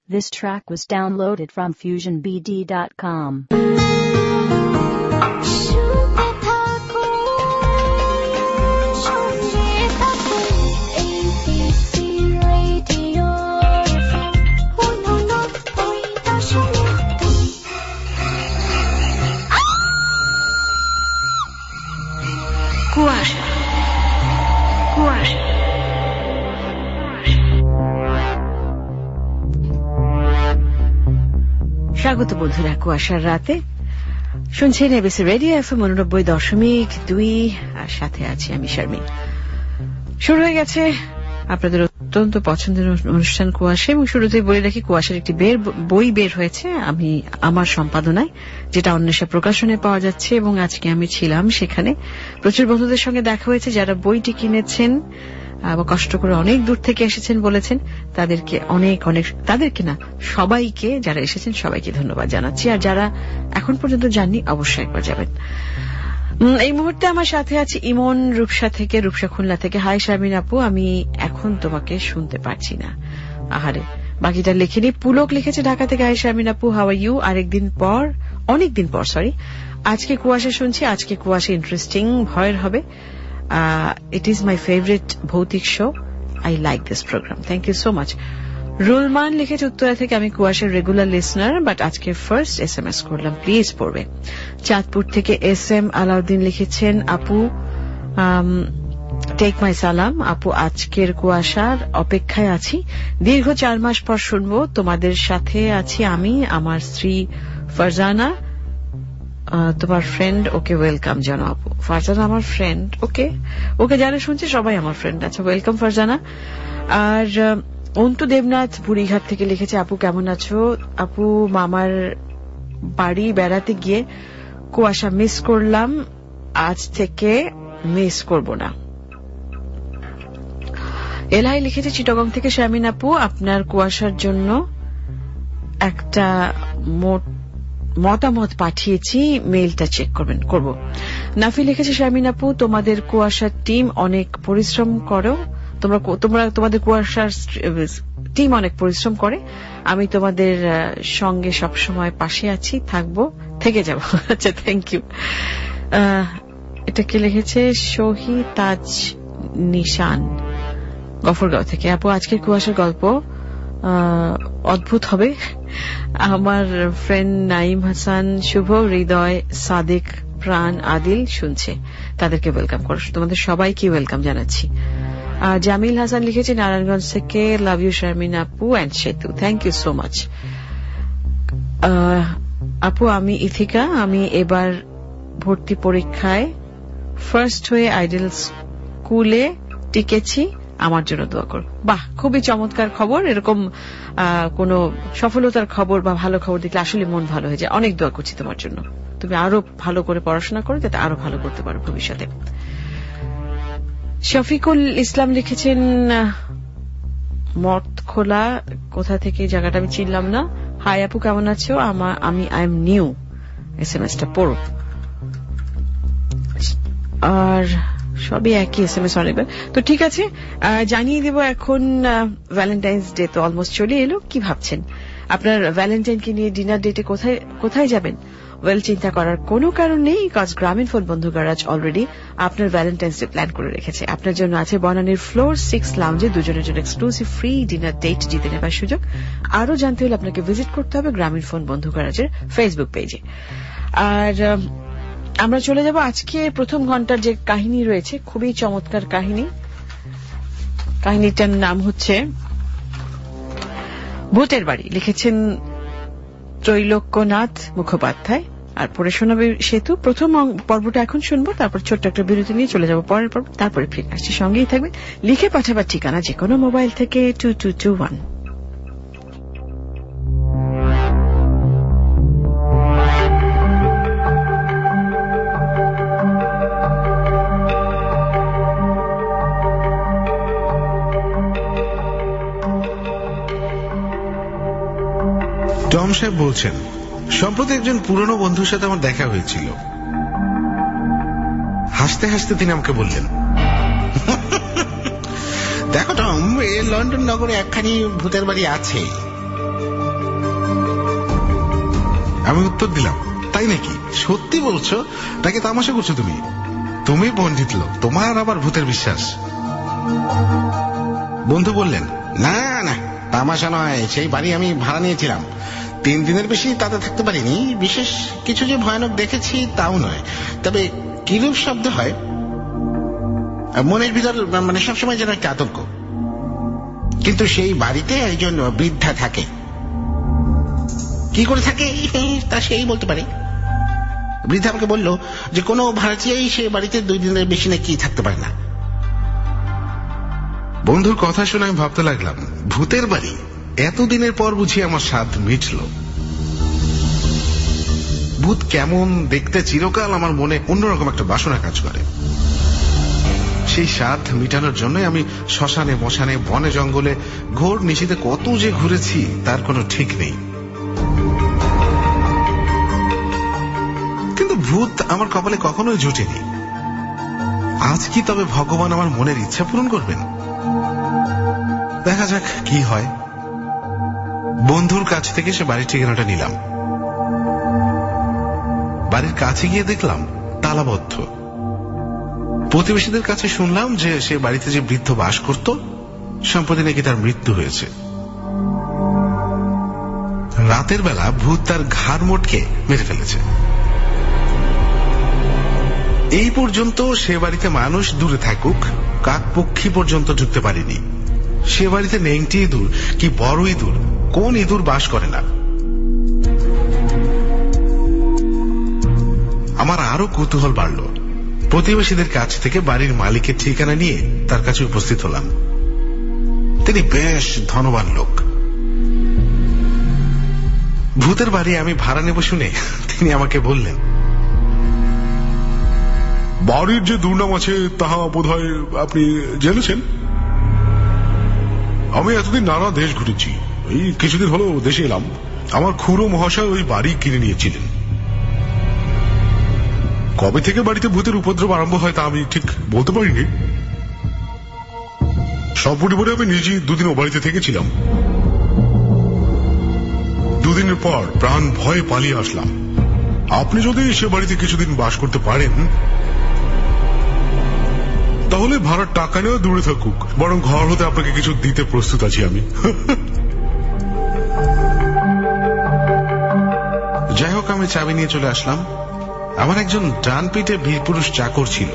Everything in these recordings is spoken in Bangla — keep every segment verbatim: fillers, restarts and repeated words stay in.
This track was downloaded from fusion b d dot com. কুয়াশা কুয়াশা স্বাগত বন্ধুরা কুয়াশার রাতে শুনছেন এবিসি রেডিও এফএম উননব্বই দশমিক দুই আর সাথে আছি আমি শারমিন। শুরু হয়ে গেছে আপনাদের অত্যন্ত পছন্দের অনুষ্ঠান কুয়াশা, এবং শুরুতেই বলে রাখি কুয়াশার একটি বই বের হয়েছে আমি আমার সম্পাদনায়, যেটা অন্বেষা প্রকাশনে পাওয়া যাচ্ছে, এবং আজকে আমি ছিলাম সেখানে। প্রচুর বন্ধুদের সঙ্গে দেখা হয়েছে যারা বইটি কিনেছেন বা কষ্ট করে অনেক দূর থেকে এসেছেন বলেছেন, তাদেরকে অনেক অনেক তাদেরকে না সবাইকে যারা এসেছেন সবাইকে ধন্যবাদ জানাচ্ছি, আর যারা এখন পর্যন্ত যাননি অবশ্যই একবার যাবেন। এই মুহূর্তে আমার সাথে আছে ইমন রূপসা থেকে, রূপসা খুলনা থেকে। হাই শারমিন আপু, আমি এখন তোমাকে শুনতে পারছি না। আহারে, বাকিটা লিখিনি। পুলক লিখেছে ঢাকা থেকে, হাই শারমিন আপু, হাউ আর ইউ? আরেকদিন পর অনেকদিন পর সরি আজকে কুয়াশা শুনছি। আজকে কুয়াশা ইন্টারেস্টিং ভয়ের হবে। ইট ইজ মাই ফেভারিট ভৌতিক show. I like this program. Thank you so much. Rulman লিখেছে উত্তরা থেকে, আমি কুয়াশার রেগুলার লিসনার, বাট আজকে ফার্স্ট এস এম এস করলাম, প্লিজ পড়বে। চাঁদপুর থেকে এস এম আলাউদ্দিন লিখেছেন, আপু টেক মাই সালাম। আপু, আজকের কুয়াশার অপেক্ষায় আছি, দীর্ঘ চার মাস পর শুনবো। তোমাদের সাথে আছি আমি, আমার স্ত্রী ফারজানা, তোমার ফ্রেন্ড। ওকে, ওয়েলকাম জানো আপু। ফারজানা আমার ফ্রেন্ড? ওকে ওকে, যারা শুনছে সবাই আমার ফ্রেন্ড। আচ্ছা, ওয়েলকাম ফারজানা। আর অন্তু দেবনাথ বুড়িঘাট থেকে লিখেছে, আপু কেমন আছো? আপু, মামার বাড়ি বেড়াতে গিয়ে কুয়াশা মিস করলাম, আজ থেকে মিস করব না। এলহাই লিখেছে চিটাগং থেকে, শারমিন আপু আপনার কুয়াশার জন্য একটা মতামত পাঠিয়েছি, মেইলটা চেক করবেন করব। নাফি লিখেছে, শারমিন আপু তোমাদের কুয়াশার টিম অনেক পরিশ্রম করো, তোমরা তোমরা তোমাদের কুয়াশার টিম অনেক পরিশ্রম করে, আমি তোমাদের সঙ্গে সবসময় পাশে আছি, থাকবো, থেকে যাব। আচ্ছা, থ্যাংক ইউ। এটা কে লিখেছে? শহী তাজ নিশান, গফরগাঁও থেকে। আপু, আজকের কুয়াশার গল্প অদ্ভুত হবে। আমার ফ্রেন্ড নাইম হাসান, শুভ, হৃদয়, সাদিক, প্রাণ, আদিল শুনছে, তাদেরকে ওয়েলকাম করো। তোমাদের সবাইকে ওয়েলকাম জানাচ্ছি। জামিল হাসান লিখেছে নারায়ণগঞ্জ থেকে, লাভ ইউ শারমিন আপু অ্যান্ড সেতু, থ্যাংক ইউ সো মাচ। আপু, আমি ইথিকা, আমি এবার ভর্তি পরীক্ষায় ফার্স্ট হয়ে আইডল স্কুলে টিকেছি, আমার জন্য দোয়া করো। বাহ, খুবই চমৎকার খবর। এরকম কোন সফলতার খবর বা ভালো খবর দেখলে আসলে মন ভালো হয়ে যায়। অনেক দোয়া করছি তোমার জন্য, তুমি আরো ভালো করে পড়াশোনা করো যাতে আরো ভালো করতে পারো ভবিষ্যতে। শফিকুল ইসলাম লিখেছেন মত খোলা, কোথা থেকে জায়গাটা আমি চিনলাম না। হাই আপু, কেমন আছো? আমি I am new, S M এসটা পড়ো। আর সবই একই এস এম এস অনেকবার। তো ঠিক আছে, জানিয়ে দেব এখন ভ্যালেন্টাইন্স ডে তো অলমোস্ট চলে এলো। কি ভাবছেন আপনার ভ্যালেন্টাইনকে নিয়ে ডিনার ডেটে কোথায় কোথায় যাবেন? ওয়েল, চিন্তা করার কোনো কারণ নেই, কজ গ্রামীণ ফোন বন্ধু গারাজ অলরেডি আপনার ভ্যালেন্টাইন্স ডে প্ল্যান করে রেখেছে। আপনার জন্য আছে বনানীর ফ্লোর সিক্স লাউঞ্জে দুজনের জন্য এক্সক্লুসিভ ফ্রি ডিনার ডেট জিতে নেবার সুযোগ। আরো জানতে হলে আপনাকে ভিজিট করতে হবে গ্রামীণ ফোন বন্ধু গারাজের ফেসবুক পেজে। আর আমরা চলে যাব আজকে প্রথম ঘন্টার যে কাহিনী রয়েছে, খুবই চমৎকার কাহিনী। কাহিনীটার নাম হচ্ছে ভূতের বাড়ি, লিখেছেন ত্রৈলোক্যনাথ মুখোপাধ্যায়, আর পড়ে শোনাবে সেতু। প্রথম পর্বটা এখন শুনবো, তারপর ছোট্ট একটা বিরতি নিয়ে চলে যাব পরের পর্ব, তারপরে ফিরে আসছি। সঙ্গেই থাকবেন। লিখে পাঠাবার ঠিকানা যে কোনো মোবাইল থেকে two two two one. Tom সাহেব বলছেন, সম্প্রতি একজন পুরনো বন্ধুর সাথে আমার দেখা হয়েছিল। হাসতে হাসতে তিনি আমাকে বললেন, দেখো টম, এই লন্ডন নগরে একখানি ভূতের বাড়ি আছে, আমি উত্তর দিলাম, তাই নাকি? সত্যি বলছো নাকি তামাশা করছো? তুমি তুমি পণ্ডিত লোক, তোমার আবার ভূতের বিশ্বাস। বন্ধু বললেন, না না তামাশা নয়, সেই বাড়ি আমি ভাড়া নিয়েছিলাম। তিন দিনের বেশি তাতে থাকতে পারিনি। বিশেষ কিছু যে ভয়ানক দেখেছি তাও নয়, তবে কিরূপ শব্দ হয় মনের ভিতর, মানে সবসময় যেন একটা আতঙ্ক। কিন্তু সেই বাড়িতে একজন বৃদ্ধা থাকে। কি করে থাকে তা সেই বলতে পারে। বৃদ্ধা আমাকে বলল যে কোনো ভাড়াটিয়াই সে বাড়িতে দুই দিনের বেশি নাকি থাকতে পারে না। বন্ধুর কথা শুনে আমি ভাবতে লাগলাম, ভূতের বাড়ি, এতদিনের পর বুঝি আমার স্বাদ মিটল। ভূত কেমন দেখতে চিরকাল আমার মনে অন্যরকম একটা বাসনা কাজ করে। সেই স্বাদ মিটানোর জন্য আমি শ্মশানে মশানে বনে জঙ্গলে ঘোর নিশীথে কত যে ঘুরেছি তার কোনো ঠিক নেই। কিন্তু ভূত আমার কপালে কখনোই জুটেনি। আজ কি তবে ভগবান আমার মনের ইচ্ছা পূরণ করবেন? দেখা যাক কি হয়। বন্ধুর কাছ থেকে সে বাড়ির ঠিকানাটা নিলাম। বাড়ির কাছে গিয়ে দেখলাম তালাবদ্ধ। প্রতিবেশীদের কাছে শুনলাম যে সে বাড়িতে যে বৃদ্ধ বাস করত, সম্প্রতি নাকি তার মৃত্যু হয়েছে। রাতের বেলা ভূত তার ঘাড় মোটকে মেরে ফেলেছে। এই পর্যন্ত সে বাড়িতে মানুষ দূরে থাকুক, কাক পক্ষী পর্যন্ত ঢুকতে পারেনি। সে বাড়িতে নেংটি ইঁদুর কি বড় ইঁদুর, কোন ইঁদুর বাস করে না। আমার আরো কৌতূহল বাড়ল। প্রতিবেশীদের কাছ থেকে বাড়ির মালিকের ঠিকানা নিয়ে তার কাছে উপস্থিত হলাম। তিনি বেশ ধনবান লোক। ভূতের বাড়ি আমি ভাড়া নেব শুনে তিনি আমাকে বললেন, বাড়ির যে দুর্নাম আছে তাহা বোধহয় আপনি জেনেছেন। আমি এতদিন নানা দেশ ঘুরেছি, এই কিছুদিন হলো দেশে এলাম। আমার খুড়ো মহাশয় ওই বাড়ি কিনে নিয়েছিলেন। কবে থেকে বাড়িতে ভূতের উপদ্রব আরম্ভ হয় তা আমি ঠিক বলতে পারিনি। সপরিবারে আমি নিজেই দুদিন ও বাড়িতে থেকেছিলাম। দুদিনের পর প্রাণ ভয়ে পালিয়ে আসলাম। আপনি যদি সে বাড়িতে কিছুদিন বাস করতে পারেন তাহলে ভাড়ার টাকা নেওয়া দূরে থাকুক, বরং ঘর হতে আপনাকে কিছু দিতে প্রস্তুত আছি আমি। যাই হোক, আমি চাবি নিয়ে চলে আসলাম। আমার একজন ডান পিঠে বীরপুরুষ চাকর ছিল।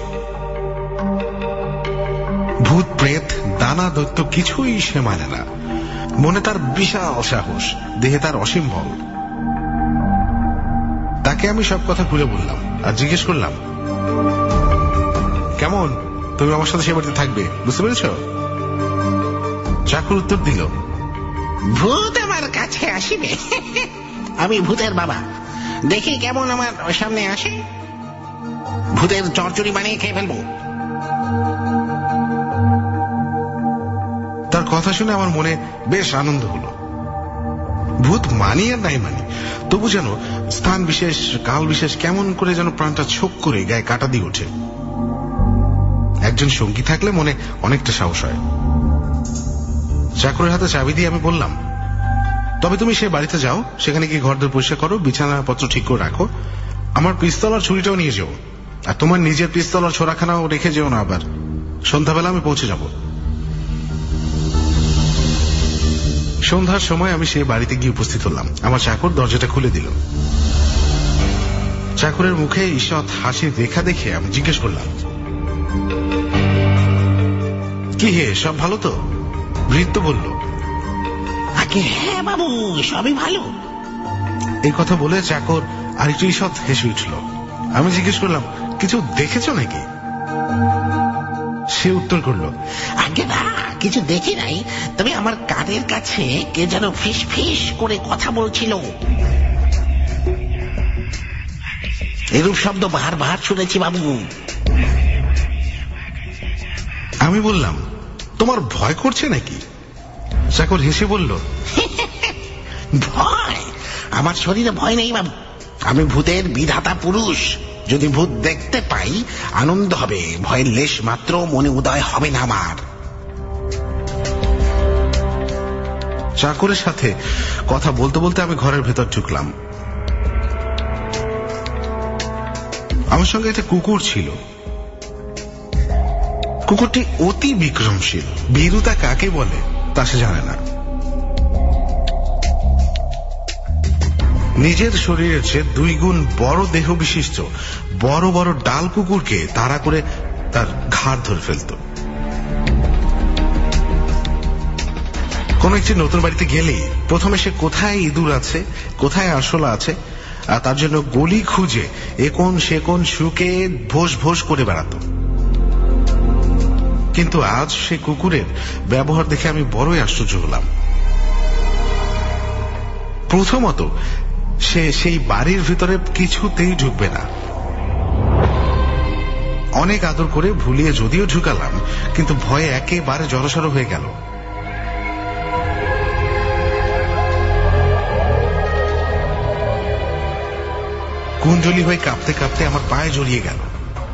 ভূত প্রেত দানা দৈত্য কিছুই সে মানে না। মনে তার বিশাল সাহস, দেহে তার অসীম বল। তাকে আমি সব কথা খুলে বললাম আর জিজ্ঞেস করলাম, কেমন তুমি আমার সাথে সে বাড়িতে থাকবে, বুঝতে পেরেছ? চাকর উত্তর দিল, ভূত আমার কাছে আসিবে, আমি ভূতের বাবা, দেখি কেমন আমার সামনে আসে, ভূতের চরচড়ি বানিয়ে খেয়ে ফেলবো। তার কথা শুনে আমার মনে বেশ আনন্দ হলো। ভূত মানি আর নাই মানি, তবু যেন স্থান বিশেষ কাল বিশেষ কেমন করে যেন প্রাণটা ছোক করে গায়ে কাটা দিয়ে ওঠে। একজন সঙ্গী থাকলে মনে অনেকটা সাহস হয়। চাকরের হাতে চাবি দিয়ে আমি বললাম, তবে তুমি সে বাড়িতে যাও, সেখানে গিয়ে ঘরদোর পরিষ্কার করো, বিছানাপত্র ঠিক করে রাখো, আমার পিস্তল আর ছুরিটাও নিয়ে যাও, আর তোমার নিজের পিস্তল আর ছোড়াখানাও রেখে যেও না। আবার সন্ধ্যাবেলা আমি পৌঁছে যাব। সন্ধ্যার সময় আমি সে বাড়িতে গিয়ে উপস্থিত হলাম। আমার চাকর দরজাটা খুলে দিল। চাকরের মুখে ঈষৎ হাসির রেখা দেখে আমি জিজ্ঞেস করলাম, কি হে, সব ভালো তো? বৃদ্ধ বলল, আগে হ্যাঁ বাবু, সবই ভালো। এই কথা বলে চাকর আরেকটু ঈষৎ হেসে উঠল। আমি জিজ্ঞেস করলাম, কিছু দেখেছ নাকি? সে উত্তর করল, আগে না, কিছু দেখি নাই, তবে আমার কানের কাছে কে যেন ফিস ফিস করে কথা বলছিল। এরূপ শব্দ বারবার শুনেছি বাবু। আমি বললাম, তোমার ভয় করছে নাকি? চাকর হেসে বলল, ভয়? আমার শরীরে ভয় নেই বাবু, আমি ভূতের বিধাতা পুরুষ। যদি ভূত দেখতে পাই আনন্দ হবে, ভয়ের লেশ মাত্র মনে উদয় হবে না আমার। চাকরের সাথে কথা বলতে বলতে আমি ঘরের ভেতর ঢুকলাম। আমার সঙ্গে একটা কুকুর ছিল। কুকুরটি অতি বিক্রমশীল, ভীরুতা কাকে বলে তা সে জানে না। নিজের শরীরের চেয়ে দুই গুণ বড় দেহ বিশিষ্ট বড় বড় ডাল কুকুরকে তাড়া করে তার ঘাড় ধরে ফেলত। কোন একটি নতুন বাড়িতে গেলেই প্রথমে সে কোথায় ইঁদুর আছে, কোথায় আরশোলা আছে, আর তার জন্য গলি খুঁজে এ কোন সে কোন শুকে ভোস ভোস করে বেড়াত। কিন্তু আজ সে কুকুরের ব্যবহার দেখে আমি বড়ই আশ্চর্য হলাম। প্রথমত, সে সেই বাড়ির ভিতরে কিছুতেই ঢুকবে না। অনেক আদর করে ভুলিয়ে যদিও ঢুকালাম, কিন্তু ভয়ে একেবারে জড়সড় হয়ে গেল। কুঞ্জলি হয়ে কাঁপতে কাঁপতে আমার পায়ে জড়িয়ে গেল।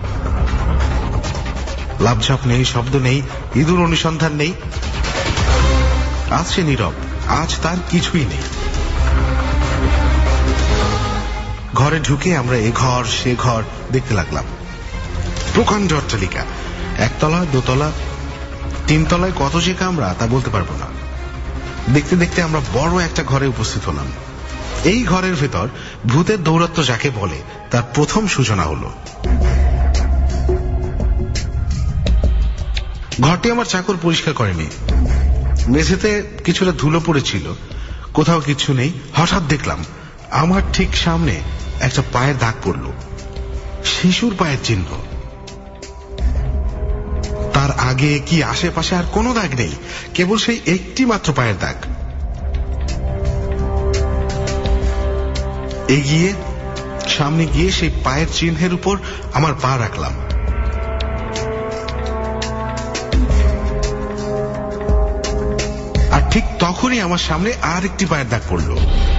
লাভঝাপ নেই, শব্দ নেই, ইঁদুর অনুসন্ধান নেই। আজ সে নীরব, আজ তার কিছুই নেই। ঘরে ঢুকে আমরা এ ঘর সে ঘর দেখতে লাগলাম। প্রকাণ্ড অট্টালিকা, একতলা, দোতলা, তিনতলায় কত যে কামরা তা বলতে পারবো না। দেখতে দেখতে আমরা বড় একটা ঘরে উপস্থিত হলাম। এই ঘরের ভেতর ভূতের দৌরত্ব যাকে বলে তার প্রথম সূচনা হলো। ঘরটি আমার চাকর পরিষ্কার করেনি। মেঝেতে কিছুটা ধুলো পড়েছিল, কোথাও কিছু নেই। হঠাৎ দেখলাম আমার ঠিক সামনে একটা পায়ের দাগ পড়ল, শিশুর পায়ের চিহ্ন। তার আগে কি আশেপাশে আর কোনো দাগ নেই, কেবল সেই একটি মাত্র পায়ের দাগ। এগিয়ে সামনে গিয়ে সেই পায়ের চিহ্নের উপর আমার পা রাখলাম। আর ঠিক তখনই আমার সামনে আর একটি পায়ের দাগ পড়ল।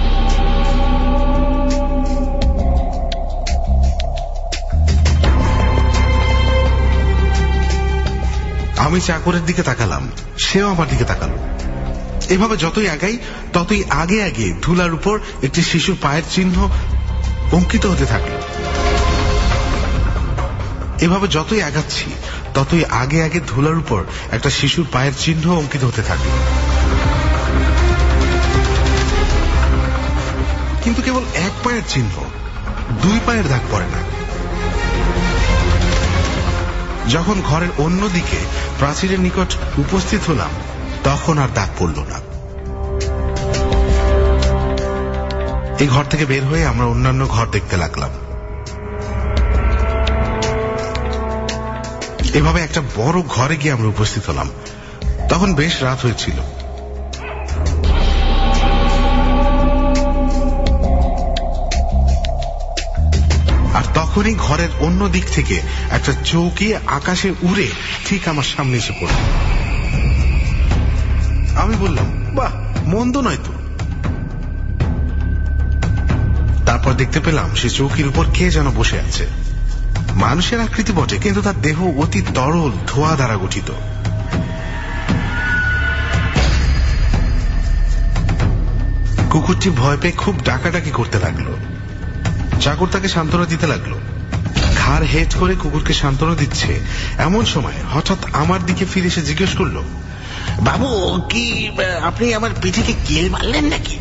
আমি চাকরের দিকে তাকালাম, সেও আমার দিকে তাকালো। এভাবে যতই আগাই ততই আগে আগে ধুলার উপর একটি শিশুর পায়ের চিহ্ন অঙ্কিত হতে থাকলো। এভাবে যতই আগাচ্ছি ততই আগে আগে ধুলার উপর একটা শিশুর পায়ের চিহ্ন অঙ্কিত হতে থাকলো। কিন্তু কেবল এক পায়ের চিহ্ন, দুই পায়ের দাগ পড়ে না। যখন ঘরের অন্য দিকে প্রাচীরের নিকট উপস্থিত হলাম তখন আর দাগ পড়ল না। এই ঘর থেকে বের হয়ে আমরা অন্যান্য ঘর দেখতে লাগলাম। এভাবে একটা বড় ঘরে গিয়ে আমরা উপস্থিত হলাম। তখন বেশ রাত হয়েছিল। আর তখনই ঘরের অন্য দিক থেকে একটা চৌকি আকাশে উড়ে ঠিক আমার সামনে এসে পড়ল। আমি বললাম, বাহ, মন্দ নয় তো। তারপর দেখতে পেলাম সে চৌকির উপর কে যেন বসে আছে। মানুষের আকৃতি বটে, কিন্তু তার দেহ অতি তরল ধোঁয়া দ্বারা গঠিত। কুকুরটি ভয় পেয়ে খুব ডাকাডাকি করতে লাগলো। চাকর তাকে সান্ত্বনা দিতে লাগলো। ঘাড় হেট করে কুকুরকে সান্ত্বনা দিচ্ছে এমন সময় হঠাৎ আমার দিকে ফিরে এসে জিজ্ঞেস করলো, বাবু, কি আপনি আমার পিঠিকে কিল মারলেন নাকি?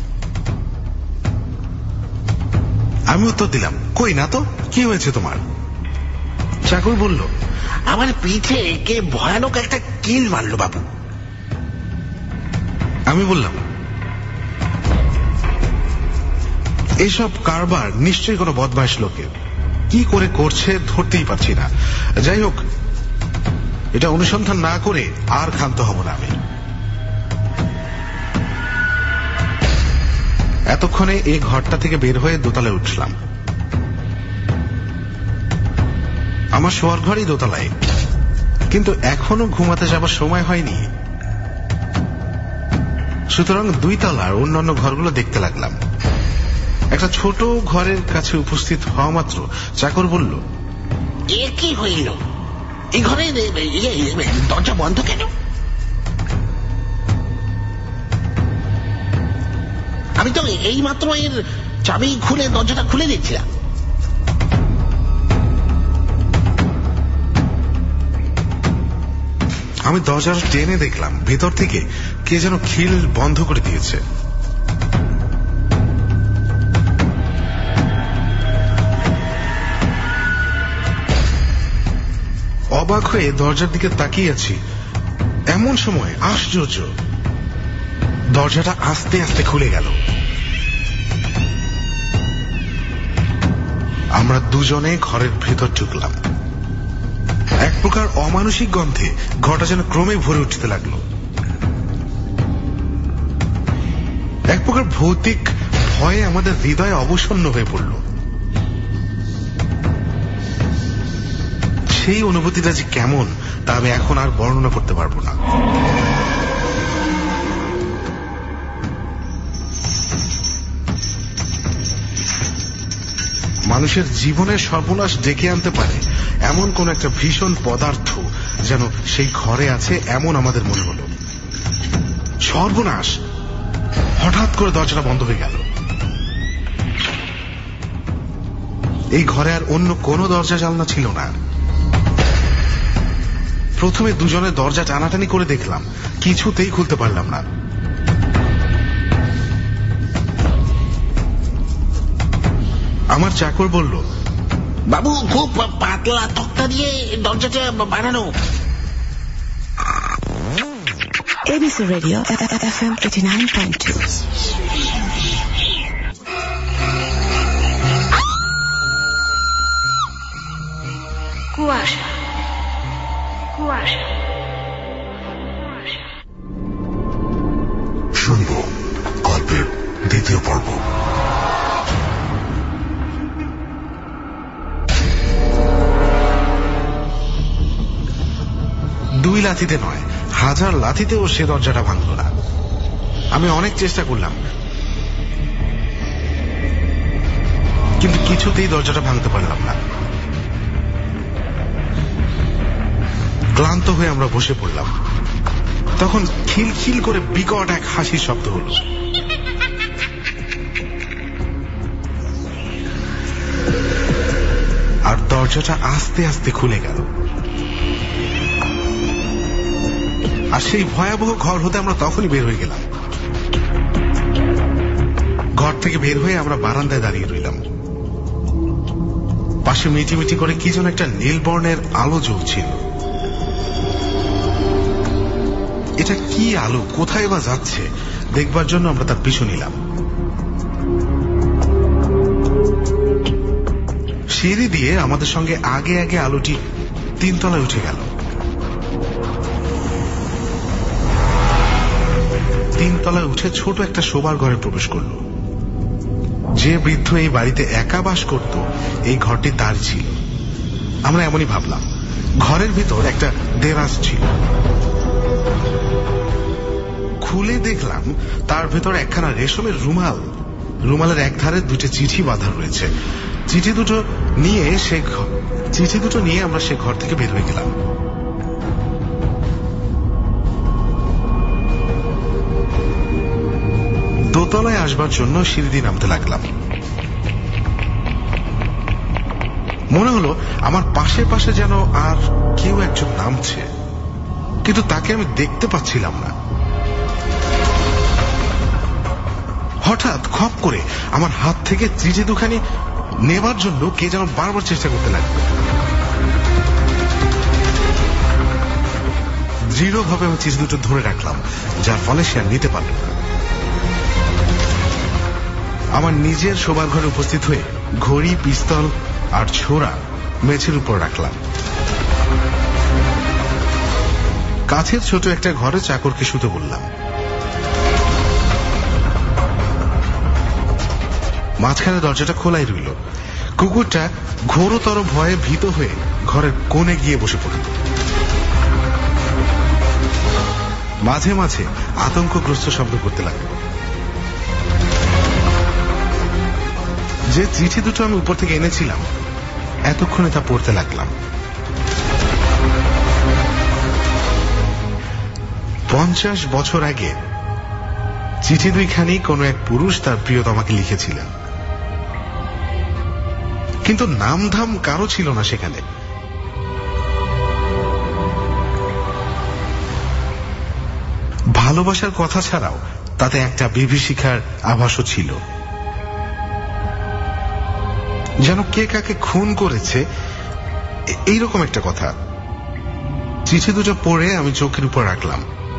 আমি উত্তর দিলাম, কই না তো, কি হয়েছে তোমার? চাকর বলল, আমার পিঠে কে ভয়ানক একটা কিল মারলো বাবু। আমি বললাম, এসব কারবার নিশ্চয়ই কোনো বদমাইশ লোকের, কি করে করছে ধরতেই পারছি না। যাই হোক, এটা অনুসন্ধান না করে আর ক্ষান্ত হব না আমি। এতক্ষণে এই ঘরটা থেকে বের হয়ে দোতলায় উঠলাম। আমার শোয়ার ঘরই দোতলায়, কিন্তু এখনো ঘুমাতে যাবার সময় হয়নি। সুতরাং দুই তলার অন্যান্য ঘরগুলো দেখতে লাগলাম। একটা ছোট ঘরের কাছে উপস্থিত হওয়া মাত্র চাকর বলল, এ কি হইল? এই ঘরে দরজা বন্ধ কেন? আমি তো এই মাত্র এর চাবি খুলে দরজাটা খুলে দিচ্ছিলাম। আমি দরজাটা টেনে দেখলাম ভেতর থেকে কে যেন খিল বন্ধ করে দিয়েছে। অবাক হয়ে দরজার দিকে তাকিয়ে আছি, এমন সময় আশ্চর্য, দরজাটা আস্তে আস্তে খুলে গেল। আমরা দুজনে ঘরের ভেতর ঢুকলাম। এক প্রকার অমানসিক গন্ধে ঘরটা যেন ক্রমে ভরে উঠতে লাগলো। এক প্রকার ভৌতিক ভয়ে আমাদের হৃদয় অবসন্ন হয়ে পড়ল। সেই অনুভূতিটা যে কেমন তা আমি এখন আর বর্ণনা করতে পারবো না। মানুষের জীবনের সর্বনাশ ডেকে আনতে পারে এমন কোন একটা ভীষণ পদার্থ যেন সেই ঘরে আছে, এমন আমাদের মনে হলো। সর্বনাশ! হঠাৎ করে দরজাটা বন্ধ হয়ে গেল। এই ঘরে আর অন্য কোনো দরজা জানলা ছিল না। প্রথমে দুজনে দরজা টানাটানি করে দেখলাম, কিছুতেই খুলতে পারলাম না। আমার চাকর বলল, বাবু খুব পাতলা তক্তা দিয়ে দরজাটা বানানো। ABC radio F M eighty nine point two. Kuasha Kuasha শুনব গল্পের দ্বিতীয় পর্ব। দুই লাথিতে নয়, হাজার লাথিতেও সে দরজাটা ভাঙল না। আমি অনেক চেষ্টা করলাম, কিন্তু কিছুতেই দরজাটা ভাঙতে পারলাম না। ক্লান্ত হয়ে আমরা বসে পড়লাম। তখন খিলখিল করে বিকট এক হাসির শব্দ হল। আর দরজাটা আস্তে আস্তে খুলে গেল। আর সেই ভয়াবহ ঘর হতে আমরা তখনই বের হয়ে গেলাম। ঘর থেকে বের হয়ে আমরা বারান্দায় দাঁড়িয়ে রইলাম। পাশে মিটি মিটি করে কি যেন একটা নীল বর্ণের আলো জ্বলছিল। এটা কি আলো, কোথায় বা যাচ্ছে দেখবার জন্য আমরা তার পিছু নিলাম। সিঁড়ি দিয়ে আমাদের সঙ্গে আগে আগে আলোটি তিনতলায় উঠে গেল। তিনতলায় উঠে ছোট একটা শোবার ঘরে প্রবেশ করল। যে বৃদ্ধ এই বাড়িতে একা বাস করত, এই ঘরটি তার ছিল। আমরা এমনই ভাবলাম। ঘরের ভিতর একটা দেরাজ ছিল। খুলে দেখলাম তার ভেতর একখানা রেশমের রুমাল। রুমালের এক ধারে দুটো চিঠি বাঁধা রয়েছে। চিঠি দুটো নিয়ে সে চিঠি দুটো নিয়ে আমরা সে ঘর থেকে বের হয়ে গেলাম। দোতলায় আসবার জন্য সিঁড়ি দিয়ে নামতে লাগলাম। মনে হলো আমার পাশে পাশে যেন আর কেউ একজন নামছে, কিন্তু তাকে আমি দেখতে পাচ্ছিলাম না। হঠাৎ খপ করে আমার হাত থেকে চিঠি দুখানি নেবার জন্য কে যেন বারবার চেষ্টা করতে লাগলো। দৃঢ়ভাবে আমি চিঠি দুটো ধরে রাখলাম, যার ফলে সে আর নিতে পারল না। আমার নিজের শোবার ঘরে উপস্থিত হয়ে ঘড়ি, পিস্তল আর ছোরা মেঝের উপর রাখলাম। কাছের ছোট একটা ঘরে চাকরকে শুতে বললাম। মাঝখানে দরজাটা খোলাই রইল। কুকুরটা ঘোরতর ভয়ে ভীত হয়ে ঘরের কোণে গিয়ে বসে পড়ল। মাঝে মাঝে আতঙ্কগ্রস্ত শব্দ করতে লাগলো। যে চিঠি দুটো আমি উপর থেকে এনেছিলাম, এতক্ষণে তা পড়তে লাগলাম। পঞ্চাশ বছর আগে চিঠি দুইখানি কোন এক পুরুষ তার প্রিয়তমাকে লিখেছিলেন, কিন্তু নামধাম কারো ছিল না সেখানে। ভালোবাসার কথা ছাড়াও তাতে একটা বিভীষিকার আভাসও ছিল, যেন কে কাকে খুন করেছে এইরকম একটা কথা। চিঠি দুটো পড়ে আমি চোখের উপর রাখলাম।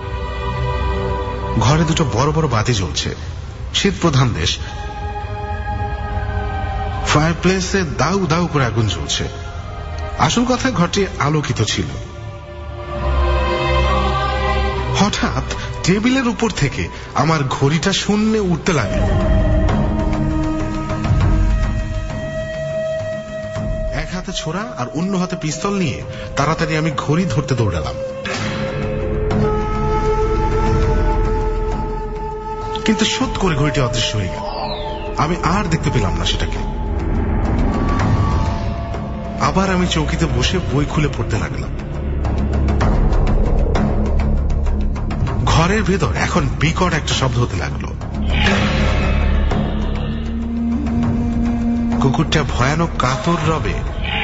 ঘরে দুটো বড় বড় বাতি জ্বলছে, শীত প্রধান দেশ। ফায়ার প্লেসে দাউ দাউ করে আগুন জ্বলছে। আসল কথা, ঘরটি আলোকিত ছিল। হঠাৎ টেবিলের উপর থেকে আমার ঘড়িটা শূন্যে উঠতে লাগল। এক হাতে ছোরা আর অন্য হাতে পিস্তল নিয়ে তাড়াতাড়ি আমি ঘড়ি ধরতে দৌড়ালাম, কিন্তু সৎ করে ঘড়িটি অদৃশ্য হয়ে গেল। আমি আর দেখতে পেলাম না সেটাকে। আবার আমি চৌকিতে বসে বই খুলে পড়তে লাগলাম। ঘরের ভেতর এখন বিকট একটা শব্দ হতে লাগলো। কুকুরটা ভয়ানক কাতর রবে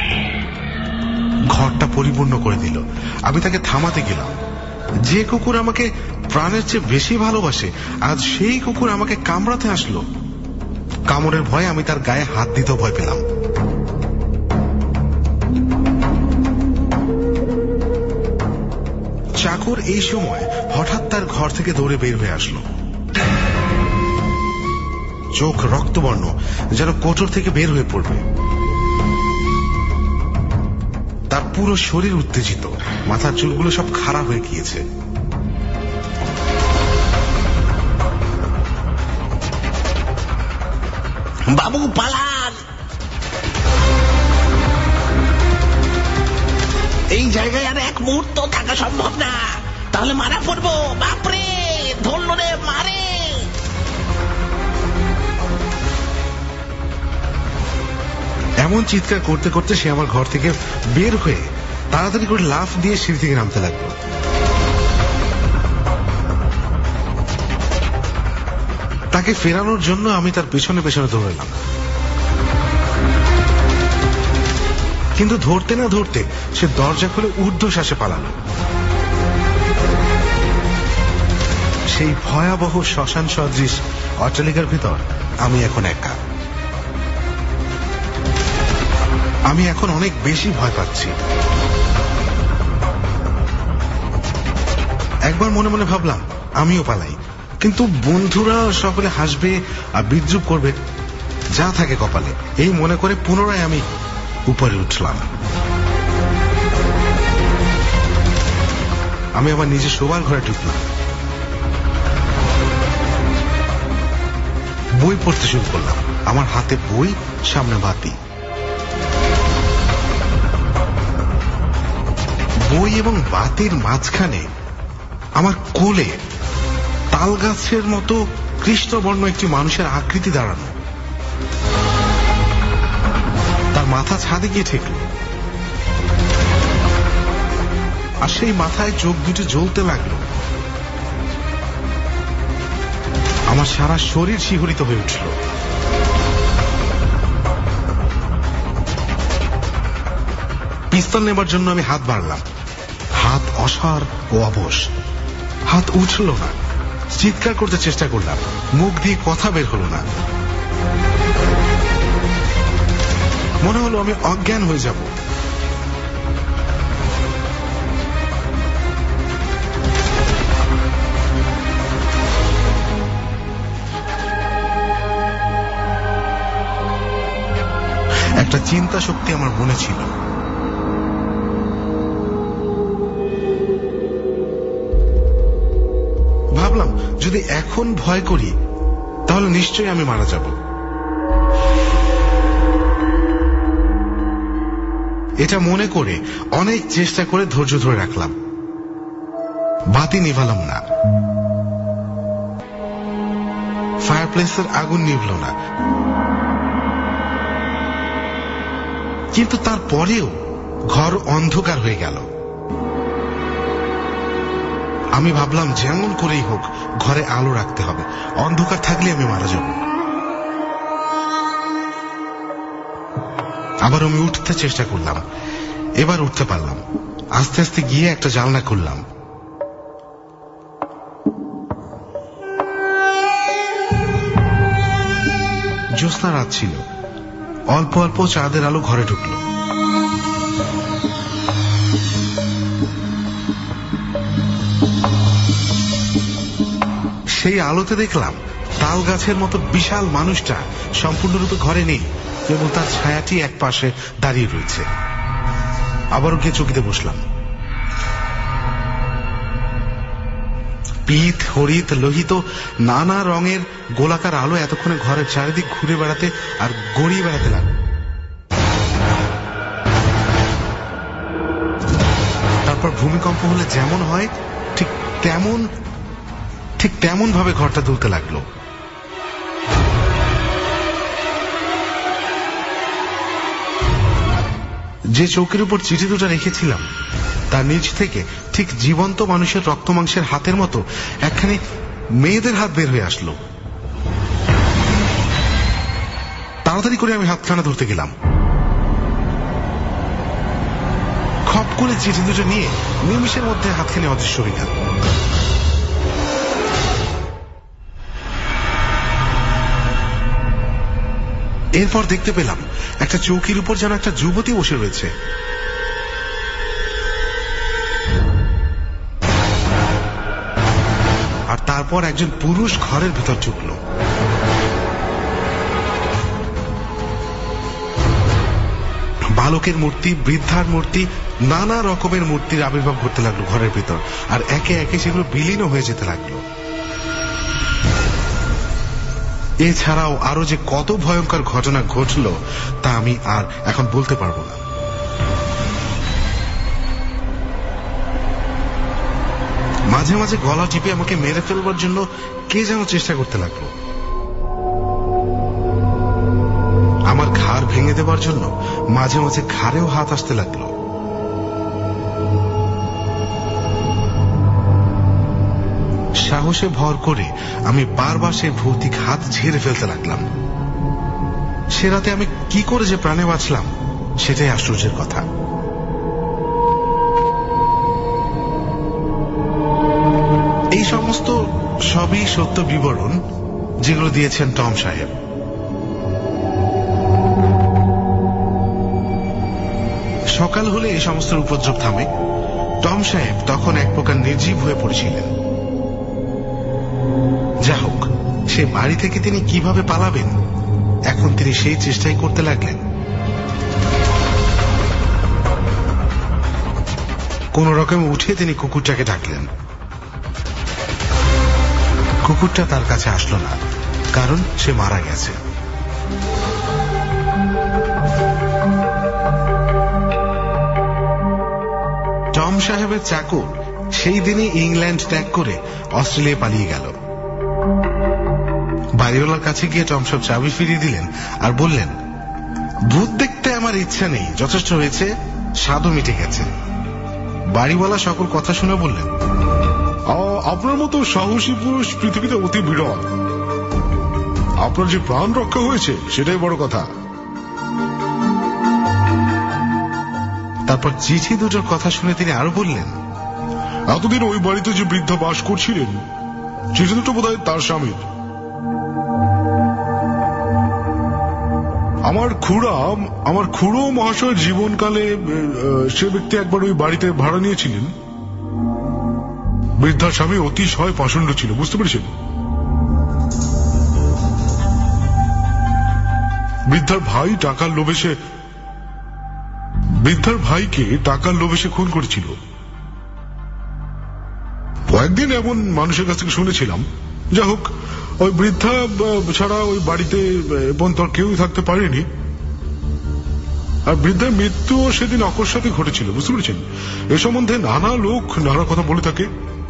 ঘরটা পরিপূর্ণ করে দিল। আমি তাকে থামাতে গেলাম। যে কুকুর আমাকে প্রাণের চেয়ে বেশি ভালোবাসে, আজ সেই কুকুর আমাকে কামড়াতে আসলো। কামড়ের ভয়ে আমি তার গায়ে হাত দিতেও ভয় পেলাম। চাকর এই সময় হঠাৎ তার ঘর থেকে দৌড়ে বের হয়ে আসলো। চোখ রক্তবর্ণ, যেন কোটর থেকে বের হয়ে পড়বে। তার পুরো শরীর উত্তেজিত, মাথার চুলগুলো সব খাড়া হয়ে গিয়েছে। বাবু পালান, এই জায়গায় আর এক মুহূর্ত থাকা সম্ভব না, তাহলে মারা পড়বো। বাপরে, ধরলো রে, মারে। এমন চিৎকার করতে করতে সে আমার ঘর থেকে বের হয়ে তাড়াতাড়ি করে লাফ দিয়ে সিঁড়ি থেকে নামতে লাগলো। তাকে ফেরানোর জন্য আমি তার পেছনে পেছনে দৌড়ালাম, কিন্তু ধরতে না ধরতে সে দরজা খুলে ঊর্ধ্বশ্বাসে পালালো। সেই ভয়াবহ শ্মশান সদৃশ অট্টালিকার ভিতর আমি এখন একা। আমি এখন অনেক বেশি ভয় পাচ্ছি। একবার মনে মনে ভাবলাম আমিও পালাই, কিন্তু বন্ধুরা সকলে হাসবে আর বিদ্রুপ করবে, যা থাকে কপালে, এই মনে করে পুনরায় আমি উপরে উঠলাম। আমি আবার নিজে শোবার ঘরে ঢুকলাম। বই পড়তে শুরু করলাম। আমার হাতে বই, সামনে বাতি। বই এবং বাতির মাঝখানে আমার কোলে তাল গাছের মতো কৃষ্ণবর্ণ একটি মানুষের আকৃতি দাঁড়ানো। তার মাথা ছাদে গিয়ে ঠেকল, আর সেই মাথায় চোখ দুটো জ্বলতে লাগলো। আমার সারা শরীর শিহরিত হয়ে উঠল। পিস্তল নেবার জন্য আমি হাত বাড়লাম। হাত অসাড় ও অবশ, হাত উঠল না। চিৎকার করতে চেষ্টা করলাম, মুখ দিয়ে কথা বের হলো না। মনে হলো আমি অজ্ঞান হয়ে যাব। একটা চিন্তা শক্তি আমার মনে ছিল। ভাবলাম যদি এখন ভয় করি তাহলে নিশ্চয়ই আমি মারা যাব। এটা মনে করে অনেক চেষ্টা করে ধৈর্য ধরে রাখলাম। বাতি নিভালাম না, ফায়ার প্লেসের আগুন নিভল না, কিন্তু তারপরেও ঘর অন্ধকার হয়ে গেল। আমি ভাবলাম যেমন করেই হোক ঘরে আলো রাখতে হবে, অন্ধকার থাকলে আমি মারা যাব। আবার আমি উঠতে চেষ্টা করলাম, এবার উঠতে পারলাম। আস্তে আস্তে গিয়ে একটা জানলা খুললাম। জ্যোৎস্না রাত ছিল। অল্প অল্প চাঁদের আলো ঘরে ঢুকলো। সেই আলোতে দেখলাম তাল গাছের মতো বিশাল মানুষটা সম্পূর্ণরূপে ঘরে নেই, কেবল তার ছায়াটি এক পাশে দাঁড়িয়ে রয়েছে। আবারও গিয়ে চকিতে বসলাম। পিত, হরিত, লোহিত নানা রঙের গোলাকার আলো এতক্ষণে ঘরের চারিদিক ঘুরে বেড়াতে আর গড়িয়ে বেড়াতে লাগলো। তারপর ভূমিকম্প হলে যেমন হয় ঠিক তেমন ঠিক তেমন ভাবে ঘরটা দুলতে লাগলো। যে চৌকির উপর চিঠি দুটো রেখেছিলাম তার নিচ থেকে ঠিক জীবন্ত মানুষের রক্ত মাংসের হাতের মতো একখানি মেয়েদের হাত বের হয়ে আসলো। তাড়াতাড়ি করে আমি হাতখানা ধরতে গেলাম। খপ করে চিঠি দুটো নিয়ে নিমিষের মধ্যে হাতখানি অদৃশ্য হয়ে গেল। এরপর দেখতে পেলাম একটা চৌকির উপর যেন একটা যুবতী বসে রয়েছে। আর তারপর একজন পুরুষ ঘরের ভিতর ঢুকল। বালকের মূর্তি, বৃদ্ধার মূর্তি, নানা রকমের মূর্তির আবির্ভাব ঘটতে লাগলো ঘরের ভিতর, আর একে একে সেগুলো বিলীন হয়ে যেতে লাগলো। এছাড়াও আরো যে কত ভয়ঙ্কর ঘটনা ঘটল তা আমি আর এখন বলতে পারবো না। মাঝে মাঝে গলা টিপে আমাকে মেরে ফেলবার জন্য কে যেন চেষ্টা করতে লাগলো। আমার ঘাড় ভেঙে দেবার জন্য মাঝে মাঝে ঘাড়েও হাত আসতে লাগলো। সাহসে ভর করে আমি বারবার সেই ভৌতিক হাত ঝেড়ে ফেলতে লাগলাম। সে রাতে আমি কি করে যে প্রাণে বাঁচলাম সেটাই আশ্চর্যের কথা। এই সমস্ত সবই সত্য বিবরণ যেগুলো দিয়েছেন টম সাহেব। সকাল হলে এই সমস্ত উপদ্রব থামে। টম সাহেব তখন এক প্রকার নির্জীব হয়ে পড়েছিলেন। যা হোক, সে বাড়ি থেকে তিনি কিভাবে পালাবেন এখন তিনি সেই চেষ্টাই করতে লাগলেন। কোন রকমে উঠে তিনি কুকুরটাকে ডাকলেন। কুকুরটা তার কাছে আসলো না, কারণ সে মারা গেছে। টম সাহেবের চাকর সেই দিনই ইংল্যান্ড ত্যাগ করে অস্ট্রেলিয়া পালিয়ে গেল। বাড়িওয়ালার কাছে গিয়ে টম সাহেব চাবি ফিরিয়ে দিলেন আর বললেন, ভূত দেখতে আমার ইচ্ছা নেই, যথেষ্ট হয়েছে, স্বাদও মিটে গেছে। বাড়িওয়ালা সকল কথা শুনে বললেন, আপনার মতো সাহসী পুরুষ পৃথিবীতে অতি বিরল। আপনার যে প্রাণ রক্ষা হয়েছে সেটাই বড় কথা। তারপর চিঠি দুটোর কথা শুনে তিনি আরো বললেন, এতদিন ওই বাড়িতে যে বৃদ্ধা বাস করছিলেন, চিঠি দুটো বোধহয় তার স্বামীর। আমার খুড়া আমার খুড়ো মহাশয়ের জীবনকালে সে ব্যক্তি একবার ওই বাড়িতে ভাড়া নিয়েছিলেন। বৃদ্ধার স্বামী অতিশয় পাষণ্ড ছিল, বুঝতে পেরেছেন? বৃদ্ধার ভাই টাকার লোভে সে বৃদ্ধার ভাইকে টাকার লোভে সে খুন করেছিল। কয়েকদিন এমন মানুষের কাছ থেকে শুনেছিলাম। যা হোক, ওই বৃদ্ধা ছাড়া ওই বাড়িতে পর্যন্ত কেউই থাকতে পারেনি। আর বৃদ্ধার মৃত্যুও সেদিন অকস্মাতে ঘটেছিল, বুঝতে পেরেছেন? এ সম্বন্ধে নানা লোক নানা কথা বলে থাকে।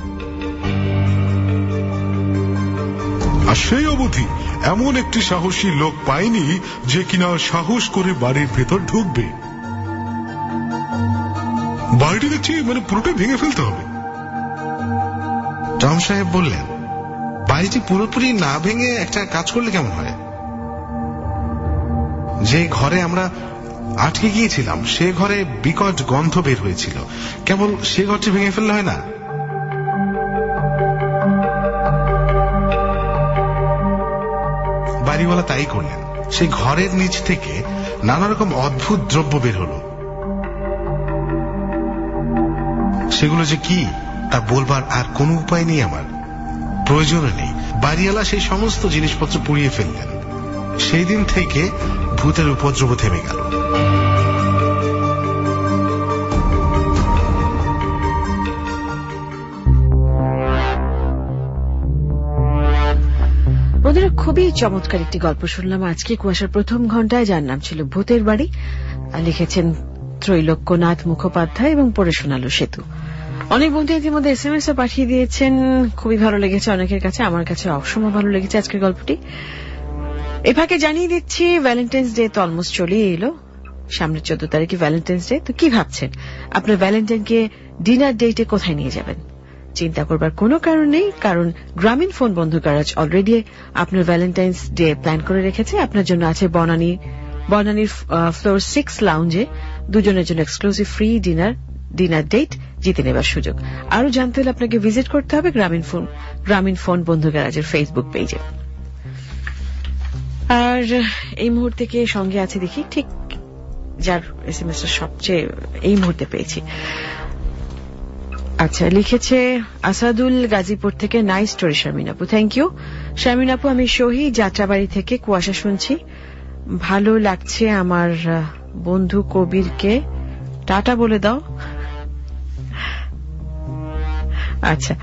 আর সেই অবধি এমন একটি সাহসী লোক পায়নি যে কিনা সাহস করে বাড়ির ভেতর ঢুকবে। বাড়িটি দেখছি মানে পুরোটা ভেঙে ফেলতে হবে। টম সাহেব বললেন, বাড়িটি পুরোপুরি না ভেঙে একটা কাজ করলে কেমন হয়? যে ঘরে আমরা আটকে গিয়েছিলাম সে ঘরে বিকট গন্ধ বের হয়েছিল, কেবল সে ঘরটি ভেঙে ফেললে হয় না? বাড়িওয়ালা তাই করলেন। সেই ঘরের নিচ থেকে নানা রকম অদ্ভুত দ্রব্য বের হলো। সেগুলো যে কি তা বলবার আর কোনো উপায় নেই, আমার প্রয়োজনও নেই। বাড়িওয়ালা সেই সমস্ত জিনিসপত্র পুড়িয়ে ফেললেন। সেই দিন থেকে ভূতের উপদ্রব থেমে গেল। বন্ধুরা, খুবই চমৎকার একটি গল্প শুনলাম আজকে কুয়াশার প্রথম ঘন্টায়, যার নাম ছিল ভূতের বাড়ি। লিখেছেন ত্রৈলোক্যনাথ মুখোপাধ্যায় এবং পড়ে শোনালো সেতু। অনেক বন্ধু ইতিমধ্যে এস এম এস পাঠিয়ে দিয়েছেন, খুবই ভালো লেগেছে অনেকের কাছে, আমার কাছে অসম্ভব ভালো লেগেছে আজকের গল্পটি। এ ফাঁকে জানিয়ে দিচ্ছি, ভ্যালেন্টাইন্স ডে তো অলমোস্ট চলেই এলো, সামনের চোদ্দ তারিখে ভ্যালেন্টাইন্স ডে। তো কি ভাবছেন আপনার ভ্যালেন্টাইনকে ডিনার ডেটে কোথায় নিয়ে যাবেন? চিন্তা করবার কোনো কারণ নেই, কারণ গ্রামীণ ফোন বন্ধু গ্যারাজ অলরেডি আপনার ভ্যালেন্টাইন্স ডে প্ল্যান করে রেখেছে। আপনার জন্য আছে বনানী বনানীর ফ্লোর সিক্স লাউঞ্জে দুজনের জন্য exclusive free dinner dinner date জিতে নেবার সুযোগ। আরো জানতে হলে আপনাকে ভিজিট করতে হবে গ্রামীণ ফোন গ্রামীণ ফোন বন্ধু গ্যারাজের ফেসবুক পেজে। আর এই মুহূর্তে কে সঙ্গে আছে দেখি, ঠিক যার এস এম এস সবচেয়ে এই মুহূর্তে পেয়েছি। আচ্ছা, লিখেছে আসাদুল গাজীপুর থেকে, নাইস স্টোরি শারমিন আপু। থ্যাংক ইউ শারমিন আপু। আমি সহি যাত্রাবাড়ি থেকে কুয়াশা শুনছি, ভালো লাগছে। আমার বন্ধু কবিরকে টাটা বলে দাও। আচ্ছা,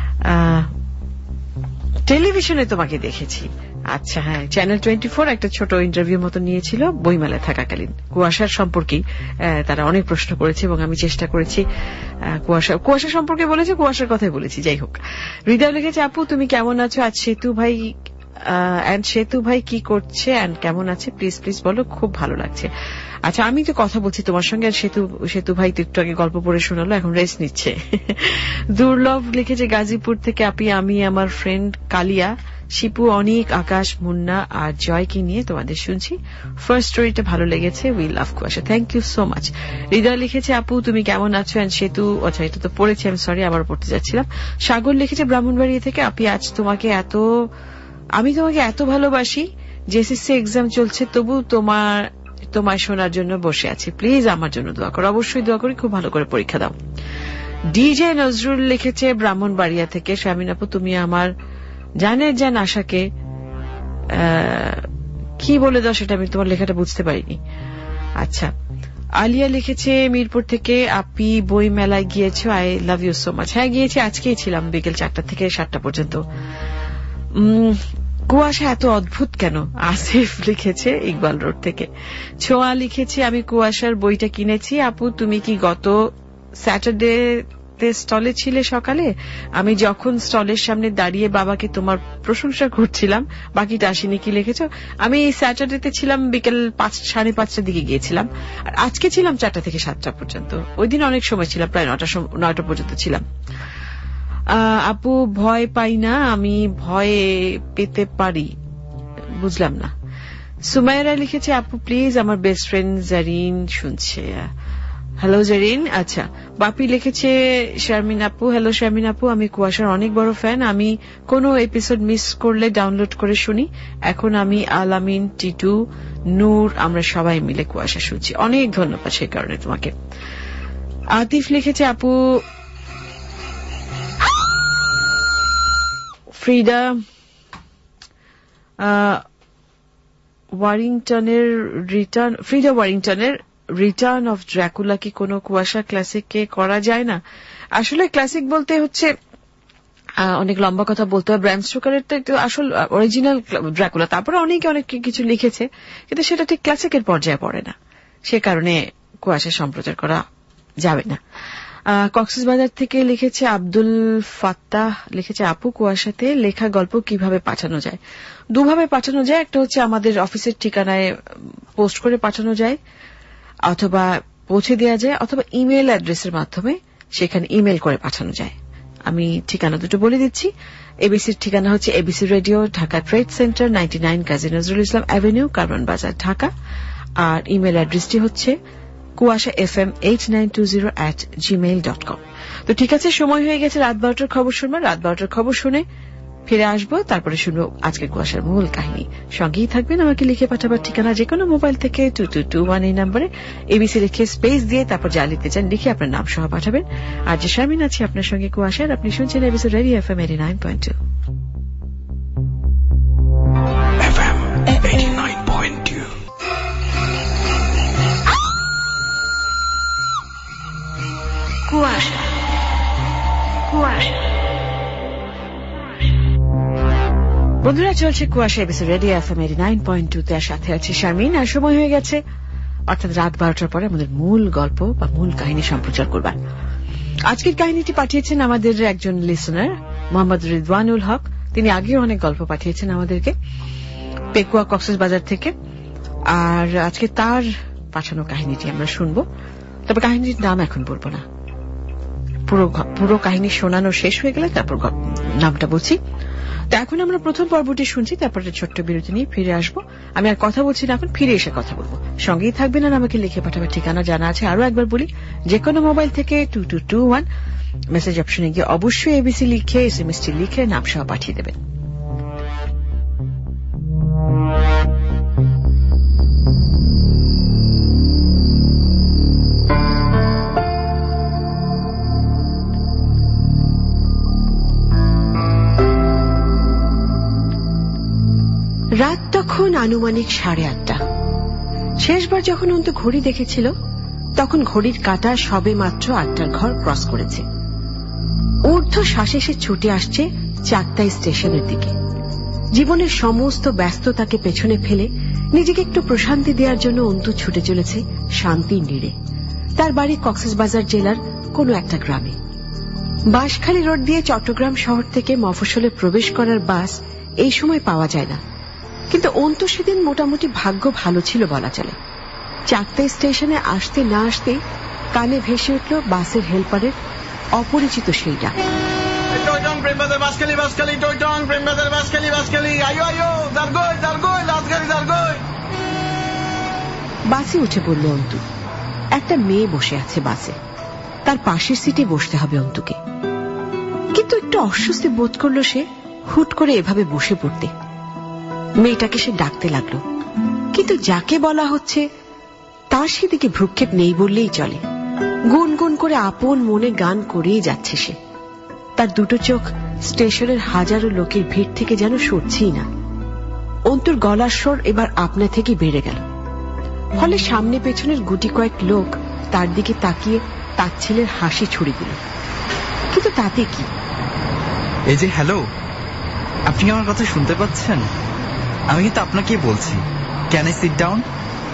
টেলিভিশনে তোমাকে দেখেছি। আচ্ছা, হ্যাঁ, চ্যানেল টোয়েন্টি ফোর একটা ছোট ইন্টারভিউ মতো নিয়েছিল বইমেলায় থাকাকালীন। কুয়াশার সম্পর্কেই তারা অনেক প্রশ্ন করেছে এবং আমি চেষ্টা করেছি কুয়াশা কুয়াশা সম্পর্কে বলেছে, কুয়াশার কথাই বলেছি। যাই হোক, হৃদয় লিখেছে, আপু তুমি কেমন আছো? আজ সেতু ভাই এন্ড সেতু ভাই কি করছে এন্ড কেমন আছে? প্লিজ প্লিজ বলো, খুব ভালো লাগছে। আচ্ছা, আমি তো কথা বলছি তোমার সঙ্গে, আর সেতু সেতু ভাই তো একটু আগে গল্প পড়ে শোনালো, এখন রেস্ট নিচ্ছে। দুর্লভ লিখেছে গাজীপুর থেকে, আপি আমি আমার ফ্রেন্ড কালিয়া, শিপু, অনিক, আকাশ, মুন্না আর জয়কে নিয়ে তোমাদের শুনছি। ফার্স্ট স্টোরিটা ভালো লেগেছে, we love Kuasha. Thank you so much. Hridoy লিখেছে, আপু তুমি কেমন আছো? এন্ড সেতু, আচ্ছা এটা তো পড়েছি, আমি সরি, আবার পড়তে যাচ্ছিলাম। সাগর লিখেছে ব্রাহ্মণবাড়িয়া থেকে, আপি আজ তোমাকে এত আমি তোমাকে এত ভালোবাসি, জেএসএসসি এক্সাম চলছে তবু তোমার তোমায় শোনার জন্য বসে আছি, প্লিজ আমার জন্য দোয়া করো। অবশ্যই দোয়া করি, খুব ভালো করে পরীক্ষা দাও। ডিজে নজরুল লিখেছে ব্রাহ্মণবাড়িয়া থেকে, শারমিন আপু তুমি আমার জানের জান আশাকে কি বলে দাও, সেটা আমি তোমার লেখাটা বুঝতে পারিনি। আচ্ছা, আলিয়া লিখেছে মিরপুর থেকে, আপি বই মেলায় গিয়েছো? I love you so much. হ্যাঁ গিয়েছি, আজকেই ছিলাম বিকেল চারটা থেকে সাতটা পর্যন্ত। কুয়াশা এত অদ্ভুত কেন? আসিফ লিখেছে ইকবাল রোড থেকে। ছোঁয়া লিখেছে, আমি কুয়াশার বইটা কিনেছি। আপু তুমি কি গত স্যাটারডে স্টলে ছিলে সকালে? আমি যখন স্টলের সামনে দাঁড়িয়ে বাবাকে তোমার প্রশংসা করছিলাম, বাকিটা আসেনি। কি লিখেছ? আমি স্যাটারডেতে ছিলাম বিকেল পাঁচ সাড়ে পাঁচটার দিকে গিয়েছিলাম, আর আজকে ছিলাম চারটা থেকে সাতটা পর্যন্ত। ওই দিন অনেক সময় ছিলাম, প্রায় নটা নয়টা পর্যন্ত ছিলাম। আপু ভয় পাই না, আমি ভয় পেতে পারি, বুঝলাম না। সুমাইরা লিখেছে, আপু প্লিজ আমার বেস্ট ফ্রেন্ড জারিন শুনছে। হ্যালো জারিন। আচ্ছা, বাপি লিখেছে, শারমিন আপু, হ্যালো শারমিন আপু, আমি কুয়াশার অনেক বড় ফ্যান, আমি কোনো এপিসোড মিস করলে ডাউনলোড করে শুনি। এখন আমি আলামিন, টিটু, নূর, আমরা সবাই মিলে কুয়াশা শুনছি। অনেক ধন্যবাদ সেই কারণে তোমাকে। আতিফ লিখেছে, আপু ফ্রিডা ওয়ারিংটনের রিটার্ন ফ্রিডা ওয়ারিংটনের রিটার্ন অফ ড্রাকুলা কি কোনো কুয়াশা ক্লাসিককে করা যায় না? আসলে ক্লাসিক বলতে হচ্ছে অনেক লম্বা কথা বলতে হয়। ব্র্যাম স্টোকারের তো একটু আসল অরিজিনাল ড্রাকুলা, তারপরে অনেকে অনেক কিছু লিখেছে, কিন্তু সেটা ঠিক ক্লাসিকের পর্যায়ে পড়ে না, সে কারণে কুয়াশা সম্প্রচার করা যাবে না। কক্সবাজার থেকে লিখেছে আব্দুল ফাত্তাহ, লিখেছে, আপু কুয়াশাতে লেখা গল্প কিভাবে পাঠানো যায়? দুভাবে পাঠানো যায়, একটা হচ্ছে আমাদের অফিসের ঠিকানায় পোস্ট করে পাঠানো যায়, অথবা পৌঁছে দেওয়া যায়, অথবা ইমেল অ্যাড্রেসের মাধ্যমে সেখানে ইমেল করে পাঠানো যায়। আমি ঠিকানা দুটো বলে দিচ্ছি। এবিসির ঠিকানা হচ্ছে ABC radio, Dhaka trade centre, ninety nine Kazi Nazrul Islam avenue, Karwan Bazar, Dhaka. আর ইমেল অ্যাড্রেসটি হচ্ছে Kuasha F M eight nine two zero at Gmail dot com. তো ঠিক আছে, সময় হয়ে গেছে রাত বারোটার খবর শুনবার। রাত বারোটার খবর শুনে ফিরে আসবো, তারপরে শুনবো আজকের কুয়াশার মূল কাহিনী। সঙ্গেই থাকবেন, আমাকে লিখে পাঠাবার ঠিকানা যে কোনো মোবাইল থেকে টু টু টু ওয়ান এই নম্বরে এবিসি লিখে স্পেস দিয়ে তারপর যা লিখতে চান লিখে আপনার নাম সহ পাঠাবেন। আর যে শারমিন আছে আপনার সঙ্গে কুয়াশার, আপনি শুনছেন ABC radio FM eighty nine point two. FM eighty nine point two. Kuasha Kuasha বন্ধুরা, চলছে Kuasha ABC radio FM eighty nine point two তে, সাথে আছে শারমিন। আর সময় হয়ে গেছে অর্থাৎ রাত বারোটার পরে আমাদের মূল গল্প বা মূল কাহিনী সম্প্রচার করবার। আজকের কাহিনীটি পাঠিয়েছেন আমাদের একজন লিসনার মোহাম্মদ রিদওয়ানুল হক। তিনি আগেও অনেক গল্প পাঠিয়েছেন আমাদেরকে পেকুয়া কক্সবাজার থেকে, আর আজকে তার পাঠানো কাহিনীটি আমরা শুনবো। তবে কাহিনীর নাম এখন বলবো না, পুরো পুরো কাহিনী শোনানো শেষ হয়ে গেলে তারপর নামটা বলছি। তো এখন আমরা প্রথম পর্বটি শুনছি, তারপরে ছোট্ট বিরতি নিয়ে ফিরে আসবো। আমি আর কথা বলছি না, এখন ফিরে এসে কথা বলবো। সঙ্গেই থাকবেন আর আমাকে লিখে পাঠাবার ঠিকানা জানা আছে, আরো একবার বলি, যে কোনো মোবাইল থেকে two two two one message অপশনে গিয়ে অবশ্যই এবিসি লিখে এস এম এস টি লিখে নাম সহ পাঠিয়ে দেবেন। রাত তখন আনুমানিক সাড়ে আটটা। শেষবার যখন অন্তু ঘড়ি দেখেছিল তখন ঘড়ির কাঁটা সবে মাত্র আটটার ঘর ক্রস করেছে। ঊর্ধ্ব শ্বাসে সে ছুটে আসছে চাকতাই স্টেশনের দিকে। জীবনের সমস্ত ব্যস্ততাকে পেছনে ফেলে নিজেকে একটু প্রশান্তি দেওয়ার জন্য অন্তু ছুটে চলেছে শান্তির নীড়ে। তার বাড়ি কক্সবাজার জেলার কোন একটা গ্রামে। বাঁশখালী রোড দিয়ে চট্টগ্রাম শহর থেকে মফস্বলে প্রবেশ করার বাস এই সময় পাওয়া যায় না, কিন্তু অন্তু সেদিন মোটামুটি ভাগ্য ভালো ছিল বলা চলে। চাকতাই স্টেশনে আসতে না আসতেই কানে ভেসে উঠল বাসের হেল্পারের অপরিচিত সেই ডাক। বাসে উঠে পড়ল অন্তু। একটা মেয়ে বসে আছে বাসে, তার পাশের সিটে বসতে হবে অন্তুকে। কিন্তু একটু অস্বস্তি বোধ করল সে হুট করে এভাবে বসে পড়তে। মেয়েটাকে সে ডাকতে লাগলো, কিন্তু যাকে বলা হচ্ছে তার সেদিকে ভ্রুক্ষেপ নেই বললেই চলে। গুনগুন করে আপন মনে গান করেই যাচ্ছে সে। তার দুটো চোখ স্টেশনের হাজারো লোকের ভিড় থেকে যেন সরছেই না। অন্তুর গলার স্বর এবার আপনা থেকে বেড়ে গেল, ফলে সামনে পেছনের গুটি কয়েক লোক তার দিকে তাকিয়ে তাচ্ছিলের হাসি ছুড়ে দিল। কিন্তু তাতে কি? এই যে হ্যালো, আপনি কি আমার কথা শুনতে পাচ্ছেন? আমি কিন্তু আপনাকেই বলছি, ক্যান আই সিট ডাউন?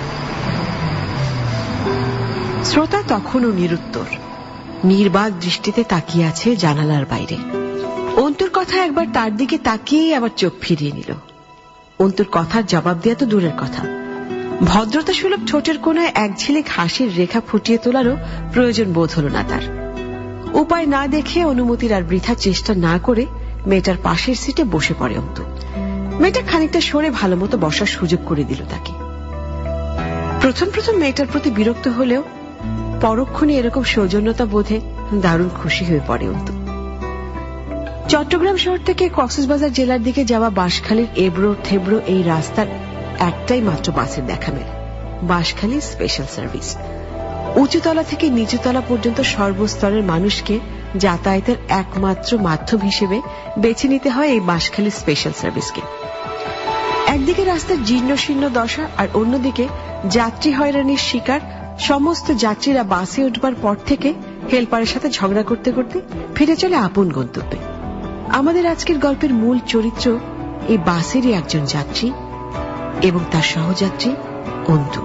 শ্রোতা তখনও নিরুত্তর, নির্বাক দৃষ্টিতে তাকিয়ে আছে জানালার বাইরে। অন্তুর কথা একবার তার দিকে তাকিয়ে আবার চোখ ফিরিয়ে নিল। অন্তুর কথার জবাব দেওয়া তো দূরের কথা, ভদ্রতা সুলভ ঠোঁটের কোনায় এক ঝিলিক হাসির রেখা ফুটিয়ে তোলারও প্রয়োজন বোধ হল না তার। উপায় না দেখে অনুমতির আর বৃথা চেষ্টা না করে মেয়েটার পাশের সিটে বসে পড়ে অন্তু। মেয়েটা খানিকটা সরে ভালো মতো বসার সুযোগ করে দিল তাকে। প্রথম প্রথম মেয়েটার প্রতি বিরক্ত হলেও পরক্ষণে এরকম সৌজন্যতা বোধে দারুণ খুশি হয়ে পড়ে অন্তু। চট্টগ্রাম শহর থেকে কক্সবাজার জেলার দিকে যাওয়া বাঁশখালীর এবড়ো থেবড়ো এই রাস্তার একটাই মাত্র বাসের দেখা মেলে, বাঁশখালী স্পেশাল সার্ভিস। উঁচুতলা থেকে নিচুতলা পর্যন্ত সর্বস্তরের মানুষকে যাতায়াতের একমাত্র মাধ্যম হিসেবে বেছে নিতে হয় এই বাঁশখালী স্পেশাল সার্ভিসকে। একদিকে রাস্তার জীর্ণ শীর্ণ দশা, আর অন্যদিকে যাত্রী হয়রানির শিকার সমস্ত যাত্রীরা বাসে উঠবার পর থেকে হেল্পারের সাথে ঝগড়া করতে করতে ফিরে চলে আপন গন্তব্যে। আমাদের আজকের গল্পের মূল চরিত্র এই বাসেরই একজন যাত্রী এবং তার সহযাত্রী অন্তু।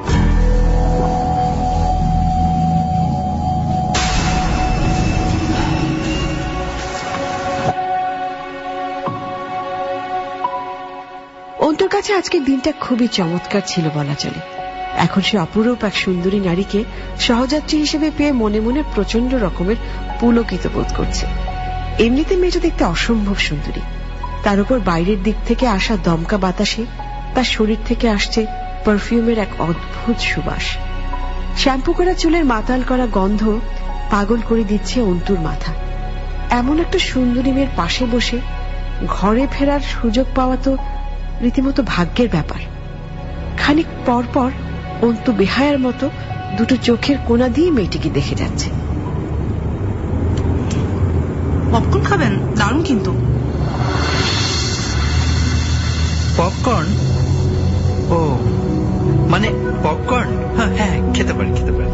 অন্তুর কাছে আজকের দিনটা খুবই চমৎকার ছিল বলা চলে। এখন সে অপরূপ এক সুন্দরী নারীকে সহযাত্রী হিসেবে পেয়ে মনে মনে প্রচন্ড রকমের পুলকিত বোধ করছে। এমনিতে মেয়েটা দেখতে অসম্ভব সুন্দরী, তার উপর বাইরের দিক থেকে আসা দমকা বাতাসে তার শরীর থেকে আসছে পারফিউমের এক অদ্ভুত সুবাস। শ্যাম্পু করা চুলের মাতাল করা গন্ধ পাগল করে দিচ্ছে অন্তুর মাথা। এমন একটা সুন্দরী মেয়ের পাশে বসে ঘরে ফেরার সুযোগ পাওয়া তো রীতিমতো ভাগ্যের ব্যাপার। খানিক পর পর অন্তু বেহায়ার মতো দুটো চোখের কোণা দিয়ে মেয়েটিকে দেখে যাচ্ছে। পপকর্ন খাবেন? দারুণ কিন্তু। পপকর্ন? ও মানে পপকর্ন, হ্যাঁ হ্যাঁ খেতে পারি খেতে পারি।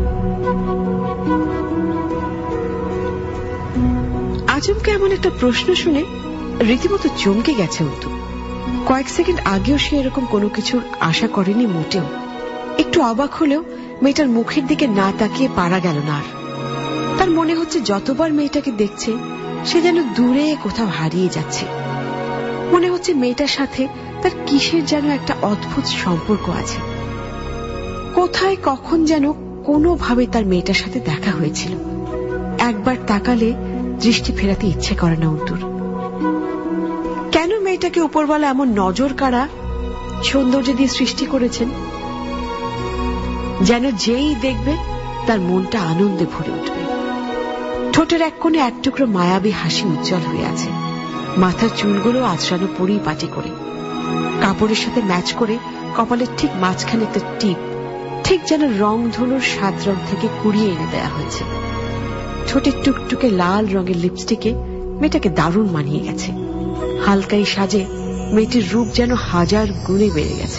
আচমকে এমন একটা প্রশ্ন শুনে রীতিমতো চমকে গেছে অন্তু। কয়েক সেকেন্ড আগেও সে এরকম কোনো কিছুর আশা করেনি মোটেও। একটু অবাক হলেও মেয়েটার মুখের দিকে না তাকিয়ে পারা গেল না আর। তার মনে হচ্ছে যতবার মেয়েটাকে দেখছে সে যেন দূরে কোথাও হারিয়ে যাচ্ছে। মনে হচ্ছে মেয়েটার সাথে তার কিসের যেন একটা অদ্ভুত সম্পর্ক আছে। কোথায় কখন যেন কোনোভাবে তার মেয়েটার সাথে দেখা হয়েছিল। একবার তাকালে দৃষ্টি ফেরাতে ইচ্ছে করে না অন্তুর। কেন মেয়েটাকে উপরওয়ালা এমন নজর কাড়া সৌন্দর্য দিয়ে সৃষ্টি করেছেন যেন যেই দেখবে তার মনটা আনন্দে ভরে উঠবে। ঠোঁটের এক কোণে এক টুকরো মায়াবী হাসি উজ্জ্বল হয়ে আছে। মাথার চুলগুলো আঁচড়ানো পরিপাটি করে, কাপড়ের সাথে ম্যাচ করে কপালের ঠিক মাঝখানে একটা টিপ, ঠিক যেন রং ধনুর সাত রং থেকে কুড়িয়ে এনে দেয়া হয়েছে। ঠোঁটের টুকটুকে লাল রঙের লিপস্টিকে মেয়েটাকে দারুণ মানিয়ে গেছে। হালকাই সাজে মেয়েটির রূপ যেন হাজার গুণে বেড়ে গেছে।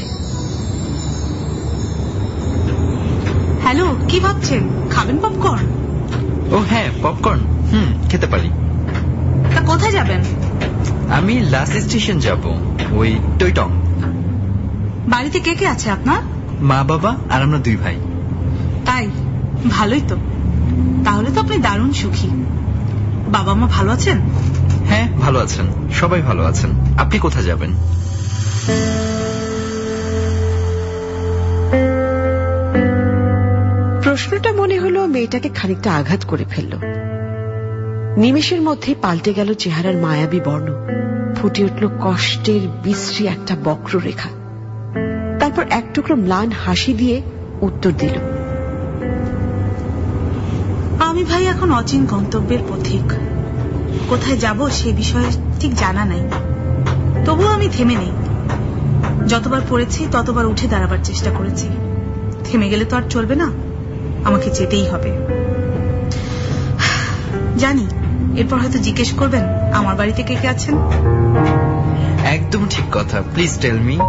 হ্যালো, কি ভাবছেন? খাবেন পপকর্ন? ও হ্যাঁ পপকর্ন, হুম খেতে পারি। তা কোথায় যাবেন? আমি লাস্ট স্টেশন যাব, ওই টয়টং। বাড়িতে কে কে আছে আপনার? মা বাবা আর আমরা দুই ভাই। তাই? ভালোই তো। তাহলে তো আপনি দারুণ সুখী। বাবা মা ভালো আছেন? হ্যাঁ ভালো আছেন, সবাই ভালো আছেন। আপনি কোথায় যাবেন? প্রশ্নটা মনে হলো মেয়েটাকে খানিকটা আঘাত করে ফেলল। নিমেষের মধ্যে পাল্টে গেল চেহারার মায়াবী বর্ণ, ফুটে উঠল কষ্টের বিশ্রী একটা বক্ররেখা। তারপর এক টুকরো ম্লান হাসি দিয়ে উত্তর দিল, আমি ভাই এখন অচিন গন্তব্যের পথিক। কোথায় যাব সে বিষয়ে ঠিক জানা নাই, তবুও আমি থেমে নেই। যতবার পড়েছি ততবার উঠে দাঁড়াবার চেষ্টা করেছি। থেমে গেলে তো আর চলবে না, আমাকে যেতেই হবে। জানি এরপর হয়তো জিজ্ঞেস করবেন আমার বাড়িতে কে কে আছেন। একদম ঠিক কথা, প্লিজ টেল মি।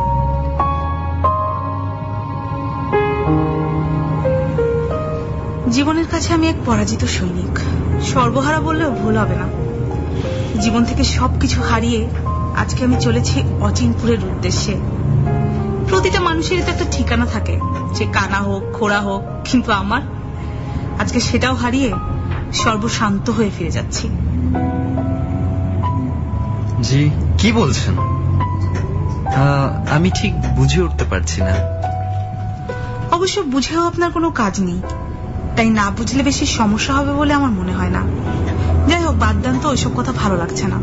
জীবনের কাছে আমি এক পরাজিত সৈনিক, সর্বহারা বললেও ভুল হবে না। জীবন থেকে সবকিছু হারিয়ে আজকে আমি চলেছি অচিনপুরের উদ্দেশ্যে। প্রতিটা মানুষেরই তো একটা ঠিকানা থাকে, সে কানা হোক খোড়া হোক, কিন্তু আমার আজকে সেটাও হারিয়ে সর্বশান্ত হয়ে ফিরে যাচ্ছি। জি কি বলছেন? আমি ঠিক বুঝে উঠতে পারছি না। অবশ্য বুঝেও আপনার কোনো কাজ নেই, তাই না বুঝলে বেশি সমস্যা হবে বলে আমার মনে হয় না। যাই হোক, বাদ দেন তো, ওইসব কথা ভালো লাগছে না।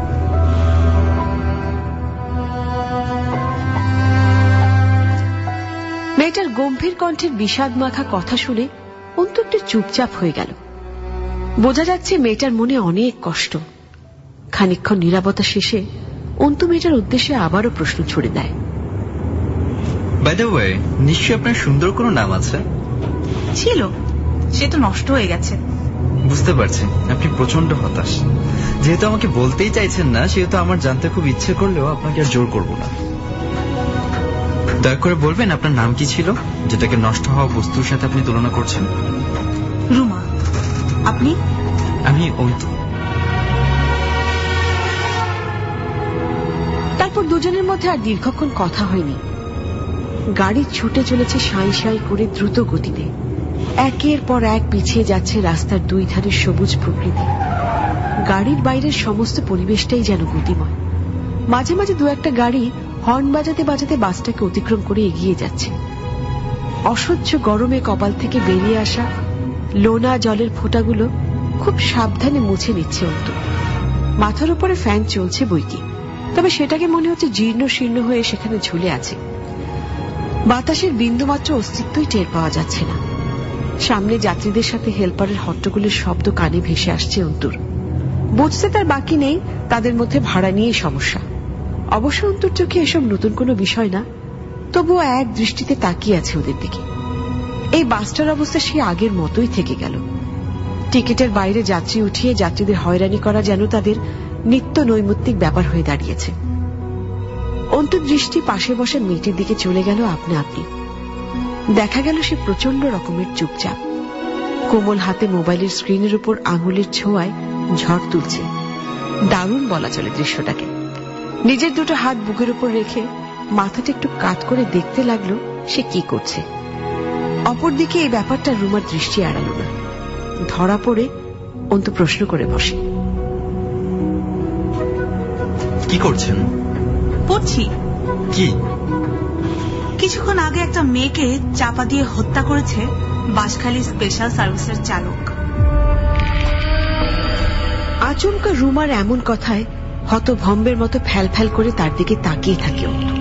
মেয়েটার গম্ভীর কণ্ঠের বিষাদ মাখা কথা শুনে অন্তু একটু চুপচাপ হয়ে গেল। বোঝা যাচ্ছে মেয়েটার মনে অনেক কষ্ট। খানিকক্ষণ নীরবতা শেষে অন্তু মেয়েটার উদ্দেশ্যে আবারও প্রশ্ন ছুড়ে দেয়, বাই দ্য ওয়ে, নিশ্চয়ই আপনার সুন্দর কোনো নাম আছে? ছিল, সে তো নষ্ট হয়ে গেছে। বুঝতে পারছি আপনি প্রচন্ড হতাশ। যেহেতু আমাকে বলতেই চাইছেন না, সেহেতু আমার জানতে খুব ইচ্ছে করলেও আপনাকে আর জোর করব না। দয়া করে বলবেন আপনার নাম কি ছিল, যেটাকে নষ্ট হওয়া বস্তুর সাথে আপনি তুলনা করছেন? রুমা। আপনি? আমি অন্তু। তারপর দুজনের মধ্যে আর দীর্ঘক্ষণ কথা হয়নি। গাড়ি ছুটে চলেছে সাঁই সাঁই করে দ্রুত গতিতে। একের পর এক পিছিয়ে যাচ্ছে রাস্তার দুই ধারে সবুজ প্রকৃতি। গাড়ির বাইরের সমস্ত পরিবেশটাই যেন গতিময়। মাঝে মাঝে দু একটা গাড়ি হর্ন বাজাতে বাজাতে বাসটাকে অতিক্রম করে এগিয়ে যাচ্ছে। অসহ্য গরমে কপাল থেকে বেরিয়ে আসা লোনা জলের ফোঁটাগুলো খুব সাবধানে মুছে নিচ্ছে অন্তু। মাথার উপরে ফ্যান চলছে বইকি, তবে সেটাকে মনে হচ্ছে জীর্ণ শীর্ণ হয়ে সেখানে ঝুলে আছে। বাতাসের বিন্দুমাত্র অস্তিত্বই টের পাওয়া যাচ্ছে না। সামনে যাত্রীদের সাথে হেল্পারের হট্টগোলের শব্দ কানে ভেসে আসছে অন্তুর। বুঝতে তার বাকি নেই তাদের মধ্যে ভাড়া নিয়ে সমস্যা। অবশ্য অন্তর চোখে এসব নতুন কোনো বিষয় না, তবুও এক দৃষ্টিতে তাকিয়ে আছে ওদের দিকে। এই বাসটার অবস্থা সে আগের মতোই থেকে গেল। টিকিটের বাইরে যাত্রী উঠিয়ে যাত্রীদের হয়রানি করা যেন তাদের নিত্য নৈমিত্তিক ব্যাপার হয়ে দাঁড়িয়েছে। অন্তর দৃষ্টি পাশে বসে মেয়েটির দিকে চলে গেল আপনা আপনি। দেখা গেল সে প্রচন্ড রকমের চুপচাপ, কোমল হাতে মোবাইলের স্ক্রিনের উপর আঙুলের ছোঁয়ায় ঝড় তুলছে। দারুণ বলা চলে দৃশ্যটাকে। নিজের দুটো হাত বুকের উপর রেখে মাথাটা একটু কাত করে দেখতে লাগলো সে কি করছে। অপরদিকে এই ব্যাপারটা রুমার দৃষ্টি এড়াল না। ধরা পড়ে অন্তু প্রশ্ন করে বসে, কি করছেন? পড়ছি। কি? কিছুক্ষণ আগে একটা মেয়েকে চাপা দিয়ে হত্যা করেছে বাঁশখালী স্পেশাল সার্ভিসের চালক। আচমকা রুমার এমন কথায় হতভম্বের মতো ফ্যাল ফ্যাল করে তার দিকে তাকিয়ে থাকে অন্তু।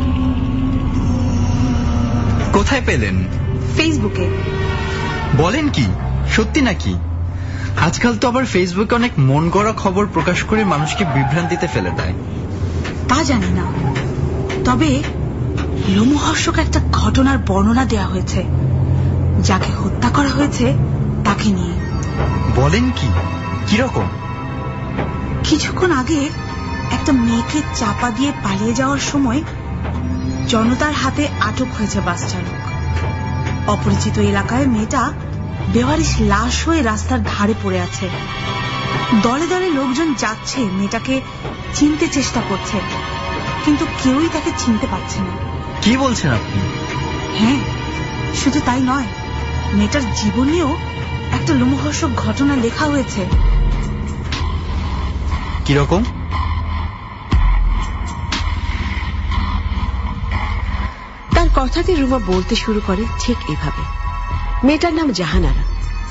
কোথায় পেলেন? ফেসবুকে। বলেন কি, সত্যি নাকি? আজকাল তো আবার ফেসবুকে অনেক মন গড়া খবর প্রকাশ করে মানুষকে বিভ্রান্তিতে ফেলে দেয়। তা জানি না, তবে লোমহর্ষক একটা ঘটনার বর্ণনা দেয়া হয়েছে। যাকে হত্যা করা হয়েছে তাকে নিয়ে। বলেন কি, কিরকম? কিছুক্ষণ আগে একটা মেয়েকে চাপা দিয়ে পালিয়ে যাওয়ার সময় জনতার হাতে আটক হয়েছে বাস চালক। অপরিচিত এলাকায় মেয়েটা বেওয়ারিশ লাশ হয়ে রাস্তার ধারে পড়ে আছে। দলে দলে লোকজন যাচ্ছে, মেয়েটাকে চিনতে চেষ্টা করছে, কিন্তু কেউই তাকে চিনতে পারছে না। কি বলছেন আপনি? হ্যাঁ, শুধু তাই নয়, মেয়েটার জীবনেও একটা লোমহর্ষক ঘটনা লেখা হয়েছে। কিরকম? তার কথাতে রুমা বলতে শুরু করে ঠিক এভাবে। মেয়েটার নাম জাহানারা।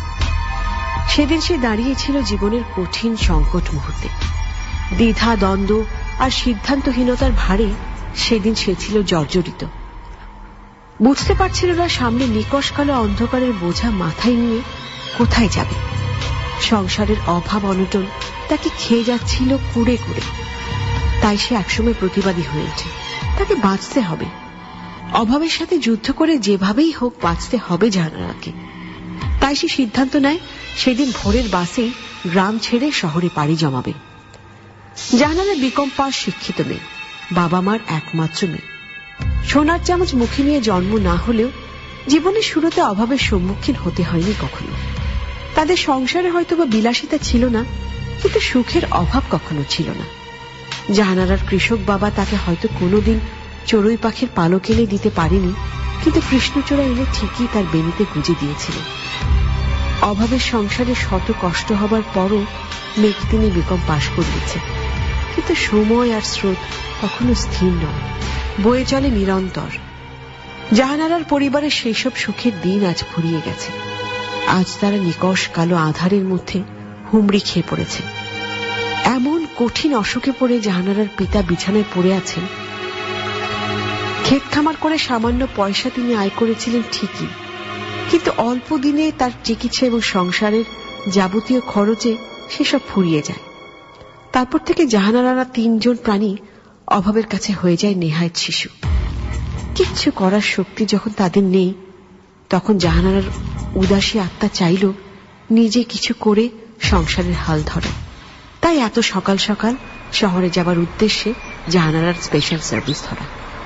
সেদিন সে দাঁড়িয়েছিল জীবনের কঠিন সংকট মুহূর্তে। দ্বিধা, দ্বন্দ্ব আর সিদ্ধান্তহীনতার ভারে সেদিন সে ছিল জর্জরিত। বুঝতে পারছিল না সামনে নিকষ কালো অন্ধকারের বোঝা মাথায় নিয়ে কোথায় যাবে। সংসারের অভাব অনটন তাকে খেয়ে যাচ্ছিল কুড়ে কুড়ে। তাই সে একসময় প্রতিবাদী হয়ে ওঠে। তাকে বাঁচতে হবে, অভাবের সাথে যুদ্ধ করে যেভাবেই হোক বাঁচতে হবে জাহানারাকে। তাই সে সিদ্ধান্ত নেয় সেদিন ভোরের বাসে গ্রাম ছেড়ে শহরে পাড়ি জমাবে। জাহানারা বিকম পাস শিক্ষিত মেয়ে, বাবা মার একমাত্র মেয়ে। সোনার চামচ মুখে নিয়ে জন্ম না হলেও জীবনের শুরুতে অভাবের সম্মুখীন হতে হয়নি কখনো। তাদের সংসারে হয়তোবা বিলাসিতা ছিল না, কিন্তু সুখের অভাব কখনো ছিল না। জাহানারার কৃষক বাবা তাকে হয়তো কোনোদিন চড়ুই পাখির পালক এনে দিতে পারেনি, কিন্তু কৃষ্ণচূড়া এনে ঠিকই তার বেনিতে গুঁজে দিয়েছিল। অভাবের সংসারে শত কষ্ট হবার পরও মেয়েকে তিনি বিকম পাশ করিয়েছে। কিন্তু সময় আর স্রোত কখনো স্থির নয়, বয়ে চলে নিরন্তর। জাহানারার পরিবারের সেই সব সুখের দিন আজ ফুরিয়ে গেছে। আজ তারা নিকষ কালো আধারের মধ্যে হুমড়ি খেয়ে পড়েছে। এমন কঠিন অসুখে পড়ে জাহানারার পিতা বিছানায় পড়ে আছেন। ক্ষেত খামার করে সামান্য পয়সা তিনি আয় করেছিলেন ঠিকই, কিন্তু অল্প দিনে তার চিকিৎসা এবং সংসারের যাবতীয় খরচে সেসব ফুরিয়ে যায়। তারপর থেকে জাহানারারা তিনজন প্রাণী অভাবের কাছে হয়ে যায় নেহায়েত শিশু। কিচ্ছু করার শক্তি যখন তাদের নেই, তখন জাহানারার উদাসী আত্মা চাইল নিজে কিছু করে সংসারের হাল ধরে। তাই এত সকাল সকাল শহরে যাবার উদ্দেশ্যে জাহানারার স্পেশাল সার্ভিস ধরা।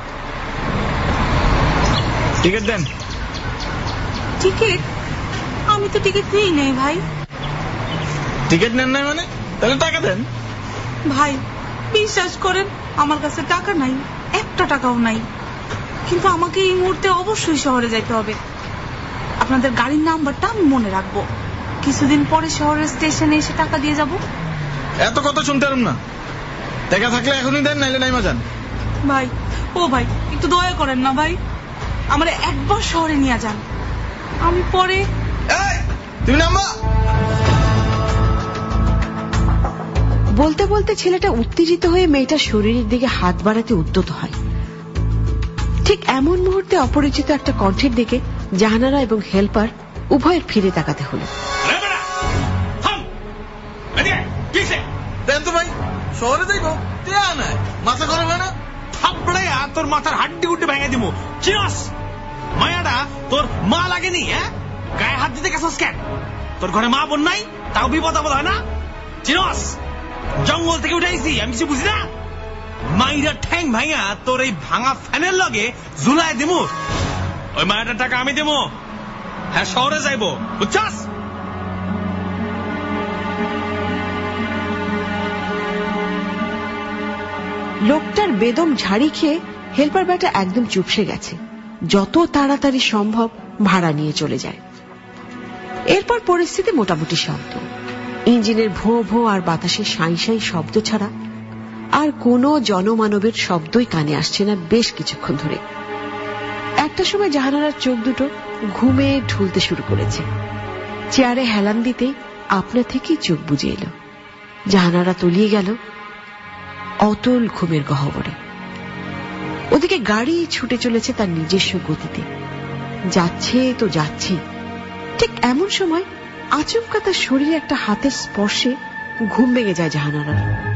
টিকিট দেন। টিকিট? আমি তো টিকিট নিই নাই ভাই। টিকিট নেন নাই মানে? তাহলে টাকা দেন। ভাই বিশ্বাস করেন, আমার কাছে টাকা নাই, একটা টাকাও নাই, কিন্তু আমাকে এই মুহূর্তে অবশ্যই শহরে যেতে হবে। আপনাদের গাড়ির নাম্বারটা আমি মনে রাখবো, কিছুদিন পরে শহরের স্টেশনে এসে টাকা দিয়ে যাব। এত কথা শুনতে পারুম না, টাকা থাকলে এখনই দেন, নাইলে নাই মাজান। ভাই, ও ভাই, একটু দয়া করেন না ভাই, আমার একবার শহরে নিয়ে যান, আমি পরে। তুমি নাম্বা। বলতে বলতে ছেলেটা উত্তেজিত হয়ে মেয়েটার শরীরের দিকে হাত বাড়াতে উদ্যত হয়। ঠিক এমন মুহূর্তে অপরিচিত একটা কণ্ঠের দিকে জাহানারা এবং হেল্পার উভয়ের ফিরে তাকাতে হলো। দেন তো ভাই, শহরে যাইব টিয়া নাই, মাথা গরম হয় না? থাপড়ে তোর মাথার হাড্ডি গুড্ডি ভেঙে দিব। চিনস মায়াটা তোর মা লাগেনি? হ্যাঁ, গায়ে হাত দিতে গেছস কেন? তোর ঘরে মা বোন নাই, তাও বিপদ আপদ হয় না? চিনস জঙ্গল থেকে উঠাইছি, আমি কিছু বুঝি না? মাইরা ঠ্যাং ভাঙা তোর এই ভাঙা ফ্যানের লগে ঝুলাই দিমু। ওই মায়াটার টাকা আমি দিমু। হ্যাঁ, শহরে যাইব, বুঝছস? লোকটার বেদম ঝাড়ি খেয়ে হেল্পার ব্যাটা একদম চুপসে গেছে। যত তাড়াতাড়ি সম্ভব ভাড়া নিয়ে চলে যায়। এরপর পরিস্থিতি মোটামুটি শান্ত। ইঞ্জিনের ভোঁ ভোঁ আর বাতাসের সাঁই সাঁই শব্দ ছাড়া আর কোনো জনমানবের শব্দই কানে আসছে না বেশ কিছুক্ষণ ধরে। একটা সময় জাহানারার চোখ দুটো ঘুমে ঢুলতে শুরু করেছে। চেয়ারে হেলান দিতে আপনা থেকেই চোখ বুজে এলো। জাহানারা তলিয়ে গেল অতল ঘুমের গহ্বরে। ওদিকে গাড়ি ছুটে চলেছে তার নিজস্ব গতিতে, যাচ্ছে তো যাচ্ছে। ঠিক এমন সময় আচমকা তার শরীরে একটা হাতের স্পর্শে ঘুম ভেঙে যায় জাহানারার।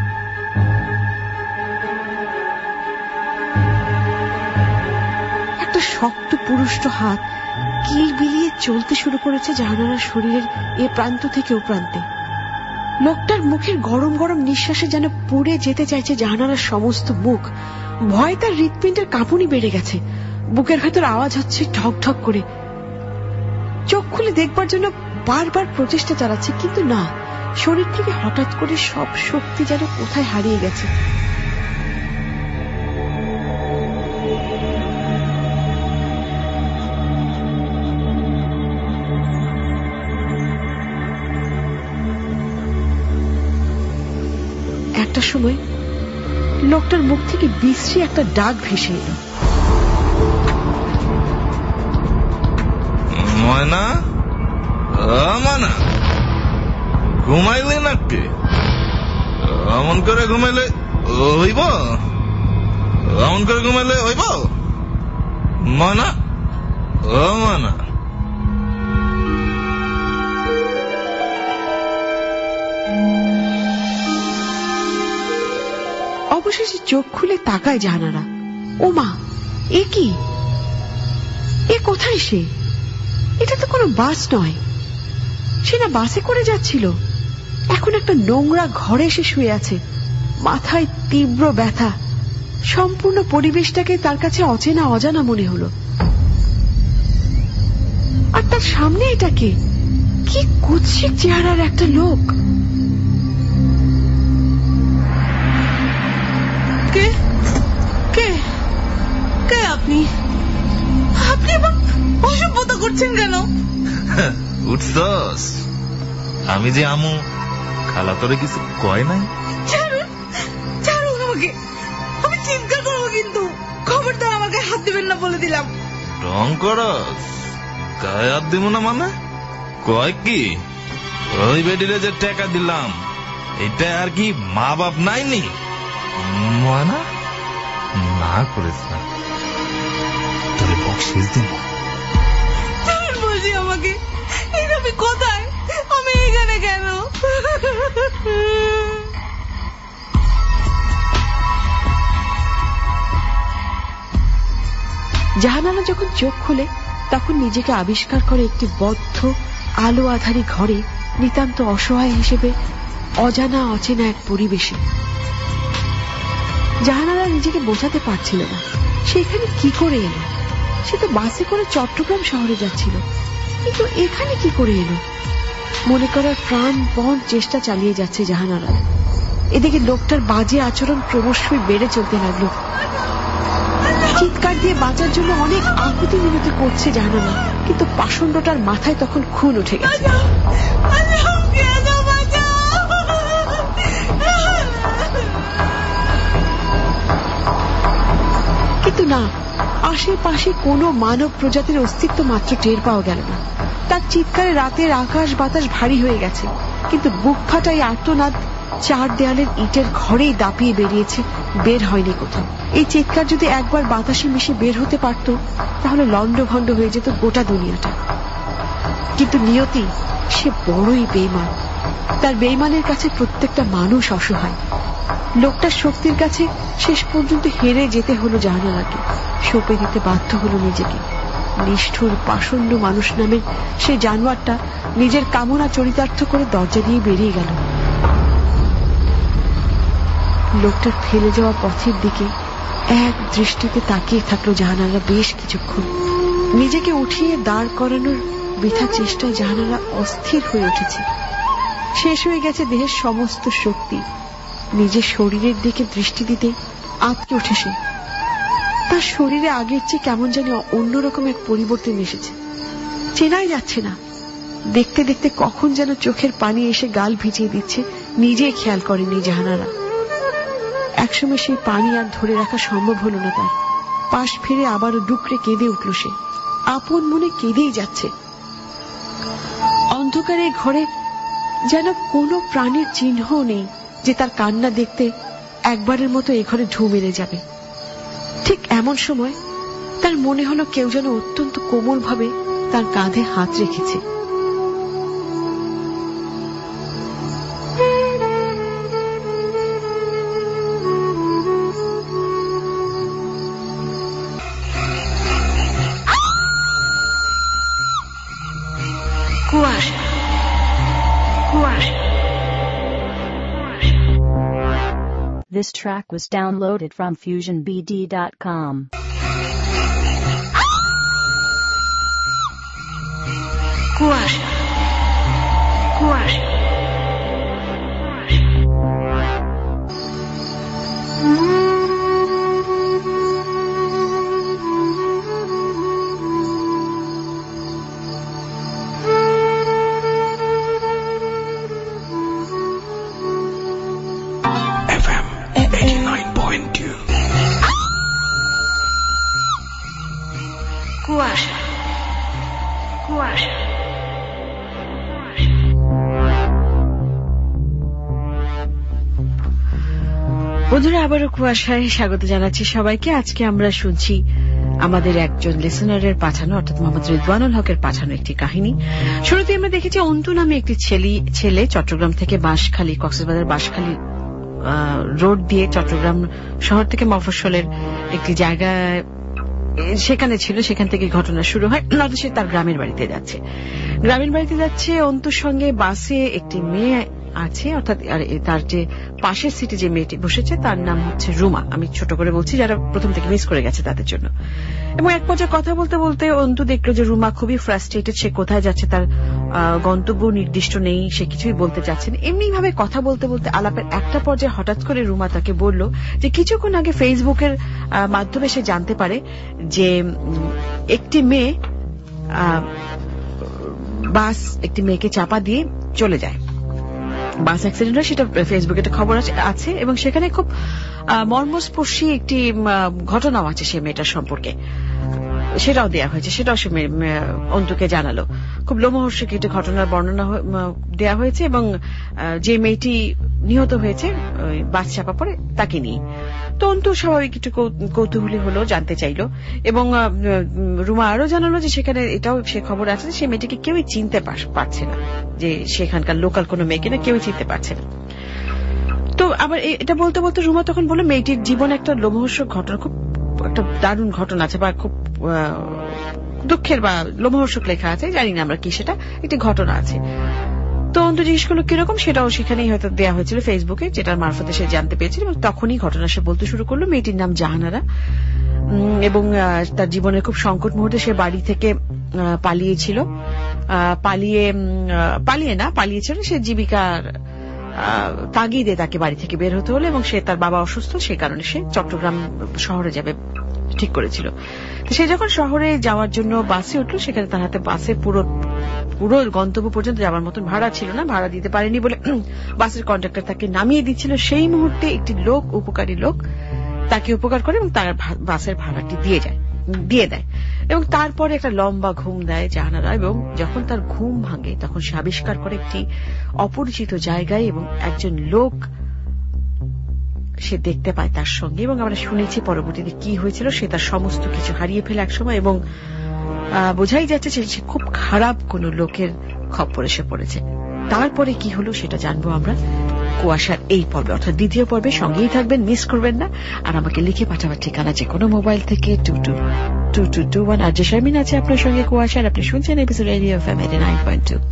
একটা শক্ত পুরুষ্ট হাত কিল বিলিয়ে চলতে শুরু করেছে জাহানারার শরীরের এ প্রান্ত থেকে ও প্রান্তে। লোকটার মুখের গরম গরম নিঃশ্বাসে যেন পুড়ে যেতে চাইছে জাহানারার সমস্ত মুখ। ভয় তার হৃৎপিণ্ডের কাঁপুনি বেড়ে গেছে। বুকের ভেতর আওয়াজ হচ্ছে ঠক ঠক করে। চোখ খুলে দেখবার জন্য বারবার প্রচেষ্টা চালাচ্ছে, কিন্তু না, শরীর থেকে হঠাৎ করে সব শক্তি যেন কোথায় হারিয়ে গেছে। একটা সময় লোকটার মুখ থেকে বিশ্রী একটা ডাক ভেসে এলো। ময়না, ময়না, ঘুমাইলে নাকি? এমন করে ঘুমাইলে হইব? এমন করে ঘুমাইলে হইব? ময়না, ও ময়না। অবশেষে চোখ খুলে তাকায় জাহানারা। ও মা, এ কি? এ কোথায় সে? এটা তো কোনো বাস নয়। সে না বাসে করে যাচ্ছিল, এখন একটা নোংরা ঘরে এসে শুয়ে আছে। মাথায় তীব্র ব্যথা। সম্পূর্ণ পরিবেশটাকে তার কাছে অচেনা অজানা মনে হলো। আর তার সামনে এটা কে? কি কুৎসিত চেহারার একটা লোক। কে কে কে আপনি? আপনি এবার অসভ্যতা করছেন কেন? উঠছস? আমি যে আমু, খালা তোরে কিছু কয় নাই? ছাড়ুন, ছাড়ুন আমাকে, আমি চিৎকার করবো কিন্তু। খবরদার আমাকে হাত দেবেন না বলে দিলাম। রং করস? গায়ে হাত দিব না মানে? কয় কি? ওই বেডিরে যে টাকা দিলাম, এটা আর কি মা বাপ নাইনি? ময়না, না করিস না, তোরে বকশিস দিব। ছাড়ুন বলছি আমাকে। আমি কোথায়? আমি এখানে কেন? জাহানারা যখন চোখ খুলে তখন নিজেকে আবিষ্কার করে একটি বদ্ধ আলো আধারী ঘরে, নিতান্ত অসহায় হিসেবে, অজানা অচেনা এক পরিবেশে। জাহানারা নিজেকে বোঝাতে পারছিল না সে এখানে কি করে এলো। সে তো বাসে করে চট্টগ্রাম শহরে যাচ্ছিল, কিন্তু এখানে কি করে এলো? মনে করার প্রাণপণ চেষ্টা চালিয়ে যাচ্ছে জাহানারা। এদিকে লোকটার বাজে আচরণ ক্রমশই বেড়ে চলতে লাগলো। চিৎকার দিয়ে বাঁচার জন্য অনেক আকুতি মিনতি করছে জাহানারা, কিন্তু পাষণ্ডটার মাথায় তখন খুন উঠে গেছে। কিন্তু না, আশেপাশে কোনো মানব প্রজাতির অস্তিত্ব মাত্র টের পাওয়া গেল না। তার চিৎকারে রাতের আকাশ বাতাস ভারী হয়ে গেছে, কিন্তু বুক ফাটাই আর্তনাদ চার দেয়ালের ইটের ঘরেই দাপিয়ে বেরিয়েছে, বের হয়নি কোথাও। এই চিৎকার যদি একবার বাতাসে মিশে বের হতে পারত, তাহলে লন্ডভন্ড হয়ে যেত গোটা দুনিয়াটা। কিন্তু নিয়তি সে বড়ই বেঈমান। তার বেঈমানের কাছে প্রত্যেকটা মানুষ অসহায়। লোকটার শক্তির কাছে শেষ পর্যন্ত হেরে যেতে হলো জাহানারাকে, সঁপে দিতে বাধ্য হলো নিজেকে। নিষ্ঠুর পাষণ্ড মানুষ নামের সেই জানোয়ারটা নিজের কামনা চরিতার্থ করে দরজা দিয়ে বেরিয়ে গেল। লোকটার ফেলে যাওয়া পথের দিকে এক দৃষ্টিতে তাকিয়ে থাকলো জাহানারা বেশ কিছুক্ষণ। নিজেকে উঠিয়ে দাঁড় করানোর বৃথা চেষ্টায় জাহানারা অস্থির হয়ে উঠেছে। শেষ হয়ে গেছে দেহের সমস্ত শক্তি। নিজের শরীরের দিকে দৃষ্টি দিতে আঁতকে উঠে সে। তার শরীরে আগের চেয়ে কেমন জানি অন্যরকম এক পরিবর্তন এসেছে, চেনাই যাচ্ছে না। দেখতে দেখতে কখন যেন চোখের পানি এসে গাল ভিজিয়ে দিচ্ছে, নিজেই খেয়াল করেনি জাহানারা। একসময় সেই পানি আর ধরে রাখা সম্ভব হলো না তার। পাশ ফিরে আবারও ডুকরে কেঁদে উঠল সে, আপন মনে কেঁদেই যাচ্ছে। অন্ধকারে ঘরে যেন কোনো প্রাণীর চিহ্ন নেই যে তার কান্না দেখতে একবারের মতো এ ঘরে ঢু মেরে যাবে। ঠিক এমন সময় তার মনে হলো কেউ যেন অত্যন্ত কোমল ভাবে তার কাঁধে হাত রেখেছে। কুয়াশা কুয়াশা। This track was downloaded from fusion b d dot com. কুয়াশা কুয়াশা। F M eighty-nine point two. কুয়াশা কুয়াশা। বন্ধুরা, আবারও কুয়াশায় স্বাগত জানাচ্ছি সবাইকে। আজকে আমরা শুনছি আমাদের একজন লিসনারের পাঠানো, অর্থাৎ মোহাম্মদ রিদওয়ানুল হকের পাঠানো একটি কাহিনী। শুরুতে আমরা দেখেছি অন্তু নামে একটি ছেলে চট্টগ্রাম থেকে বাঁশখালী, কক্সবাজার বাঁশখালী রোড দিয়ে চট্টগ্রাম শহর থেকে মফস্বলের একটি জায়গায় সেখানে ছিল। সেখান থেকে ঘটনা শুরু হয়। নয়তো সে তার গ্রামের বাড়িতে যাচ্ছে। গ্রামের বাড়িতে যাচ্ছে অন্তুর সঙ্গে বাসে একটি মেয়ে আছে, অর্থাৎ তার যে পাশের সিটে যে মেয়েটি বসেছে তার নাম হচ্ছে রুমা। আমি ছোট করে বলছি যারা প্রথম থেকে মিস করে গেছে তাদের জন্য। এবং এক পর্যায়ে কথা বলতে বলতে অন্তু দেখলো যে রুমা খুবই ফ্রাস্ট্রেটেড। সে কোথায় যাচ্ছে তার গন্তব্য নির্দিষ্ট নেই, সে কিছুই বলতে চাচ্ছে না। এমনি ভাবে কথা বলতে বলতে আলাপের একটা পর্যায়ে হঠাৎ করে রুমা তাকে বলল যে কিছুক্ষণ আগে ফেসবুকের মাধ্যমে সে জানতে পারে যে একটি মেয়ে বাস একটি মেয়েকে চাপা দিয়ে চলে যায়। বাস অ্যাক্সিডেন্ট হয়, সেটা ফেসবুকে একটা খবর আছে এবং সেখানে খুব মর্মস্পর্শী একটি ঘটনাও আছে সে মেয়েটার সম্পর্কে, সেটাও দেয়া হয়েছে। সেটাও সে অন্তুকে জানালো। খুব লোমহর্ষক একটি ঘটনার বর্ণনা দেয়া হয়েছে এবং যে মেয়েটি নিহত হয়েছে বাস চাপা পড়ে তাকে নিয়ে। তো অন্তু স্বাভাবিক একটু কৌতূহলী হলো, জানতে চাইল এবং রুমা আরো জানালো যে সেখানে এটাও সে খবর আছে যে সে মেয়েটিকে কেউই চিনতে পারছে না, যে সেখানকার লোকাল কোনো মেয়েকে না কেউই চিনতে পারছে না। তো আবার এটা বলতে বলতে রুমা তখন বলল মেয়েটির জীবনে একটা লোমহর্ষক ঘটনা, খুব একটা দারুণ ঘটনা আছে বা খুব দুঃখের বা লোমহর্ষক লেখা আছে, জানি না আমরা কি, সেটা একটি ঘটনা আছে। তো অন্তু জিজ্ঞেস করলো কিরকম, সেটাও সেখানেই হয়তো দেওয়া হয়েছিল ফেসবুকে, যেটার মারফতে সে জানতে পেরেছিল। এবং তখনই ঘটনা সে বলতে শুরু করলো। মেয়েটির নাম জাহানারা এবং তার জীবনের খুব সংকট মুহূর্তে সে বাড়ি থেকে পালিয়েছিল। পালিয়ে পালিয়ে না পালিয়েছিল সে জীবিকার তাগিদে তাকে বাড়ি থেকে বের হতে হলো এবং সে তার বাবা অসুস্থ, সে কারণে সে চট্টগ্রাম শহরে যাবে ঠিক করেছিল। সে যখন শহরে যাওয়ার জন্য বাসে উঠলো, সেখানে তার হাতে বাসে পুরো পুরো গন্তব্য পর্যন্ত যাওয়ার মতন ভাড়া ছিল না, ভাড়া দিতে পারেনি বলে বাসের কন্ডাক্টর তাকে নামিয়ে দিচ্ছিল। সেই মুহূর্তে একটি লোক, উপকারী লোক, তাকে উপকার করে এবং তার বাসের ভাড়াটি দিয়ে যায় দিয়ে দেয় এবং তারপরে একটা লম্বা ঘুম দেয় জাহানারা। এবং যখন তার ঘুম ভাঙে তখন সে আবিষ্কার করে একটি অপরিচিত জায়গায় এবং একজন লোক সে দেখতে পায় তার সঙ্গে। এবং আমরা শুনেছি পরবর্তীতে কি হয়েছিল। সে তার সমস্ত কিছু হারিয়ে ফেলে একসময় এবং বোঝাই যাচ্ছে সে খুব খারাপ কোন লোকের খপ্পরে সে পড়েছে। তারপরে কি হলো সেটা জানবো আমরা কুয়াশার এই পর্বে, অর্থাৎ দ্বিতীয় পর্বে। সঙ্গেই থাকবেন, মিস করবেন না। আর আমাকে লিখে পাঠাবার ঠিকানা যে কোনো মোবাইল থেকে two two two two two one. আর যে শারমিন আছে আপনার সঙ্গে কুয়াশার, আপনি শুনছেন episode radio FM eighty nine point two.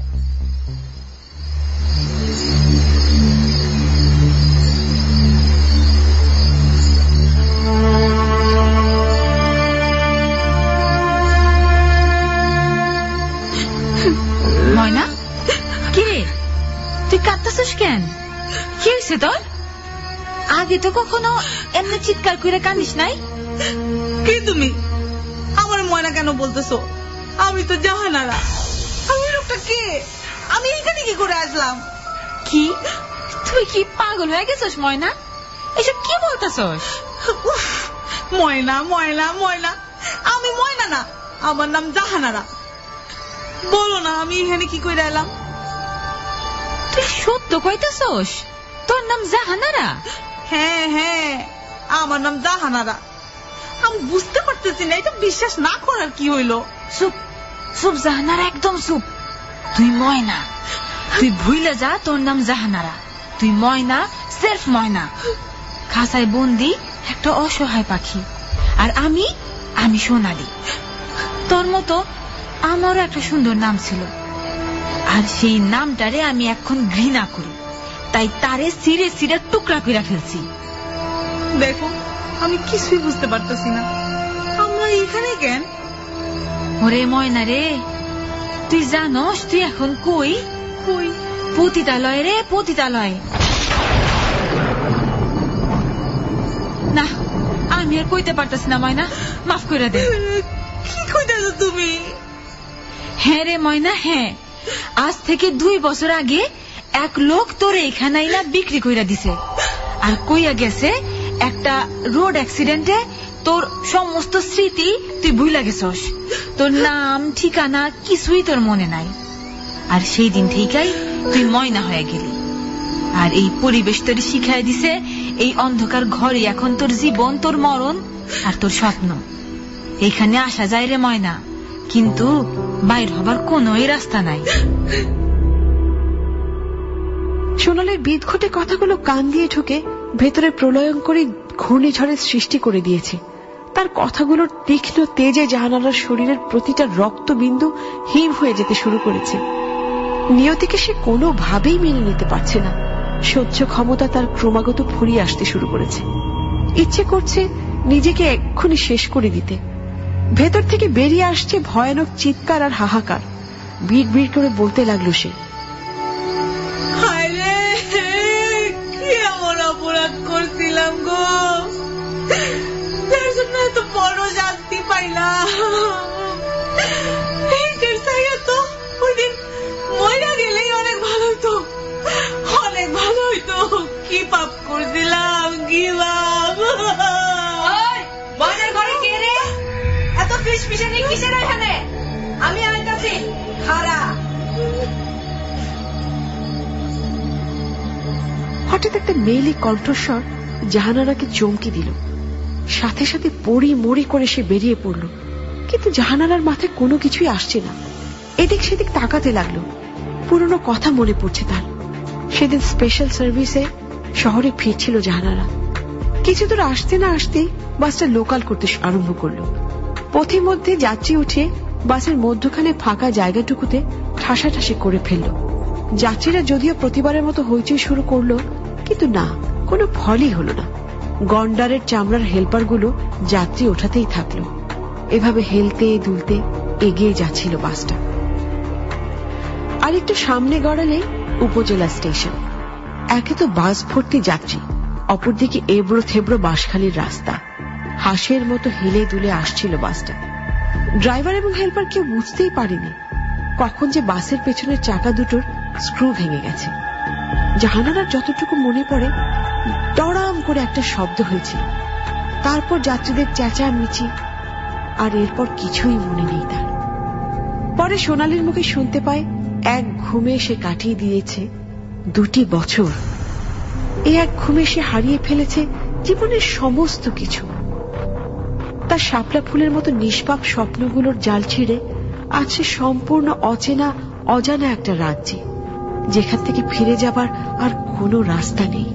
Moyna, কি রে তুই কাঁদতেছিস কেন? কি হয়েছে তোর? আগে তো কখনো এমনি চিৎকার করে কাঁদিস নাই। কি তুমি আমার ময়না কেন বলতেছো? আমি তো জাহানারা। আমি লোকটা কে? আমি এখানে কি করে আসলাম? কি তুই কি পাগল হয়ে গেছিস ময়না? এসব কি বলতেছস? ময়না ময়না ময়না, আমি ময়না না, আমার নাম জাহানারা। বলো না আমি এখানে কি করে এলাম? তুই সত্য কইতেছস? তোর নাম জাহানারা? হ্যাঁ হ্যাঁ, আমার নাম জাহানারা। আমি বুঝতে পারতেছি না এটা বিশ্বাস না করার কি হইলো। চুপ চুপ জাহানারা, একদম চুপ। তুই ময়না, তুই ভুলে যা তোর নাম জাহানারা। তুই ময়না, সেলফ ময়না, খাঁচায় বন্দি একটা অসহায় পাখি। আর আমি আমি সোনালি। তোর মতো আমারও একটা সুন্দর নাম ছিল, আর সেই নামটারে আমি এখন ঘৃণা করি, তাই তারে সিরে সিরে টুকরা করে ফেলছি। দেখো আমি কিছুই বুঝতে পারতেছি না, আমরা এখানে কেন? ওরে ময়না রে, তুই জানোস তুই এখন কই? কই? পতিতালয় রে, পতিতালয়। না আমি আর কইতে পারতেছি না ময়না, মাফ করে দে। কি কইতেছো তুমি? হ্যাঁ রে ময়না, হ্যাঁ, আজ থেকে দুই বছর আগে এক লোক তোর এখানে না বিক্রি কইরা দিছে, আর কইয়া গেছে একটা রোড অ্যাক্সিডেন্টে তোর সমস্ত স্মৃতি তুই ভুইলা গেছস। তোর নাম ঠিকানা কিছুই তোর মনে নাই। আর সেই দিন থেকেই তুই ময়না হয়ে গেলি। আর এই পরিবেশ তোর শিখাই দিছে এই অন্ধকার ঘরে এখন তোর জীবন, তোর মরণ আর তোর স্বপ্ন। এখানে আসা যায় রে ময়না, কিন্তু বাইর হবার কোনোই রাস্তা নাই। সোনালের বিদঘটে কথাগুলো কান দিয়ে ঢুকে ভেতরে প্রলয়ঙ্করী ঘূর্ণিঝড়ের সৃষ্টি করে দিয়েছে। তার কথাগুলোর তীক্ষ্ণ তেজে জাহানারার শরীরের প্রতিটা রক্তবিন্দু হিম হয়ে যেতে শুরু করেছে। নিয়তিকে সে কোনোভাবেই মেনে নিতে পারছে না। সহ্য ক্ষমতা তার ক্রমাগত ফুরিয়ে আসতে শুরু করেছে। ইচ্ছে করছে নিজেকে এক্ষুনি শেষ করে দিতে। ভেতর থেকে বেরিয়ে আসছে ভয়ানক চিৎকার আর হাহাকার। বিড় বিড় করে বলতে লাগলো সে, কি এমন অপরাধ করছিলাম গো, তার জন্য এত বড় শাস্তি পাইলাম। তো ওইদিন ময়রা গেলেই অনেক ভালো হইতো, অনেক ভালো হইতো। কি পাপ করছিলাম, কি পাপ। ময়নার ঘরে কে রে? এত ফিসফিসানি কিসের এখানে? আমি আইতাছি, খারা। হঠাৎ একটা মেয়েলি কণ্ঠস্বর জাহানারাকে চমকে দিল। সাথে সাথে পড়ি মরি করে সে বেরিয়ে পড়ল, কিন্তু জাহানারার মাথায় কোনো কিছুই আসছে না। এদিক সেদিক তাকাতে লাগলো। পুরনো কথা মনে পড়ছে তার। সেদিন স্পেশাল সার্ভিসে শহরে ফিরছিল জাহানারা। কিছু দূর আসতে না আসতেই বাসটা লোকাল করতে আরম্ভ করলো। পথে মধ্যে যাত্রী উঠে বাসের মধ্যখানে ফাঁকা জায়গাটুকুতে ঠাসাঠাসি করে ফেলল। যাত্রীরা যদিও প্রতিবারের মতো হইচই শুরু করলো, কিন্তু না, কোনো ফলই হলো না। গন্ডারের চামড়ার হেল্পারগুলো যাত্রী ওঠাতেই থাকলো। এভাবে হেলতে দুলতে এগিয়ে যাচ্ছিল বাসটা। আর একটু সামনে গড়ালে উপজেলা স্টেশন। একে তো বাস ভর্তি যাত্রী, অপরদিকে এবড়ো থেবড়ো বাঁশখালীর রাস্তা। হাঁসের মতো হেলে দুলে আসছিল বাসটা। ড্রাইভার এবং হেল্পার কেউ বুঝতেই পারেনি কখন যে বাসের পেছনের চাকা দুটোর স্ক্রু ভেঙে গেছে। জাহানারার যতটুকু মনে পড়ে, দড়াম করে একটা শব্দ হয়েছিল। তারপর যাত্রীদের চেঁচামেচি, আর এরপর কিছুই মনে নেই তার। পরে সোনালীর মুখে শুনতে পায় এক ঘুমে সে কাটিয়ে দিয়েছে দুটি বছর। এই এক ঘুমে সে হারিয়ে ফেলেছে জীবনের সমস্ত কিছু। তার শাপলা ফুলের মতো নিষ্পাপ স্বপ্নগুলোর জাল ছিঁড়ে আজ সে সম্পূর্ণ অচেনা অজানা একটা রাজ্যে। যেখান থেকে ফিরে যাবার আর কোনো রাস্তা নেই।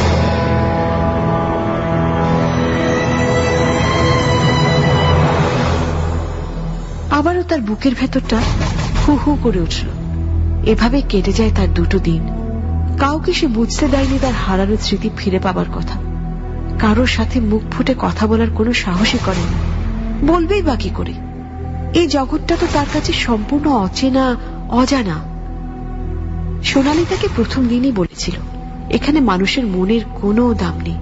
আবারও তার বুকের ভেতরটা হু হু করে উঠল। এভাবে কেটে যায় তার দুটো দিন। কাউকে সে বুঝতে দেয়নি তার হারানো স্মৃতি ফিরে পাবার কথা। কারোর সাথে মুখ ফুটে কথা বলার কোনো সাহসই করে না। বলবেই বা কি করে? এই জগৎটা তো তার কাছে সম্পূর্ণ অচেনা, অজানা। সোনালী তাকে প্রথম দিনই বলেছিল, এখানে মানুষের মনের কোনো দাম নেই।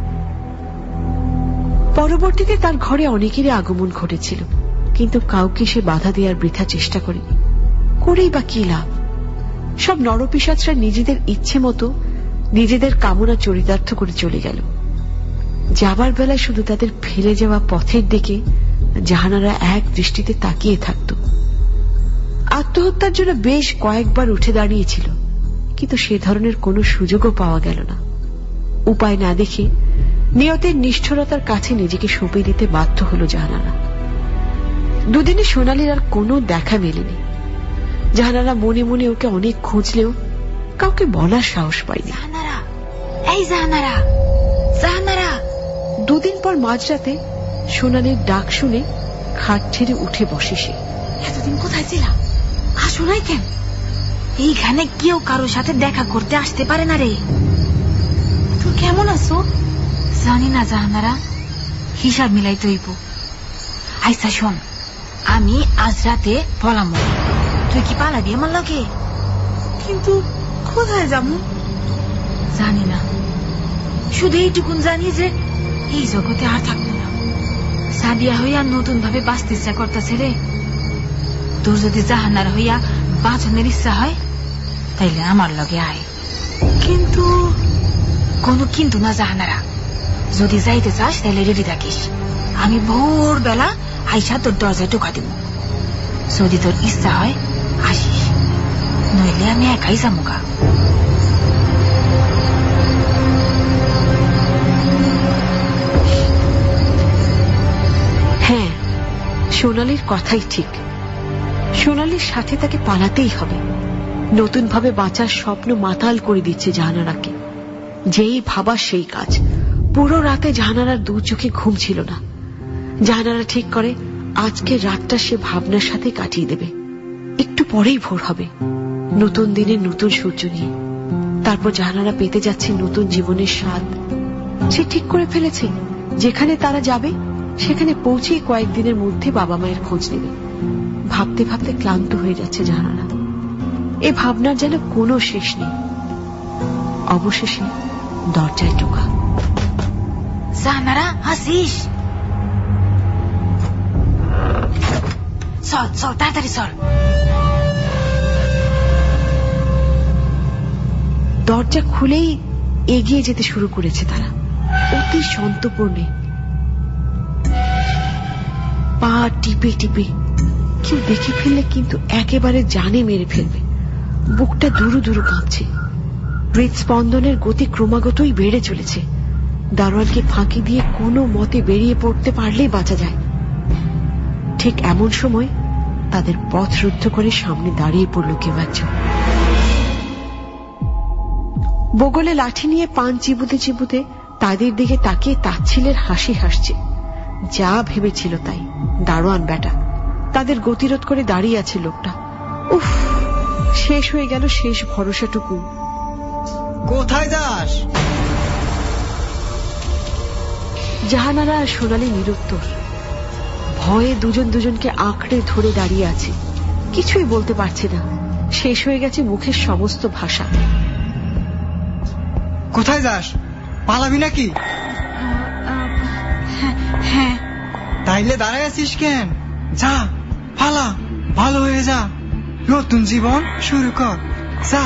পরবর্তীতে তার ঘরে অনেকেরই আগমন ঘটেছিল, কিন্তু কাউকে সে বাধা দেওয়ার বৃথা চেষ্টা করেনি। করেই বা কি লাভ? সব নরপিশাচরা নিজেদের ইচ্ছে মতো নিজেদের কামনা চরিতার্থ করে চলে গেল। যাবার বেলায় শুধু তাদের ফেলে যাওয়া পথের দিকে জাহানারা এক দৃষ্টিতে তাকিয়ে থাকত। আত্মহত্যার জন্য বেশ কয়েকবার উঠে দাঁড়িয়েছিল, কিন্তু সে ধরনের কোনো সুযোগও পাওয়া গেল না। উপায় না দেখে নিয়তের নিষ্ঠুরতার কাছে নিজেকে সঁপে দিতে বাধ্য হল জাহানারা। দুদিনে সোনালীর আর কোনো দেখা মেলেনি। জাহানারা মনে মনে ওকে অনেক খুঁজলেও কাউকে বলার সাহস পায়নি। দুদিন পর মাঝরাতে সোনালীর ডাক শুনে খাট ছেড়ে উঠে বসে সে। এতদিন কোথায় ছিলাম? আসো নাই কেন? এইখানে কেউ কারোর সাথে দেখা করতে আসতে পারে না রে। তুই কেমন আছো? জানি না জাহানারা, হিসাব মিলাই তৈব। আইসা শোন, আমি আজ রাতে পলাম। তুই কি পালাবি আমার লগে? কিন্তু কোথায় যাবো জানি না, শুধু এইটুকুন জানি যে এই জগতে আর থাকবো না। সাদিয়া হইয়া নতুন ভাবে বাঁচতে ইচ্ছা করতেছে রে। তোর যদি জাহানারা হইয়া বাঁচনের ইচ্ছা হয় তাইলে আমার লগে আয়। কিন্তু কোনো কিন্তু না জাহানারা, যদি যাইতে চাস তাইলে রেডি থাকিস। আমি ভোর বেলা আইসা তোর দরজায় টোকা দিব। যদি তোর ইচ্ছা হয় আসিস, নইলে আমি একাই যামুগা। হ্যাঁ, সোনালীর কথাই ঠিক। সোনালীর সাথে তাকে পালাতেই হবে। নতুন ভাবে বাঁচার স্বপ্ন মাতাল করে দিচ্ছে জাহানারাকে। যেই ভাবা সেই কাজ। পুরো রাতে জাহানারার দু চোখে ঘুম ছিল না। জাহানারা ঠিক করে আজকে রাতটা সে ভাবনার সাথে কাটিয়ে দেবে। একটু পরেই ভোর হবে, নতুন দিনের নতুন সূর্য নিয়ে। তারপর জাহানারা পেতে যাচ্ছে নতুন জীবনের স্বাদ। সে ঠিক করে ফেলেছে যেখানে তারা যাবে সেখানে পৌঁছে কয়েকদিনের মধ্যে বাবা মায়ের খোঁজ নেবে। ভাবতে ভাবতে ক্লান্ত হয়ে যাচ্ছে জাহানারা। এ ভাবনার যেন কোনো শেষ নেই। অবশেষে দরজায় টোকা। জাহানারা আসিস? চল চল তাড়াতাড়ি চল। দরজা খুলেই এগিয়ে যেতে শুরু করেছে তারা, অতি সন্তর্পণে, পা টিপে টিপে। কেউ দেখে ফেললে কিন্তু একেবারে জানে মেরে ফেলবে। বুকটা দুরু দুরু কাঁপছে। হৃদস্পন্দনের গতি ক্রমাগতই বেড়ে চলেছে। দারোয়ানকে ফাঁকি দিয়ে কোনো মতে বেরিয়ে পড়তে পারলেই বাঁচা যায়। ঠিক এমন সময় তাদের পথ রুদ্ধ করে সামনে দাঁড়িয়ে পড়ল কেউ একজন। বগলে লাঠি নিয়ে পান চিবুতে চিবুতে তাদের দিকে তাকিয়ে তাচ্ছিলের হাসি হাসছে। যা ভেবেছিল তাই। দারোয়ান বেটা। তাদের গতিরোধ করে দাঁড়িয়ে আছে লোকটা। উফ, শেষ হয়ে গেল শেষ ভরসাটুকু। কোথায় যাস? জাহানারা আর সোনালী নিরুত্তর। ভয়ে দুজন দুজনকে আঁকড়ে ধরে দাঁড়িয়ে আছে। কিছুই বলতে পারছে না। শেষ হয়ে গেছে মুখের সমস্ত ভাষা। কোথায় যাস? পালাবি নাকি? হ্যাঁ। তাইলে দাঁড়ায় আছিস কেন? যা, পালা, ভালো হয়ে যা, নতুন জীবন শুরু কর, যা।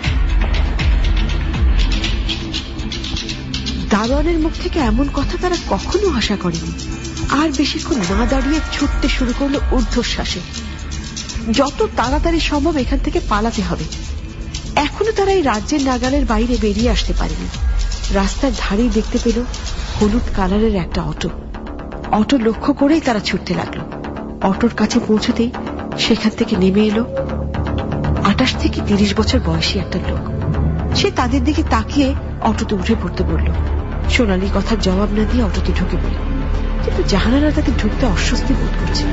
দারোয়ানের মুখ থেকে এমন কথা তারা কখনো আশা করেনি। আর বেশিক্ষণ না দাঁড়িয়ে ছুটতে শুরু করলো ঊর্ধ্বশ্বাসে। যত তাড়াতাড়ি সম্ভব এখান থেকে পালাতে হবে। এখনো তারা এই রাজ্যের নাগালের বাইরে বেরিয়ে আসতে পারেনি। রাস্তার ধারেই দেখতে পেল হলুদ কালারের একটা অটো। অটো লক্ষ্য করেই তারা ছুটতে লাগলো। অটোর কাছে পৌঁছতেই সেখান থেকে নেমে এলো আর আটাশ থেকে তিরিশ বছর বয়সী একটা লোক। সে তাদের দিকে তাকিয়ে অটোতে উঠে পড়তে বলল। সোনালী কথার জবাব না দিয়ে অটোতে ঢুকে পড়ল, কিন্তু জাহানারা তাকে ঢুকতে অস্বস্তি বোধ করছে।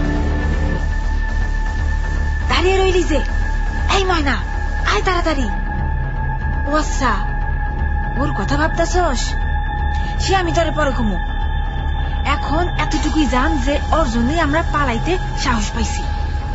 দাঁড়িয়ে রইলি যে, এই ময়না আয় তাড়াতাড়ি। ও আচ্ছা, ওর কথা ভাবতেছস? সে আমি তোরে পরে ঘুমো। এখন এতটুকুই জান যে ওর জন্যই আমরা পালাইতে সাহস পাইছি।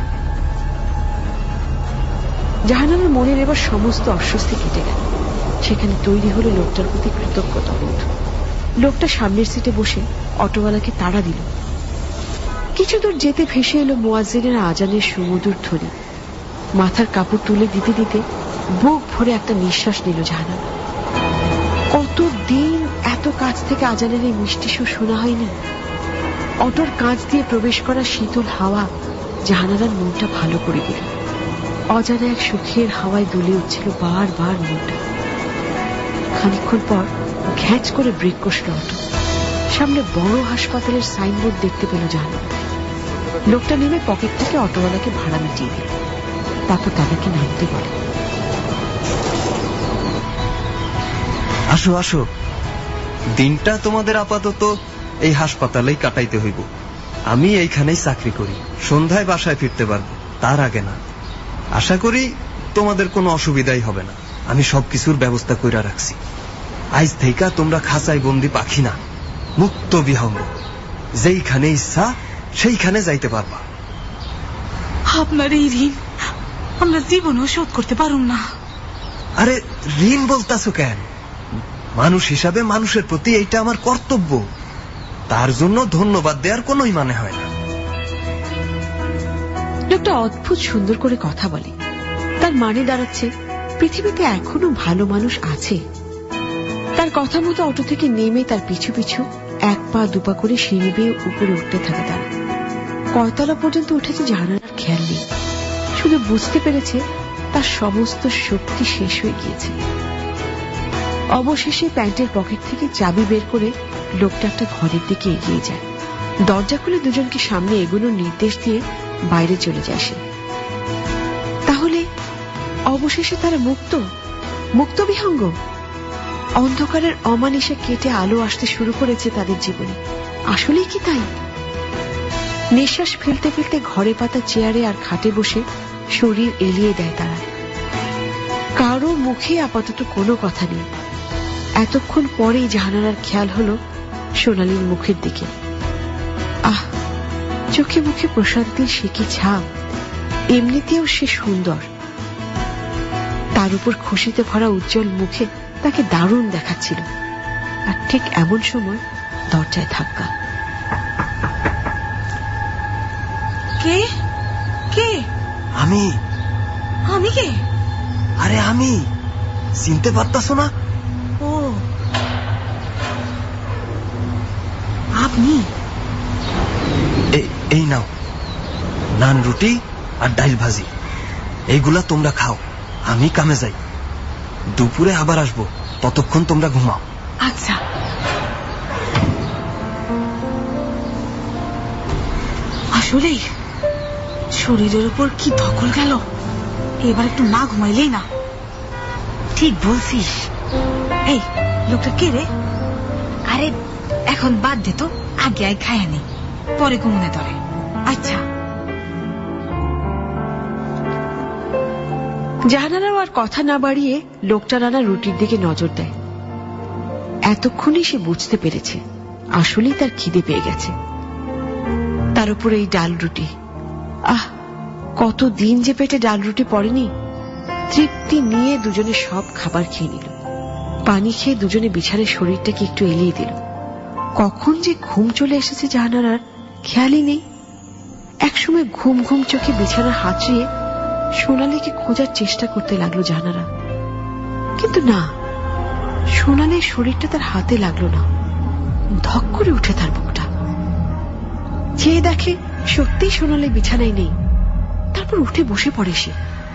জাহানারার মনের এবার সমস্ত অস্বস্তি কেটে গেল। সেখানে তৈরি হলো লোকটার প্রতি কৃতজ্ঞতা বোধ। লোকটা সামনের সিটে বসে অটোওয়ালাকে তাড়া দিল। কিছু দূর যেতে ভেসে এলো মুয়াজ্জিনের আজানের সুমধুর ধ্বনি। মাথার কাপড় তুলে দিতে দিতে বুক ভরে একটা নিঃশ্বাস নিল জাহানারা। কতদিন এত কাছ থেকে আজানের এই মিষ্টি সুর শোনা হয়নি। অটোর কাঁচ দিয়ে প্রবেশ করা শীতল হাওয়া জাহানারার মনটা ভালো করে দিল। অজানা এক সুখের হাওয়ায় দুলে উঠছিল বার বার মনটা। খানিকক্ষণ পর ঘ্যাঁচ করে ব্রেক কষল অটো। সামনে বড় হাসপাতালের সাইনবোর্ড দেখতে পেল জাহানারা। লোকটা নেমে পকেট থেকে অটোওয়ালাকে ভাড়া মিটিয়ে দিল, তারপর তাদেরকে নামতে বলে। আসো আসো, দিনটা তোমাদের আপাতত এই হাসপাতালেই কাটাইতে হইব। আমি এইখানেই চাকরি করি, সন্ধ্যায় বাসায় ফিরতে পারবো, তার আগে না। আশা করি তোমাদের কোনো অসুবিধাই হবে না। আমি সবকিছুর ব্যবস্থা কইরা রাখছি। আজ থেকে তোমরা খাঁচায় বন্দি পাখি না, মুক্ত বিহঙ্গ। যেইখানে ইচ্ছা সেইখানে যাইতে পারবা। আপনার এই ঋণ আমরা জীবনেও শোধ করতে পারুম না। আরে ঋণ বলতাছো কেন? মানুষ হিসাবে মানুষের প্রতি এইটা আমার কর্তব্য। তার জন্য ধন্যবাদ দেওয়ার কোনোই মানে হয় না। লোকটা অদ্ভুত সুন্দর করে কথা বলে। তার মানে দাঁড়াচ্ছে পৃথিবীতে এখনো ভালো মানুষ আছে। তার কথা মতো অটো থেকে নেমে তার পিছু পিছু এক পা দুপা করে সিঁড়ি বেয়ে উপরে উঠতে থাকে তারা। কয়তলা পর্যন্ত উঠেছে জাহানারার খেয়াল নেই, শুধু বুঝতে পেরেছে তার সমস্ত শক্তি শেষ হয়ে গিয়েছে। অবশেষে প্যান্টের পকেট থেকে চাবি বের করে লোকটা একটা ঘরের দিকে এগিয়ে যায়। দরজা খুলে দুজনকে সামনে এগোনোর নির্দেশ দিয়ে বাইরে চলে যায় সে। তাহলে অবশেষে তারা মুক্ত, মুক্ত বিহঙ্গ। অন্ধকারের অমানিসা কেটে আলো আসতে শুরু করেছে তাদের জীবনে। আসলেই কি তাই? নিঃশ্বাস ফেলতে ফেলতে ঘরে পাতা চেয়ারে আর খাটে বসে শরীর এলিয়ে দেয় তারা। কারো মুখে আপাতত কোনো কথা নেই। এতক্ষণ পরেই জাহানারার খেয়াল হলো সোনালীর মুখের দিকে। আহ, চোখে মুখে প্রশান্তির সে কি ছাপ! এমনিতেও সে সুন্দর, তার উপর খুশিতে ভরা উজ্জ্বল মুখে তাকে দারুণ দেখাচ্ছিল। আর ঠিক এমন সময় দরজায় ধাক্কা। কে কে? আমি। আমি কে? আরে আমি। চিনতে পারতাছো না? ও আপনি? এই নাও নান, রুটি আর ডাইল ভাজি। এইগুলা তোমরা খাও, আমি কামে যাই। দুপুরে আবার আসবো, ততক্ষণ তোমরা ঘুমাও। আচ্ছা। আসলেই শরীরের উপর কি ধকল গেল। এবার একটু না ঘুমাইলেই না। ঠিক বলছিস। এই লোকটা কে রে? আরে এখন বাদ দে তো, আগে আয় খায় নি, পরে ঘুমনে ধরে। আচ্ছা। জাহানারাও আর কথা না বাড়িয়ে লোকটা রান্না রুটির দিকে নজর দেয়। এতক্ষণে সে বুঝতে পেরেছে আসলেই তার খিদে পেয়ে গেছে। তার উপর এই ডাল রুটি। আহ, কতদিন যে পেটে ডাল রুটি পড়েনি। তৃপ্তি নিয়ে দুজনে সব খাবার খেয়ে নিল। পানি খেয়ে দুজনে বিছানায় শরীরটাকে একটু এলিয়ে দিল। কখন যে ঘুম চলে এসেছে জাহানারার খেয়ালই নেই। একসময় ঘুম ঘুম চোখে বিছানা হাতড়িয়ে সোনালীকে খোঁজার চেষ্টা করতে লাগলো জাহানারা, কিন্তু না, সোনালীর শরীরটা তার হাতে লাগলো না। ধক করে উঠে তার বুকটা। চেয়ে দেখে সত্যিই সোনালী বিছানায় নেই। তারপর উঠে বসে পড়ে সে।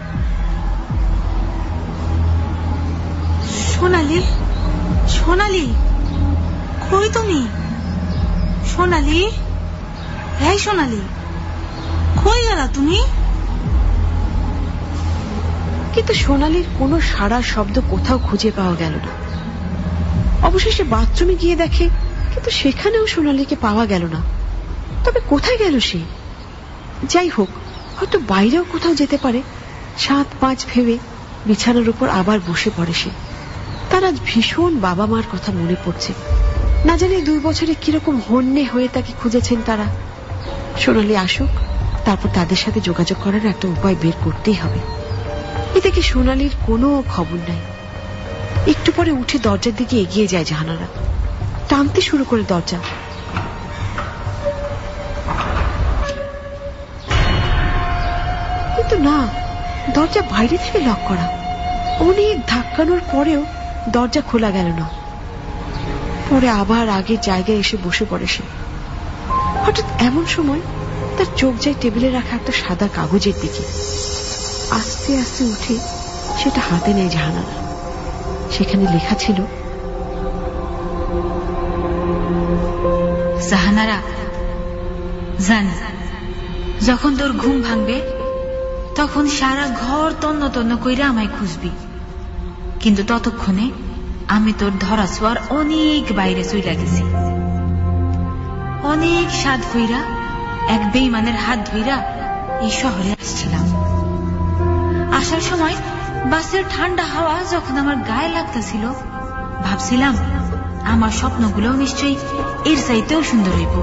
সোনালী, সোনালী, কই তুমি? সোনালী, এই সোনালী, কই গেলা তুমি? কিন্তু সোনালীর কোনো সাড়ার শব্দ কোথাও খুঁজে পাওয়া গেল না। অবশেষে বাথরুমে গিয়ে দেখে, কিন্তু সেখানেও সোনালীকে পাওয়া গেল না। তবে কোথায় গেল সে? যাই হোক, হয়তো বাইরেও কোথাও যেতে পারে। সাত পাঁচ ভেবে বিছানার উপর আবার বসে পড়ে সে। তার আজ ভীষণ বাবা মার কথা মনে পড়ছে। না জানি দুই বছরে কিরকম হন্যে হয়ে তাকে খুঁজেছেন তারা। সোনালী আসুক, তারপর তাদের সাথে যোগাযোগ করার একটা উপায় বের করতেই হবে। এদিকে সোনালীর কোনো খবর নাই। একটু পরে উঠে দরজার দিকে এগিয়ে যায় জাহানারা, টানতে শুরু করে দরজা। কিন্তু না, দরজা বাইরে থেকে লক করা। অনেক ধাক্কানোর পরেও দরজা খোলা গেল না। পরে আবার আগের জায়গায় এসে বসে পড়ে সে। হঠাৎ এমন সময় তার চোখ যায় টেবিলে রাখা একটা সাদা কাগজের দিকে। আস্তে আস্তে উঠে সেটা হাতে নেয় জাহানারা। সেখানে লেখা ছিল, জাহানারা, জানি যখন তোর ঘুম ভাঙবে তখন সারা ঘর তন্ন তন্ন কইরা আমায় খুঁজবি, কিন্তু ততক্ষণে আমি তোর ধরা ছোঁয়ার অনেক বাইরে চইলা গেছি। অনেক সাধ কইরা এক বেঈমানের হাত ধইরা এই শহরে আসছিলাম। আসার সময় বাসের ঠান্ডা হাওয়া যখন আমার গায়ে লাগতেছিল, ভাবছিলাম আমার স্বপ্নগুলো নিশ্চয়ই এর চাইতেও সুন্দর হইব।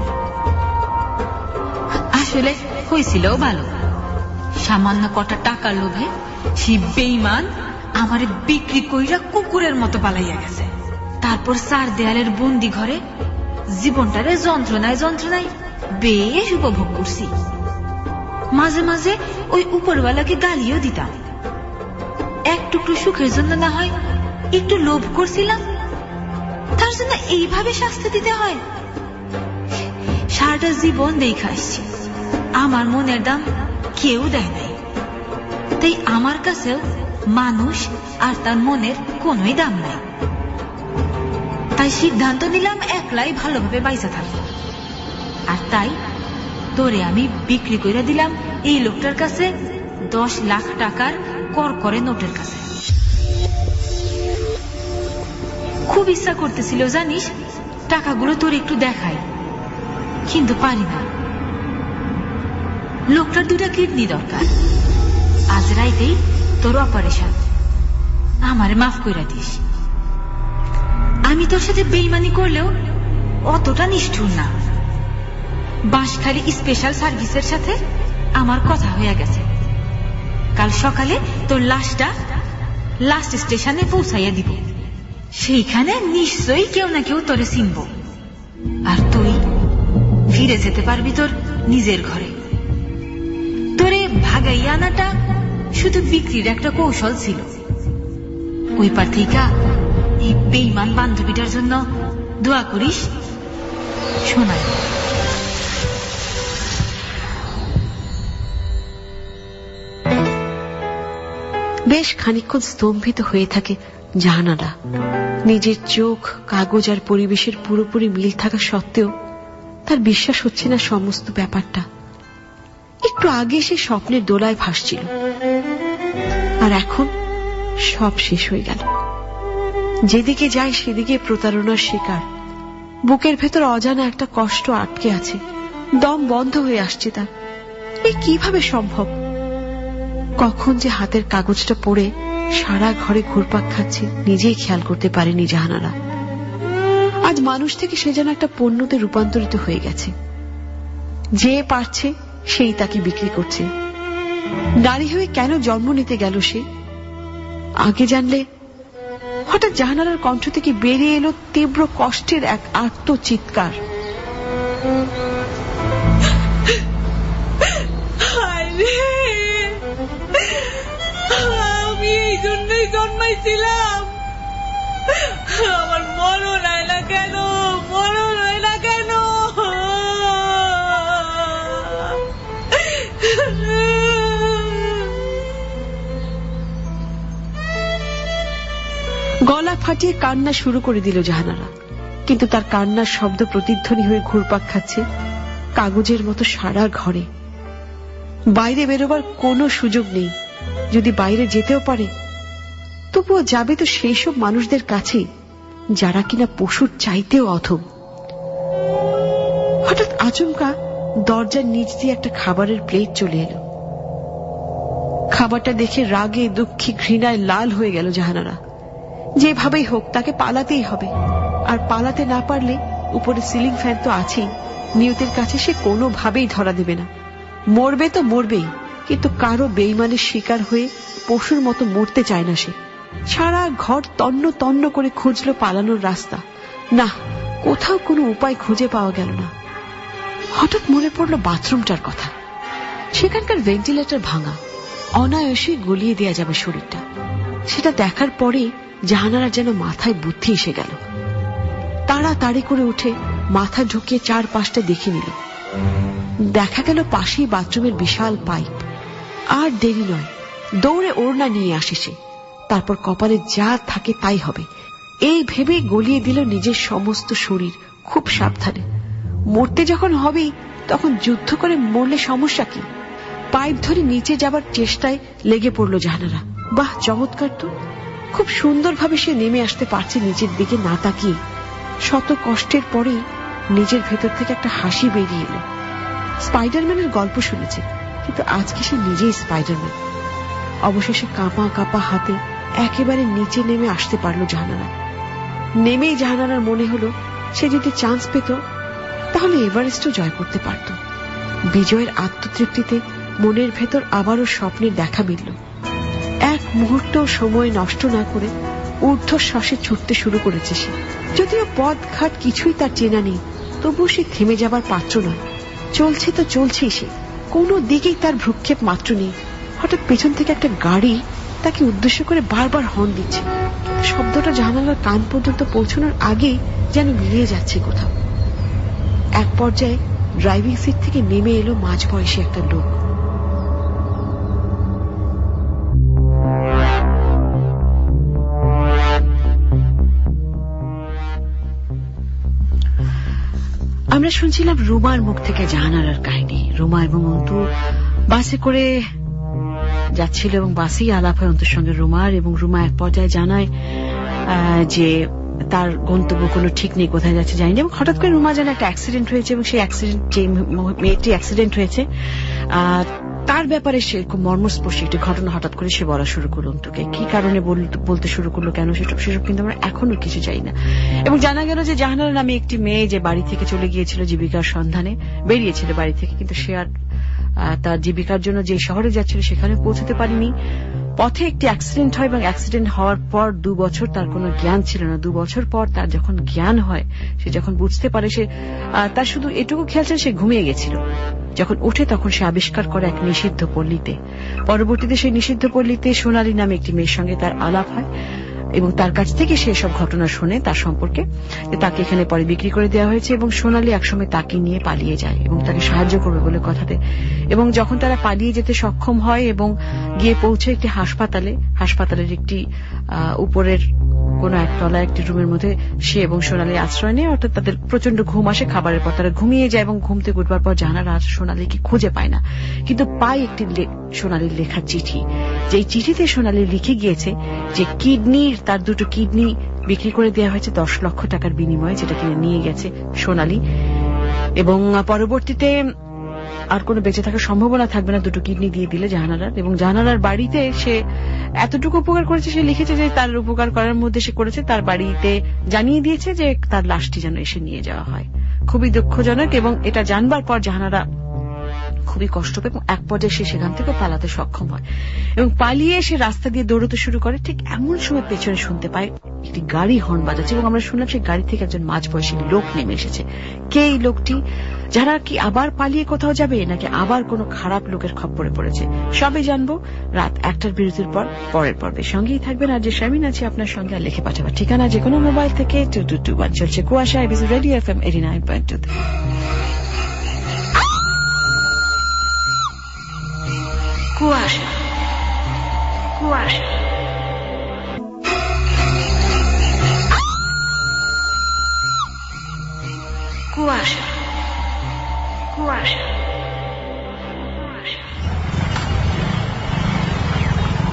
আসলে হয়েছিল ভালো। সামান্য কটা টাকার লোভে সেই বেঈমান আমারে বিক্রি কইরা কুকুরের মতো পালাইয়া গেছে। তারপর চার দেয়ালের বন্দি ঘরে জীবনটারে যন্ত্রণায় যন্ত্রণায় বেশ উপভোগ করছি। মাঝে মাঝে ওই উপরওয়ালাকে গালিও দিতাম। এক টুকরো সুখের জন্য না হয় একটু লোভ করছিলাম, তার জন্য এইভাবে শাস্তি দিতে হয়? সারাটা জীবন দেখে আসছি আমার মনের দাম কেউ দেয় নাই, তাই আমার কাছেও মানুষ আর তার মনের কোনোই দাম নাই। তাই সিদ্ধান্ত নিলাম একলাই ভালোভাবে বাইসা থাকবো। আর তাই তোরে আমি বিক্রি করে দিলাম এই লোকটার কাছে দশ লাখ টাকার করকরে নোটের কাছে। খুব ইচ্ছা করতেছিল জানিস টাকাগুলো তোর একটু দেখাই, কিন্তু পারি না। লোকটার দুটা কিডনি দরকার। আজ রাইতেই তোর অপারেশন, আমারে মাফ কইরা দিস। আমি তোর সাথে বেইমানি করলেও অতটা নিষ্ঠুর না। বাঁশখালী স্পেশাল সার্ভিসের সাথে আমার কথা হয়ে গেছে। কাল সকালে তোর লাশটা লাস্ট স্টেশনে পৌঁছাইয়া দিব। সেইখানে নিশ্চয়ই কেউ না কেউ তোরে চিনব, আর তুই ফিরে যেতে পারবি তোর নিজের ঘরে। তোরে ভাগাইয়া আনাটা শুধু বিক্রির একটা কৌশল ছিল। ওই পার থেকে এই বেঈমান বান্ধবীটার জন্য দোয়া করিস। শোনাই বেশ খানিকক্ষণ স্তম্ভিত হয়ে থাকে জাহানারা। নিজের চোখ, কাগজ আর পরিবেশের পুরোপুরি মিল থাকা সত্ত্বেও তার বিশ্বাস হচ্ছে না সমস্ত ব্যাপারটা। একটু আগে সে স্বপ্নের দোলায় ভাসছিল, আর এখন সব শেষ হয়ে গেল। যেদিকে যায় সেদিকে প্রতারণার শিকার। বুকের ভেতর অজানা একটা কষ্ট আটকে আছে, দম বন্ধ হয়ে আসছে তার। এ কিভাবে সম্ভব? কখন যে হাতের কাগজটা পড়ে সারা ঘরে ঘুরপাক খাচ্ছে নিজেই খেয়াল করতে পারেনি জাহানারা। আজ মানুষ থেকে সে যেন একটা পণ্যতে রূপান্তরিত হয়ে গেছে। যে পারছে সেই তাকে বিক্রি করছে। নারী হয়ে কেন জন্ম নিতে গেল সে? আগে জানলে। হঠাৎ জাহানারার কণ্ঠ থেকে বেরিয়ে এলো তীব্র কষ্টের এক আর্তচিৎকার। আমি এই জন্যই জন্মাইছিলাম। আমার মরণ হয় না কেন? মরণ হয় না কেন? গলা ফাটিয়ে কান্না শুরু করে দিল জাহানারা, কিন্তু তার কান্নার শব্দ প্রতিধ্বনি হয়ে ঘুরপাক খাচ্ছে কাগজের মতো সারা ঘরে। বাইরে বেরোবার কোনো সুযোগ নেই। যদি বাইরে যেতেও পারে, তবুও যাবে তো সেই সব মানুষদের কাছে যারা কিনা পশুর চাইতেও অধম। হঠাৎ আচমকা দরজার নিচ দিয়ে একটা খাবারের প্লেট চলে এলো। খাবারটা দেখে রাগে দুঃখে ঘৃণায় লাল হয়ে গেল জাহানারা। যেভাবেই হোক তাকে পালাতেই হবে, আর পালাতে না পারলে উপরে সিলিং ফ্যান তো আছেই, নিয়তির কাছে সে কোনোভাবেই ধরা দেবে না। মরবে তো মরবেই, কিন্তু কারো বেইমানের শিকার হয়ে পশুর মতো মরতে চায় না সে। সারা ঘর তন্ন তন্ন করে খুঁজলো পালানোর রাস্তা, না কোথাও কোনো উপায় খুঁজে পাওয়া গেল না। হঠাৎ মনে পড়ল বাথরুমটার কথা। সেখানকার ভেন্টিলেটর ভাঙা, অনায়াসে গলিয়ে দেয়া যাবে শরীরটা। সেটা দেখার পরে জাহানারা যেন মাথায় বুদ্ধি এসে গেল। তাড়াতাড়ি করে উঠে মাথা ঢুকিয়ে চার পাশটা দেখে নিল। দেখা গেল পাশেই বাথরুমের বিশাল পাইপ। আর দেরি নয়, দৌড়ে ওড়না নিয়ে আসে সে। তারপর কপালে যা থাকে তাই হবে, এই ভেবে গলিয়ে দিল নিজের সমস্ত শরীর খুব সাবধানে। মরতে যখন হবেই তখন যুদ্ধ করে মরলে সমস্যা কি? পাইপ ধরে নিচে যাবার চেষ্টায় লেগে পড়ল জাহানারা। বাহ, চমৎকার তো! খুব সুন্দরভাবে সে নেমে আসতে পারছে নিচের দিকে না তাকিয়ে। শত কষ্টের পরে নিজের ভেতর থেকে একটা হাসি বেরিয়ে এলো। স্পাইডারম্যানের গল্প শুনেছে, কিন্তু আজকে সে নিজেই স্পাইডারম্যান। অবশেষে কাঁপা কাঁপা হাতে একেবারে নিচে নেমে আসতে পারল জাহানারা। নেমেই জাহানারার মনে হলো সে যদি চান্স পেত তাহলে এভারেস্টও জয় করতে পারত। বিজয়ের আত্মতৃপ্তিতে মনের ভেতর আবারও স্বপ্নের দেখা মিলল। এক মুহূর্ত সময় নষ্ট না করে ঊর্ধ্বশ্বাসে ছুটতে শুরু করেছে সে। যদিও পথ ঘাট কিছুই তার চেনা নেই, তবু সে থেমে যাবার পাত্র নয়। চলছে তো চলছেই সে, কোনো দিকেই তার ভ্রুক্ষেপ মাত্র নেই। হঠাৎ পেছন থেকে একটা গাড়ি তাকে উদ্দেশ্য করে বারবার হর্ন দিচ্ছে, কিন্তু শব্দটা জানালার কান পর্যন্ত পৌঁছানোর আগেই যেন মিলিয়ে যাচ্ছে কোথাও। এক পর্যায়ে ড্রাইভিং সিট থেকে নেমে এলো মাঝ বয়সী একটা লোক। আমরা শুনছিলাম রুমার মুখ থেকে জাহানারার কাহিনী। রুমা এবং অন্তু বাসে করে যাচ্ছিল এবং বাসেই আলাপ হয় অন্তুর সঙ্গে রুমার। এবং রুমা এক পর্যায়ে জানায় যে তার গন্তব্য কোনো ঠিক নেই, কোথায় যাচ্ছে জানি না। এবং হঠাৎ করে রুমা জানে একটা অ্যাক্সিডেন্ট হয়েছে এবং সেই অ্যাক্সিডেন্ট, যে মেয়েটি অ্যাক্সিডেন্ট হয়েছে তার ব্যাপারে সে খুব মর্মস্পর্শী একটি ঘটনা হঠাৎ করে সে বলা শুরু করলো অন্তুকে। কি কারণে বলতে শুরু করলো, কেন, সেসব সেসব কিন্তু আমরা এখনো কিছু জানি না। এবং জানা গেল যে জাহানারা নামে একটি মেয়ে যে বাড়ি থেকে চলে গিয়েছিল জীবিকার সন্ধানে, বেরিয়েছিল বাড়ি থেকে, কিন্তু সে আর তার জীবিকার জন্য যে শহরে যাচ্ছিল সেখানে পৌঁছতে পারেনি। পথে একটি অ্যাক্সিডেন্ট হয় এবং অ্যাক্সিডেন্ট হওয়ার পর দু বছর তার কোনো জ্ঞান ছিল না। দু বছর পর তার যখন জ্ঞান হয়, সে যখন বুঝতে পারে, সে তার শুধু এটুকু খেয়াল ছিল সে ঘুমিয়ে গেছিল। যখন উঠে তখন সে আবিষ্কার করে এক নিষিদ্ধ পল্লীতে। পরবর্তীতে সেই নিষিদ্ধ পল্লীতে সোনালী নামে একটি মেয়ের সঙ্গে তার আলাপ হয় এবং তার কাছ থেকে সে সব ঘটনা শুনে তার সম্পর্কে, তাকে এখানে পরে বিক্রি করে দেওয়া হয়েছে এবং সোনালী একসময় তাকে নিয়ে পালিয়ে যায় এবং তাকে সাহায্য করবে বলে কথা দেয়। এবং যখন তারা পালিয়ে যেতে সক্ষম হয় এবং গিয়ে পৌঁছে একটি হাসপাতালে, হাসপাতালের একটি উপরের কোন একতলা একটি রুমের মধ্যে সে এবং সোনালী আশ্রয় নেয়। অর্থাৎ তাদের প্রচন্ড ঘুম আসে, খাবারের পর তারা ঘুমিয়ে যায় এবং ঘুম থেকে উঠবার পর জাহানারা আর সোনালীকে খুঁজে পায় না, কিন্তু পায় একটি সোনালীর লেখা চিঠি। যেই চিঠিতে সোনালী লিখে গিয়েছে যে কিডনির, তার দুটো কিডনি বিক্রি করে দেওয়া হয়েছে দশ লক্ষ টাকার বিনিময়ে, যেটা কিনে নিয়ে গেছে সোনালী। এবং পরবর্তীতে আর কোনো বেঁচে থাকার সম্ভাবনা থাকবে না দুটো কিডনি দিয়ে দিলে জাহানারার। এবং জাহানারার বাড়িতে সে এতটুকু উপকার করেছে, সে লিখেছে যে তার উপকার করার মধ্যে সে করেছে তার বাড়িতে জানিয়ে দিয়েছে যে তার লাশটি যেন এসে নিয়ে যাওয়া হয়। খুবই দুঃখজনক। এবং এটা জানবার পর জাহানারা খুবই কষ্ট পায় এবং এক পর্যায়ে সে সেখান থেকে পালাতে সক্ষম হয় এবং পালিয়ে এসে রাস্তা দিয়ে দৌড়তে শুরু করে। ঠিক এমন সময় পেছনে শুনতে পায় একটি গাড়ি হর্ন বাজাচ্ছে এবং আমরা শুনলাম সেই গাড়ি থেকে একজন মাঝবয়সী লোক নেমে এসেছে। কে এই লোকটি? যারা কি আবার পালিয়ে কোথাও যাবে নাকি আবার কোনো খারাপ লোকের খপ্পরে পড়েছে, সবই জানবো রাত একটার বিরতির পর পরের পর্বে। সঙ্গেই থাকবেন আর যে শামিন আছে আপনার সঙ্গে। আর লিখে পাঠাবার ঠিকানা যে কোনো মোবাইল থেকে টু টু টু ওয়ান। চলছে Kuasha, ABC radio F M eighty nine point two. Kuasha Kuasha Kuasha Kuasha কুয়াশা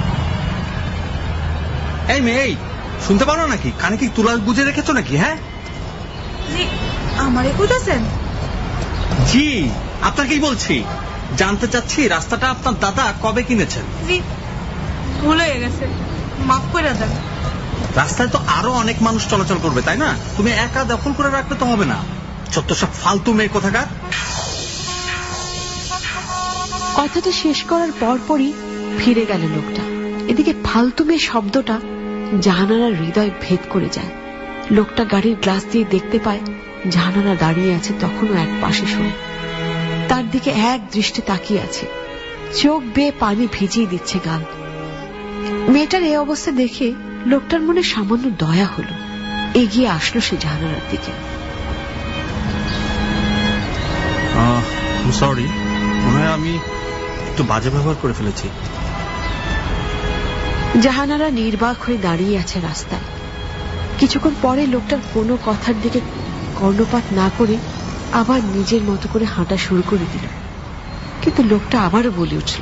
এই মেয়ে, এই শুনতে পারো নাকি? কানে কি তুলা গুজে রেখেছো নাকি? হ্যাঁ জি, আমারে কইতাছেন? জি, আপনাকেই বলছি। জানতে চাচ্ছি রাস্তাটা আপনার দাদা কবে কিনেছেন? জি, ভুল হয়ে গেছে, মাফ করে দেন। রাস্তায় তো আরো অনেক মানুষ চলাচল করবে, তাই না? তুমি একা দখল করে রাখলে তো হবে না। যত সব ফালতু মেয়ে কোথাকার। কথাটা শেষ করার পরপরই ফিরে গেল লোকটা। এদিকে ফালতু মেয়ে শব্দটা জাহানারার হৃদয় ভেদ করে যায়। লোকটা গাড়ির গ্লাস দিয়ে দেখতে পায় জাহানারা দাঁড়িয়ে আছে তখনও এক পাশে শুনে, তার দিকে এক দৃষ্টি তাকিয়ে আছে, চোখ বেয়ে পানি ভিজিয়ে দিচ্ছে গাল। মেয়েটার এই অবস্থা দেখে লোকটার মনে সামান্য দয়া হলো, এগিয়ে আসলো সে জাহানারার দিকে। সরি, মনে হয় আমি একটু বাজে ব্যবহার করে ফেলেছি। জাহানারা নির্বাক হয়ে দাঁড়িয়ে আছে রাস্তায়। কিছুক্ষণ পরে লোকটার কোনো কথার দিকে কর্ণপাত না করে আবার নিজের মতো করে হাঁটা শুরু করে দিল। কিন্তু লোকটা আবারও বলে উঠল,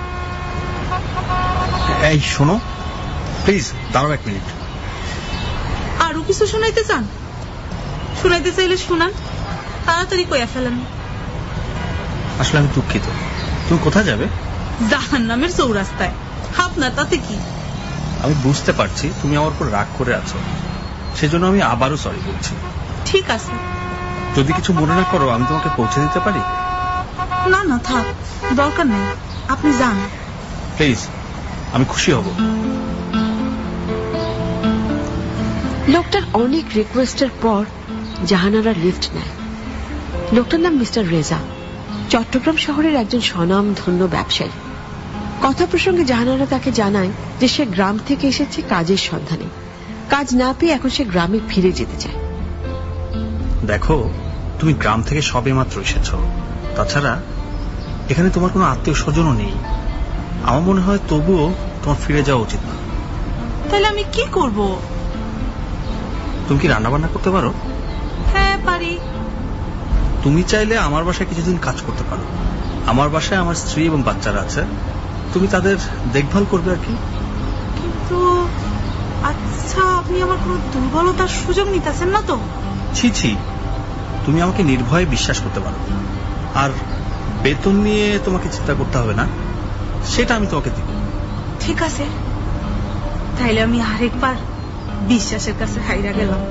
এই শোনো, প্লিজ দাঁড়াও এক মিনিট। আরো কিছু শোনাইতে চান? শোনাইতে চাইলে শুনান, তাড়াতাড়ি কইয়া ফেলেন। আসলে আমি দুঃখিত। তুমি কোথায় যাবে? জাহান্নামের চৌরাস্তায়। আপনার তাতে কি? আমি বুঝতে পারছি তুমি আমার উপর রাগ করে আছো, সেজন্য আমি আবারও সরি বলছি। ঠিক আছে, যদি কিছু মনে না করো আমি তোমাকে পৌঁছে দিতে পারি। না না থাক, দরকার নেই, আপনি যান প্লিজ, আমি খুশি হব। লোকটার অনেক রিকোয়েস্টের পর জাহানারা লিফট নেয়। লোকটার নাম মিস্টার রেজা, চট্টগ্রাম শহরের একজন স্বনামধন্য ব্যবসায়ী। কথা প্রসঙ্গে জাহানারা তাকে জানায় যে সে গ্রাম থেকে এসেছে কাজের সন্ধানে, কাজ না পেয়ে এখন সে গ্রামে ফিরে যেতে চায়। দেখো, তুমি গ্রাম থেকে সবে মাত্র এসেছ, তাছাড়া এখানে তোমার কোনো আত্মীয় স্বজনও নেই। আমার মনে হয় তবুও তোমার ফিরে যাওয়া উচিত না। তাহলে আমি কি করব? তুমি কি রান্না বান্না করতে পারো? হ্যাঁ পারি। তুমি চাইলে আমার বাসায় কিছুদিন কাজ করতে পারো। আমার বাসায় আমার স্ত্রী এবং বাচ্চারা আছে, তুমি তাদের দেখভাল করবে আর কি। কিন্তু আচ্ছা, আপনি আমার কোনো দুর্বলতার সুযোগ নিতেছেন না তো? ছি ছি, তুমি আমাকে নির্ভয়ে বিশ্বাস করতে পারো। আর বেতন নিয়ে তোমাকে চিন্তা করতে হবে না, সেটা আমি তোমাকে দিব। ঠিক আছে, তাইলে আমি আরেকবার বিশ্বাসের কাছে হাইরা গেলাম।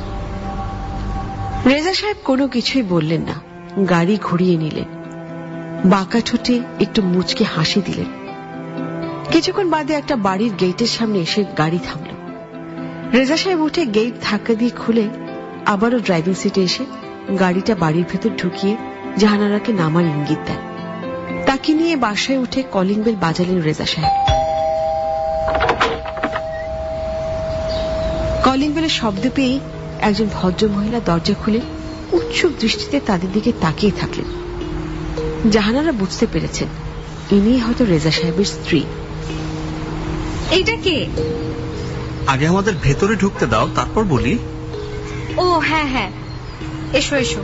রেজা সাহেব কোনো কিছুই বললেন না, গাড়ি ঘুরিয়ে নিলেন, বাঁকা ঠোঁটে একটু মুচকে হাসি দিলেন। কিছুক্ষণ বাদে একটা বাড়ির গেটের সামনে এসে গাড়ি থামল। রেজা সাহেব উঠে গেট ধাক্কা দিয়ে খুলে আবারও ড্রাইভিং সিটে এসে গাড়িটা বাড়ির ভেতর ঢুকিয়ে জাহানারাকে নামার ইঙ্গিত দেন। তাকে নিয়ে বাসায় উঠে কলিং বেল বাজালেন রেজা সাহেব। কলিং বেলের শব্দ পেয়ে একজন ভদ্র মহিলা দরজা খুলে উৎসুক দৃষ্টিতে তাদের দিকে তাকিয়ে থাকলেন। জাহানারা বুঝতে পেরেছেন ইনি হয়তো রেজা সাহেবের স্ত্রী। এইটা কে? আগে আমাদের ভেতরে ঢুকতে দাও, তারপর বলি। ও হ্যাঁ হ্যাঁ, এসো এসো।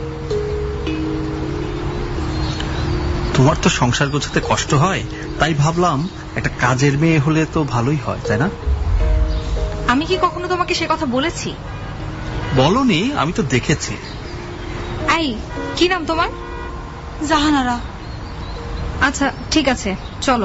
তোমার তো সংসার গোছাতে কষ্ট হয়, তাই ভাবলাম একটা কাজের মেয়ে হলে তো ভালোই হয়, তাই না? আমি কি কখনো তোমাকে সে কথা বলেছি? বলনি, আমি তো দেখেছি। এই, কি নাম তোমার? জাহানারা। আচ্ছা ঠিক আছে, চলো।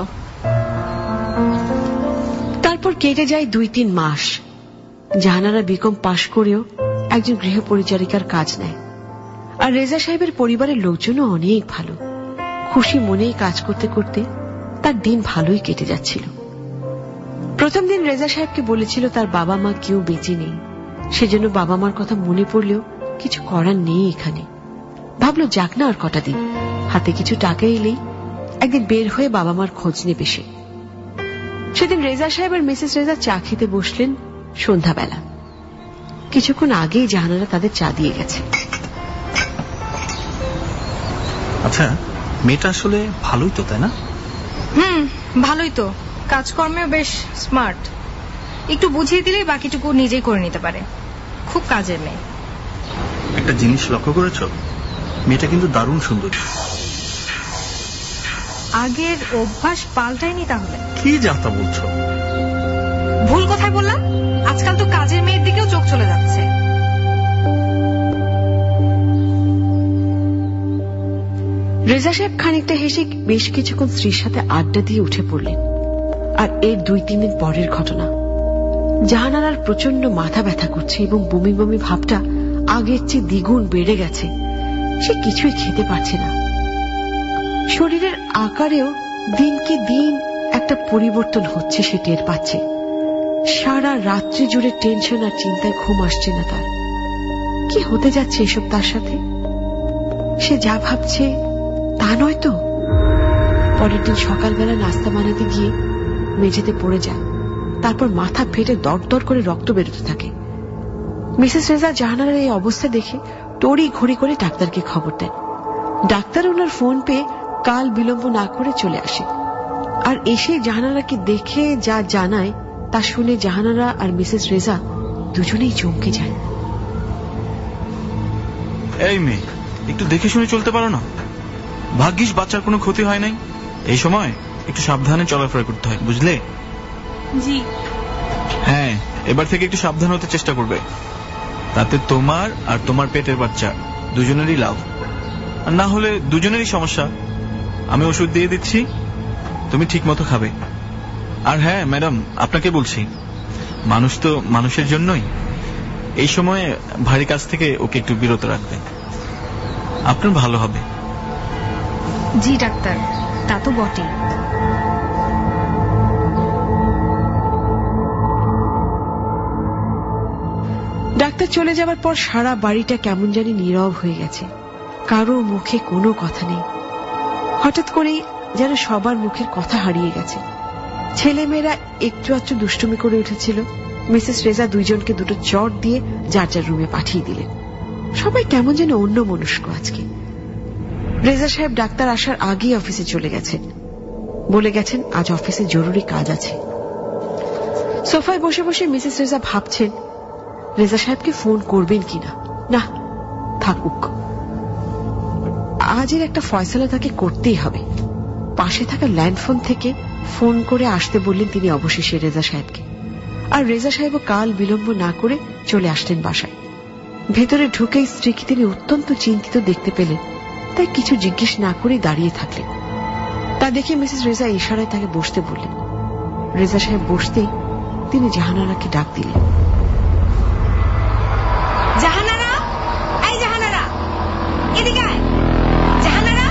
তারপর কেটে যায় দুই তিন মাস। জাহানারা বিকম পাশ করেও একজন গৃহ পরিচারিকার কাজ নেয়। আর রেজা সাহেবের পরিবারের লোকজনও অনেক ভালো। খুশি মনেই কাজ করতে করতে তার দিন ভালোই কেটে যাচ্ছিল। প্রথম দিন রেজা সাহেবকে বলেছিল তার বাবা মা কেউ বেঁচে নেই, সেজন্য বাবা মার কথা মনে পড়লেও কিছু করার নেই এখানে। ভাবলো যাক না আর কটা দিন, হাতে কিছু টাকা এলেই একদিন বের হয়ে বাবা মার খোঁজ নেবে সে। সেদিন রেজা সাহেব আর মিসেস রেজা চা খেতে বসলেন সন্ধ্যাবেলা। কিছুক্ষণ আগেই জাহানারা তাদের চা দিয়ে গেছে। আচ্ছা, মেয়েটা আসলে ভালোই তো, তাই না? হুম, ভালোই তো, কাজকর্মেও বেশ স্মার্ট। একটু বুঝিয়ে দিলেই বাকিটুকু নিজেই করে নিতে পারে। খুব কাজের মেয়ে। একটা জিনিস লক্ষ্য করেছ, মেয়েটা কিন্তু দারুণ সুন্দর। আগের অভ্যাস পাল্টায়নি তাহলে? কি যাতা বলছো? ভুল কথাই বললাম? আজকাল তো কাজের মেয়ের দিকেও চোখ চলে যাচ্ছে। রেজা সাহেব খানিকটা হেসে বেশ কিছুক্ষণ স্ত্রীর সাথে আড্ডা দিয়ে উঠে পড়লেন। আর এর দুই তিন দিন পরের ঘটনা। জাহানারার প্রচন্ড মাথা ব্যথা করছে এবং বমি বমি ভাবটা আগের চেয়ে দ্বিগুণ বেড়ে গেছে। সে কিছুই খেতে পারছে না। শরীরের আকারেও দিনকে দিন একটা পরিবর্তন হচ্ছে সে টের পাচ্ছে। সারা রাত্রি জুড়ে টেনশন আর চিন্তায় ঘুম আসছে না তার। কি হতে যাচ্ছে এসব তার সাথে? সে যা ভাবছে তা নয় তো। পরের দিন সকালবেলা নাস্তা বানাতে গিয়ে মেঝেতে পড়ে যায়। তারপর মাথা ফেটে দরদর করে রক্ত বেরোতে থাকে। মিসেস রেজা জাহানারার এই অবস্থা দেখে তড়ি ঘড়ি করে ডাক্তারকে খবর দেন। ডাক্তার ওনার ফোন পেয়ে কাল বিলম্ব না করে চলে আসে। আর এসে জাহানারাকে দেখে যা জানায় তা শুনে জাহানারা আর মিসেস রেজা দুজনেই চমকে যায়। এই মেয়ে, একটু দেখে শুনে চলতে পারো না? ভাগ্যিস বাচ্চার কোনো ক্ষতি হয় নাই। এই সময় একটু সাবধানে চলাফেরা করতে হয়, বুঝলে? জি। হ্যাঁ, এবার থেকে একটু সাবধান হতে চেষ্টা করবে। তাতে তোমার আর তোমার পেটের বাচ্চা দুজনেরই লাভ। আর না হলে দুজনেরই সমস্যা। আমি ওষুধ দিয়ে দিচ্ছি, তুমি ঠিক মতো খাবে। আর হ্যাঁ ম্যাডাম, আপনাকে বলছি, মানুষ তো মানুষের জন্যই। এই সময়ে ভারী কাজ থেকে ওকে একটু বিরত রাখবেন, আপনার ভালো হবে। জি ডাক্তার, তা তো বটেই। ডাক্তার চলে যাবার পর সারা বাড়িটা কেমন জানি নীরব হয়ে গেছে। কারো মুখে কোনো কথা নেই। হঠাৎ করেই যেন সবার মুখের কথা হারিয়ে গেছে। ছেলেমেয়েরা একটু আধটু দুষ্টুমি করে উঠেছিল। মিসেস রেজা দুইজনকে দুটো চট দিয়ে যার যার রুমে পাঠিয়ে দিলেন। সবাই কেমন যেন অন্য মনস্ক আজকে। রেজা সাহেব ডাক্তার আসার আগেই অফিসে চলে গেছেন। বলে গেছেন আজ অফিসে জরুরি কাজ আছে। সোফায় বসে বসে মিসেস রেজা ভাবছেন রেজা সাহেবকে ফোন করবেন কিনা। না, থাকুক। আজের একটা ফয়সালা তাকে করতেই হবে। পাশে থাকা ল্যান্ডফোন থেকে ফোন করে আসতে বললেন তিনি অবশেষে রেজা সাহেবকে। আর রেজা সাহেবও কাল বিলম্ব না করে চলে আসলেন বাসায়। ভেতরে ঢুকেই স্ত্রীকে তিনি অত্যন্ত চিন্তিত দেখতে পেলেন। তাই কিছু জিজ্ঞেস না করে দাঁড়িয়ে থাকলেন। তা দেখে মিসেস রেজা ইশারায় তাকে বসতে বললেন। রেজা সাহেব বসতেই তিনি জাহানারাকে ডাক দিলেন। জাহানারা, এই জাহানারা, এদিকে আয়। জাহানারা।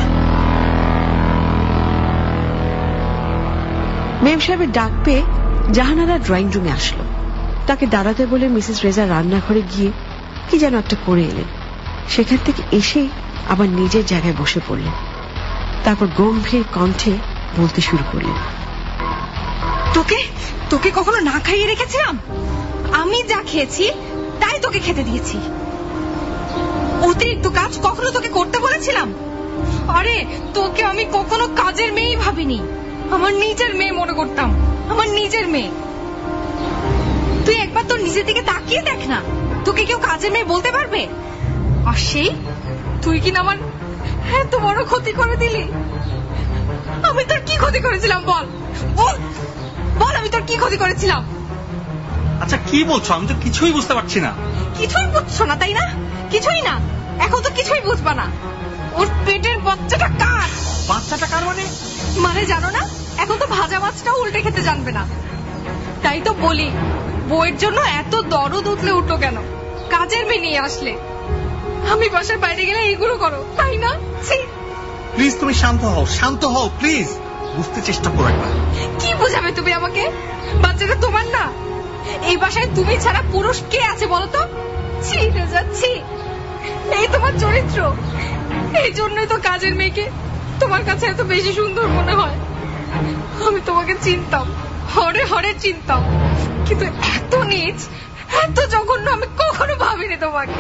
মেম সাহেবের ডাক পেয়ে জাহানারা ড্রয়িং রুমে আসলো। তাকে দাঁড়াতে বলে মিসেস রেজা রান্নাঘরে গিয়ে কি যেন একটা করে এলেন। সেখান থেকে এসে আবার নিজের জায়গায় বসে পড়লেন। তারপর গম্ভীর কণ্ঠে বলতে শুরু করলেন। তোকে তোকে কখনো না খাইয়ে রেখেছিলাম? আমি যা খেয়েছি তাই তোকে খেতে দিয়েছি। অতিরিক্ত কাজ কখনো তোকে করতে বলেছিলাম? আরে তোকে আমি কখনো কাজের মেয়েই ভাবিনি। আমার নিজের মেয়ে মনে করতাম, আমার নিজের মেয়ে। তুই একবার তোর নিজের দিকে তাকিয়ে দেখ না, তোকে কেউ কাজের মেয়ে বলতে পারবে? আর সেই তুই কিনা আমার এত বড় ক্ষতি করে দিলি। আমি তোর কি ক্ষতি করেছিলাম বল বল বল, আমি তোর কি ক্ষতি করেছিলাম? আচ্ছা কি বলছো? আমি তো কিছুই বুঝতে পারছি না। কিছুই বুঝছো না তাই না? কিছুই না, এখন তো কিছুই বুঝবা না। ওর পেটের বাচ্চাটা কার? বাচ্চাটা কার মানে? মানে জানো না, এখন তো ভাজা মাছটাও উল্টে খেতে জানবে না। তাই তো বলি, বউয়ের জন্য এত দরদ উঠলে উঠলো কেন? কাজের মেয়ে নিয়ে আসলে। আমি বাসার বাইরে গেলে এইগুলো করো তাই না? প্লিজ তুমি শান্ত হও, শান্ত হও প্লিজ। বুঝতে চেষ্টা করো একবার। কি বোঝাবে তুমি আমাকে? বাচ্চাটা তোমার না। এই বাসায় তুমি ছাড়া পুরুষ কে আছে বলো তো? ছি রেজা, ছি। এই তোমার চরিত্র। এই জন্যই তো কাজের মেয়েকে তোমার কাছে এত বেশি সুন্দর মনে হয়। আমি তোমাকে চিনতাম, হরে হরে চিনতাম, কিন্তু এত নীচ, এত জঘন্য আমি কখনো ভাবিনি তোমাকে।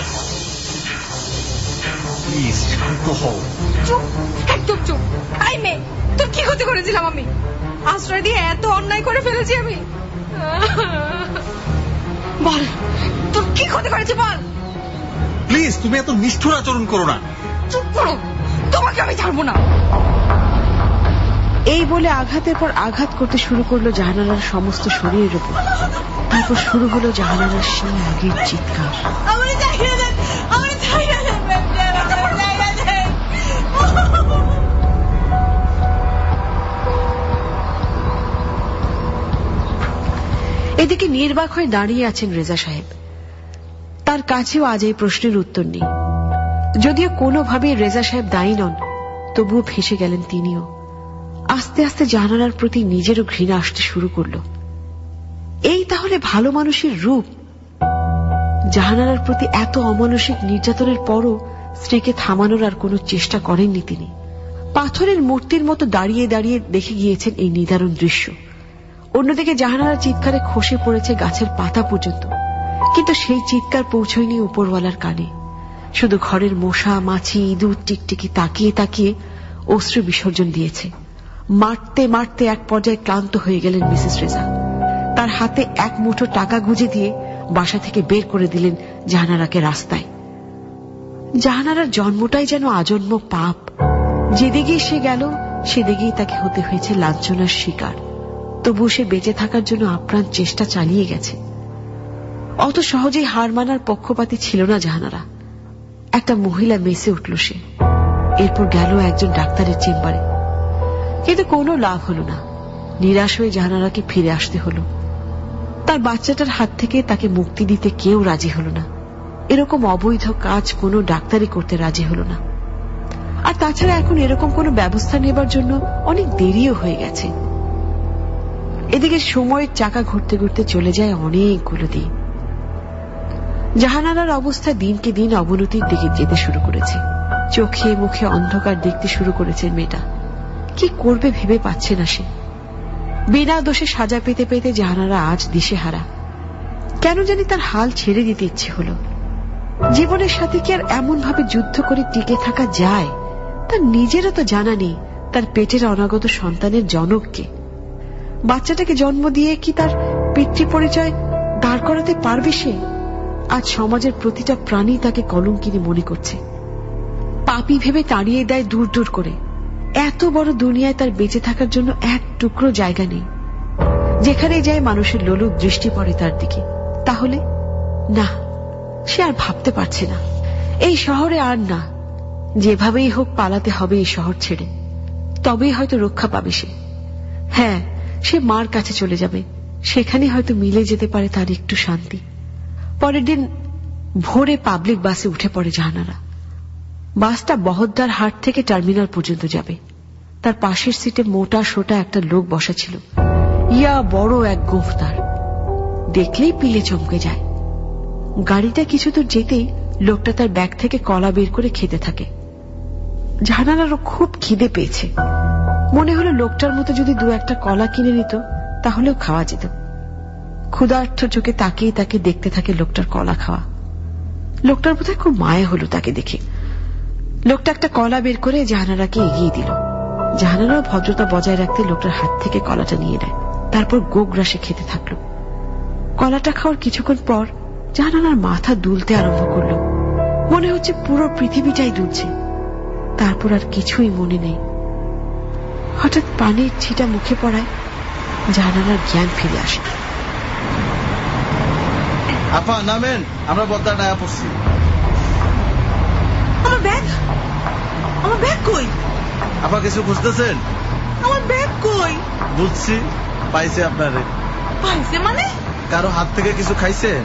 প্লিজ শান্ত হও। চুপ, একদম চুপ। আই মেয়ে, তোর কি ক্ষতি করেছিলাম আমি? আশ্রয় দিয়ে এত অন্যায় করে ফেলেছি আমি? বল, তোর কি ক্ষতি করেছি বল। প্লিজ তুমি এত নিষ্ঠুর আচরণ করো না। চুপ করো, তোমাকে আমি ছাড়বো না। এই বলে আঘাতের পর আঘাত করতে শুরু করলো জাহানারার সমস্ত শরীরের উপর। তারপর শুরু হলো জাহানারার সেই আগের চিৎকার। এদিকে নির্বাক হয়ে দাঁড়িয়ে আছেন রেজা সাহেব। তার কাছেও আজ এই প্রশ্নের উত্তর নেই। যদিও কোনোভাবে রেজা সাহেব দায়ী নন, তবুও ফেঁসে গেলেন তিনিও। আস্তে আস্তে জাহানারার প্রতি নিজেরও ঘৃণা আসতে শুরু করল। এই তাহলে ভালো মানুষের রূপ? জাহানারার প্রতি এত অমানসিক নির্যাতনের পরও স্ত্রীকে থামানোর আর কোনো চেষ্টা করেননি তিনি। পাথরের মূর্তির মতো দাঁড়িয়ে দাঁড়িয়ে দেখে গিয়েছেন এই নিদারুণ দৃশ্য। অন্যদিকে জাহানারার চিৎকারে খসে পড়েছে গাছের পাতা পর্যন্ত, কিন্তু সেই চিৎকার পৌঁছয়নি উপরওয়ালার কানে। শুধু ঘরের মশা, মাছি, ইঁদুর, টিকটিকি তাকিয়ে তাকিয়ে অশ্রু বিসর্জন দিয়েছে। মারতে মারতে এক পর্যায়ে ক্লান্ত হয়ে গেলেন মিসেস রেজা। তার হাতে এক মুঠো টাকা গুঁজে দিয়ে বাসা থেকে বের করে দিলেন জাহানারাকে রাস্তায়। জাহানারার জন্মটাই যেন আজন্ম পাপ। যেদিকেই সে গেল সেদিকেই তাকে হতে হয়েছে লাঞ্ছনার শিকার। তবু সে বেঁচে থাকার জন্য আপ্রাণ চেষ্টা চালিয়ে গেছে। অত সহজেই হার মানার পক্ষপাতী ছিল না জাহানারা। একটা মহিলা মেসে উঠল সে। এরপর গেল একজন ডাক্তারের চেম্বারে, কিন্তু কোনো লাভ হল না। নিরাশ হয়ে জাহানারাকে ফিরে আসতে হল। তার বাচ্চাটার হাত থেকে তাকে মুক্তি দিতে কেউ রাজি হল না। এরকম অবৈধ কাজ কোনো ডাক্তারই করতে রাজি হল না। আর তাছাড়া এখন এরকম কোনো ব্যবস্থা নেবার জন্য অনেক দেরিও হয়ে গেছে। এদিকে সময়ের চাকা ঘুরতে ঘুরতে চলে যায় অনেকগুলো দিন। জাহানারার অবস্থা দিনকে দিন অবনতির দিকে যেতে শুরু করেছে। চোখে মুখে অন্ধকার দেখতে শুরু করেছে মেয়েটা। কি করবে ভেবে পাচ্ছে না সে। বিনা দোষে সাজা পেতে পেতে জাহানারা আজ দিশেহারা। কেন জানি তার হাল ছেড়ে দিতে ইচ্ছে হল। জীবনের সাথে কি আর এমন ভাবে যুদ্ধ করে টিকে থাকা যায়? তার নিজেরও তো জানা নেই তার পেটের অনাগত সন্তানের জনককে। বাচ্চাটাকে জন্ম দিয়ে কি তার পিতৃ পরিচয় দাঁড় করাতে পারবে সে? আজ সমাজের প্রতিটা প্রাণী তাকে কলঙ্কিনী মনে করছে, পাপী ভেবে তাড়িয়ে দেয় দূর দূর করে। এত বড় দুনিয়ায় তার বেঁচে থাকার জন্য এক টুকরো জায়গা নেই। যেখানে যায় মানুষের লোলুপ দৃষ্টি পড়ে তার দিকে। তাহলে না, সে আর ভাবতে পারছে না। এই শহরে আর না, যেভাবেই হোক পালাতে হবে এই শহর ছেড়ে। তবেই হয়তো রক্ষা পাবে সে। হ্যাঁ, সে মার কাছে চলে যাবে। সেখানে হয়তো মিলে যেতে পারে তার একটু শান্তি। পরের দিন ভোরে পাবলিক বাসে উঠে পড়ে জাহানারা। বাসটা বহদ্দার হাট থেকে টার্মিনাল পর্যন্ত যাবে। তার পাশের সিটে মোটা সোটা একটা লোক বসা ছিল। ইয়া বড় এক গোঁফ তার, দেখলেই পিলে চমকে যায়। গাড়িটা কিছু দূর যেতেই লোকটা তার ব্যাগ থেকে কলা বের করে খেতে থাকে। জাহানারারও খুব খিদে পেয়েছে। মনে হলো লোকটার মতো যদি দু একটা কলা কিনে নিত তাহলেও খাওয়া যেত। ক্ষুধার্ত চোখে তাকিয়ে তাকে দেখতে থাকে লোকটার কলা খাওয়া। লোকটার বোধহয় খুব মায়া হলো তাকে দেখে। লোকটা একটা কলা বের করে জাহানারাকে এগিয়ে দিল। জাহানারাও ভদ্রতা বজায় রাখতে লোকটার হাত থেকে কলাটা নিয়ে নেয়। তারপর গোগ্রাসে খেতে থাকলো। কলাটা খাওয়ার কিছুক্ষণ পর জাহানারার মাথা দুলতে আরম্ভ করল। মনে হচ্ছে পুরো পৃথিবীটাই দুলছে। তারপর আর কিছুই মনে নেই। হঠাৎ পানির ছিটা মুখে পড়ায় জাহানারার জ্ঞান ফিরে আসে। আপা নামেন, আমরা বদ্দা ডায়া পড়ছি। আমার ব্যাগ, আমার ব্যাগ কই? আপা কিছু খুঁজতেছেন? আমার ব্যাগ কই? বুঝছি, পাইছে আপনারে। পাইছে মানে? কারো হাত থেকে কিছু খাইছেন?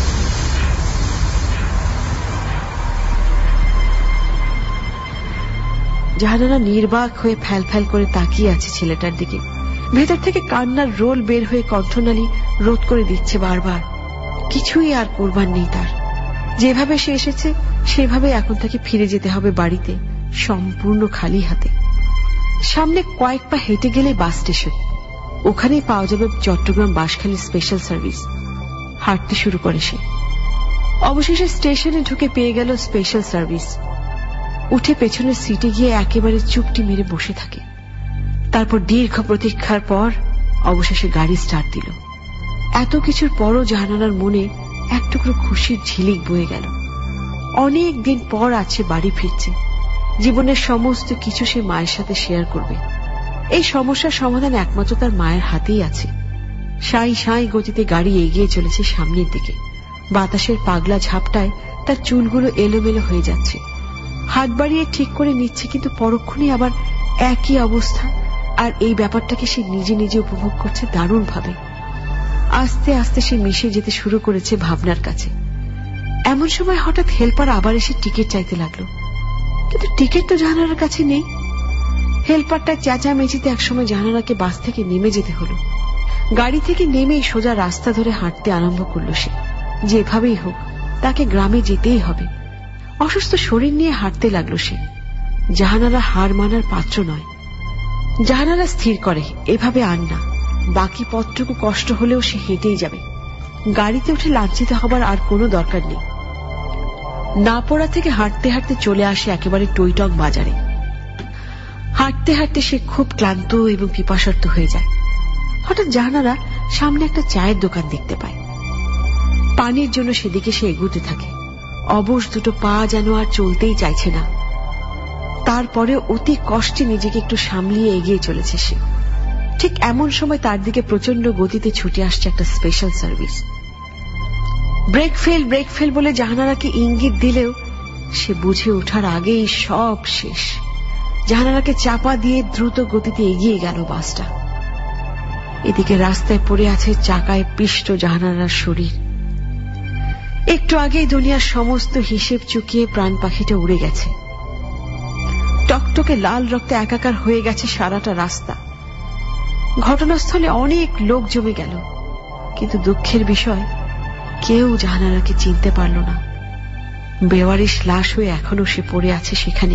জাহানারা নির্বাক হয়ে ফ্যাল ফ্যাল করে তাকিয়ে আছে ছেলেটার দিকে। ভেতর থেকে কান্নার রোল বের হয়ে কণ্ঠনালী রোধ করে দিচ্ছে বারবার। কিছুই আর করবার নেই তার। যেভাবে সে এসেছে সেভাবে এখন তাকে ফিরে যেতে হবে বাড়িতে, সম্পূর্ণ খালি হাতে। সামনে কয়েক পা হেঁটে গেলে বাস স্টেশন। ওখানেই পাওয়া যাবে চট্টগ্রাম বাঁশখালী স্পেশাল সার্ভিস। হাঁটতে শুরু করে সে। অবশেষে স্টেশনে ঢুকে পেয়ে গেল স্পেশাল সার্ভিস। উঠে পেছনের সিটে গিয়ে একেবারে চুপটি মেরে বসে থাকে। তারপর দীর্ঘ প্রতীক্ষার পর অবশেষে গাড়ি স্টার্ট দিল। এত কিছুর পরও জাহানারার মনে এক টুকরো খুশির ঝিলিক বয়ে গেল। অনেক দিন পর আছে বাড়ি ফিরছে। জীবনের সমস্ত কিছু সে মায়ের সাথে শেয়ার করবে। এই সমস্যার সমাধান একমাত্র তার মায়ের হাতেই আছে। সাঁই সাঁই গতিতে গাড়ি এগিয়ে চলেছে সামনের দিকে। বাতাসের পাগলা ঝাপটায় তার চুলগুলো এলোমেলো হয়ে যাচ্ছে। হাত বাড়িয়ে ঠিক করে নিচ্ছে, কিন্তু পরক্ষণে আবার একই অবস্থা। আর এই ব্যাপারটাকে সে নিজে নিজে উপভোগ করছে দারুণ ভাবে। আস্তে আস্তে সে মিশে যেতে শুরু করেছে ভাবনার কাছে। এমন সময় হঠাৎ হেল্পার আবার এসে টিকিট চাইতে লাগলো, কিন্তু টিকিট তো জাহানারার কাছে নেই। হেল্পারটা চেঁচামেচিতে একসময় জাহানারাকে বাস থেকে নেমে যেতে হলো। গাড়ি থেকে নেমেই সোজা রাস্তা ধরে হাঁটতে আরম্ভ করলো সে। যেভাবেই হোক তাকে গ্রামে যেতেই হবে। অসুস্থ শরীর নিয়ে হাঁটতে লাগলো সে। জাহানারা হার মানার পাত্র নয়। জাহানারা স্থির করে এভাবে আর না, বাকি পথটুকু কষ্ট হলেও সে হেঁটেই যাবে। গাড়িতে উঠে লাঞ্ছিত হবার আর কোনো দরকার নেই। নাপোড়া থেকে হাঁটতে হাঁটতে চলে আসে একেবারে টইটং বাজারে। হাঁটতে হাঁটতে সে খুব ক্লান্ত এবং পিপাসার্ত হয়ে যায়। হঠাৎ জাহানারা সামনে একটা চায়ের দোকান দেখতে পায়। পানির জন্য সেদিকে সে এগুতে থাকে। অবশ দুটো পা যেন আর চলতেই চাইছে না। তারপরে অতি কষ্টে নিজেকে একটু সামলিয়ে এগিয়ে চলেছে সে। ঠিক এমন সময় তার দিকে প্রচন্ড গতিতে ছুটে আসছে একটা special service. Brake fail brake fail বলে জাহানারাকে ইঙ্গিত দিলেও সে বুঝে ওঠার আগেই সব শেষ। জাহানারাকে চাপা দিয়ে দ্রুত গতিতে এগিয়ে গেল বাসটা। এদিকে রাস্তায় পড়ে আছে চাকায় পিষ্ট জাহানারার শরীর। একটু আগেই দুনিয়ার সমস্ত হিসেব চুকিয়ে প্রাণ পাখিটা উড়ে গেছে। টকটকে লাল রক্তে একাকার হয়ে গেছে সারাটা রাস্তা। ঘটনাস্থলে অনেক লোক জমে গেল, কিন্তু দুঃখের বিষয় কেউ জাহানারাকে চিনতে পারল না। বেওয়ারিশ লাশ হয়ে এখনো সে পড়ে আছে সেখানে।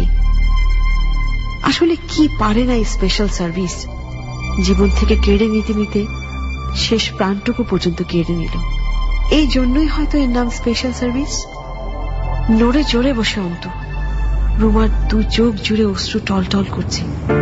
আসলে কি পারে না এই স্পেশাল সার্ভিস, জীবন থেকে কেড়ে নিতে নিতে শেষ প্রাণটুকু পর্যন্ত কেড়ে নিল। এই জন্যই হয়তো এর নাম স্পেশাল সার্ভিস। নড়ে চড়ে বসে অন্ত। রুমার দু চোখ জুড়ে অশ্রু টলটল করছে।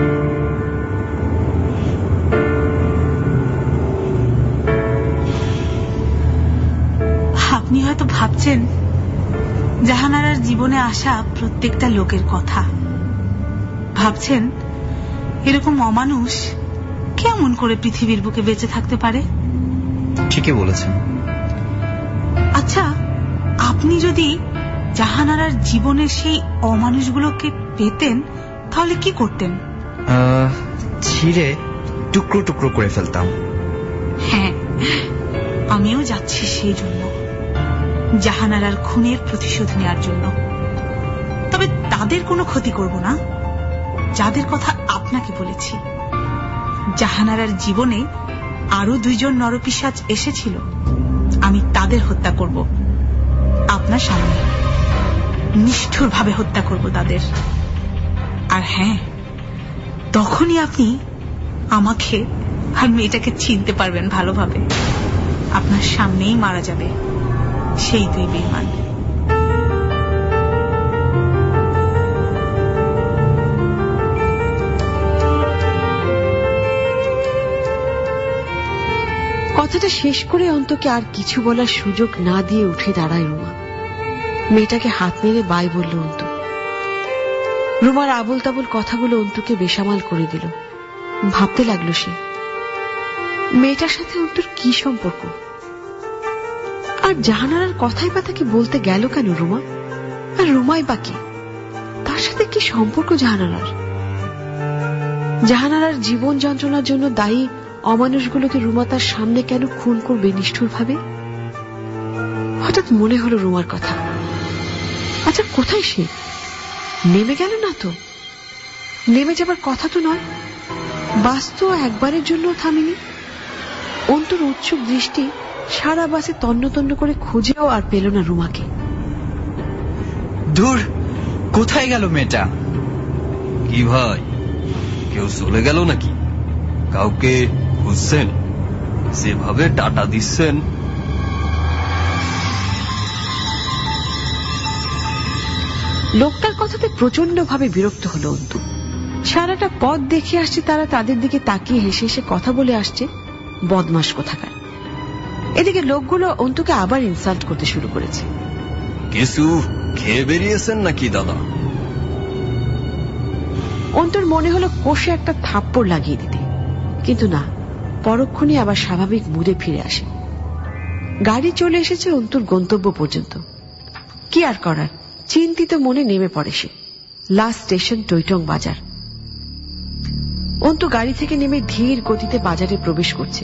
আপনি হয়তো ভাবছেন জাহানারার জীবনে আসা প্রত্যেকটা লোকের কথা। ভাবছেন এরকম অমানুষ কেমন করে পৃথিবীর বুকে বেঁচে থাকতে পারে। ঠিকই বলেছেন। আচ্ছা, আপনি যদি জাহানারার জীবনের সেই অমানুষগুলোকে পেতেন তাহলে কি করতেন? ছিঁড়ে টুকরো টুকরো করে ফেলতাম। হ্যাঁ, আমিও যাচ্ছি সেই জন্য, জাহানারার খুনের প্রতিশোধ নেওয়ার জন্য। তবে তাদের কোনো ক্ষতি করব না যাদের কথা আপনাকে বলেছি। জাহানারার জীবনে আরো দুইজন নরপিশাচ এসেছিল, আমি তাদের হত্যা করব আপনার সামনে। নিষ্ঠুরভাবে হত্যা করব তাদের। আর হ্যাঁ, তখনই আপনি আমাকে আর মেয়েটাকে চিনতে পারবেন ভালোভাবে। আপনার সামনেই মারা যাবে সেই দুই বেঈমান। কথাটা শেষ করে অন্তকে আর কিছু বলার সুযোগ না দিয়ে উঠে দাঁড়ায় রুমা। মেয়েটাকে হাত নেড়ে বাই বলল অন্তু। রুমার আবল তাবল কথাগুলো অন্তুকে বেসামাল করে দিল। ভাবতে লাগলো সে, মেয়েটার সাথে অন্তুর কি সম্পর্ক, আর জাহানারার কথাই বা তাকে বলতে গেল কেন রুমা? আর রুমাই বা কে? তার সাথে কি সম্পর্ক জাহানারার? জাহানারার জীবন যন্ত্রণার জন্য দায়ী অমানুষগুলোকে রুমা তার সামনে কেন খুন করবে নিষ্ঠুর ভাবে? হঠাৎ মনে হলো রুমার কথা। আচ্ছা, কোথায় সে? নেমে গেল না তো? নেমে যাবার কথা তো নয়। বাস তো একবারের জন্য থামেনি। অন্তর উৎসুক দৃষ্টি সারা বাসে তন্ন তন্ন করে খুঁজেও আর পেল না রুমাকে। দূর, কোথায় গেল মেয়েটা? কি ভাই, কেউ চলে গেল নাকি? কাউকে খুঁজছেন? যেভাবে টাটা দিচ্ছেন। লোকটার কথাতে প্রচন্ড ভাবে বিরক্ত হলো অন্তু। সারাটা পথ দেখে আসছে তারা তাদের দিকে তাকিয়ে হেসে হেসে কথা বলে আসছে। বদমাস কোথাকার। এদিকে লোকগুলো অন্তুকে আবার ইনসাল্ট করতে শুরু করেছে। কিছু খেয়ে বেরিয়েছেন নাকি দাদা? অন্তুর মনে হলো কষে একটা থাপ্পড় লাগিয়ে দিতে, কিন্তু না, পরক্ষণে আবার স্বাভাবিক মুডে ফিরে আসে। গাড়ি চলে এসেছে অন্তুর গন্তব্য পর্যন্ত। কি আর করার, চিন্তিত মনে নেমে পড়ে সে। লাস্ট স্টেশন টৈটং বাজার। অন্তু গাড়ি থেকে নেমে ধীর গতিতে বাজারে প্রবেশ করছে।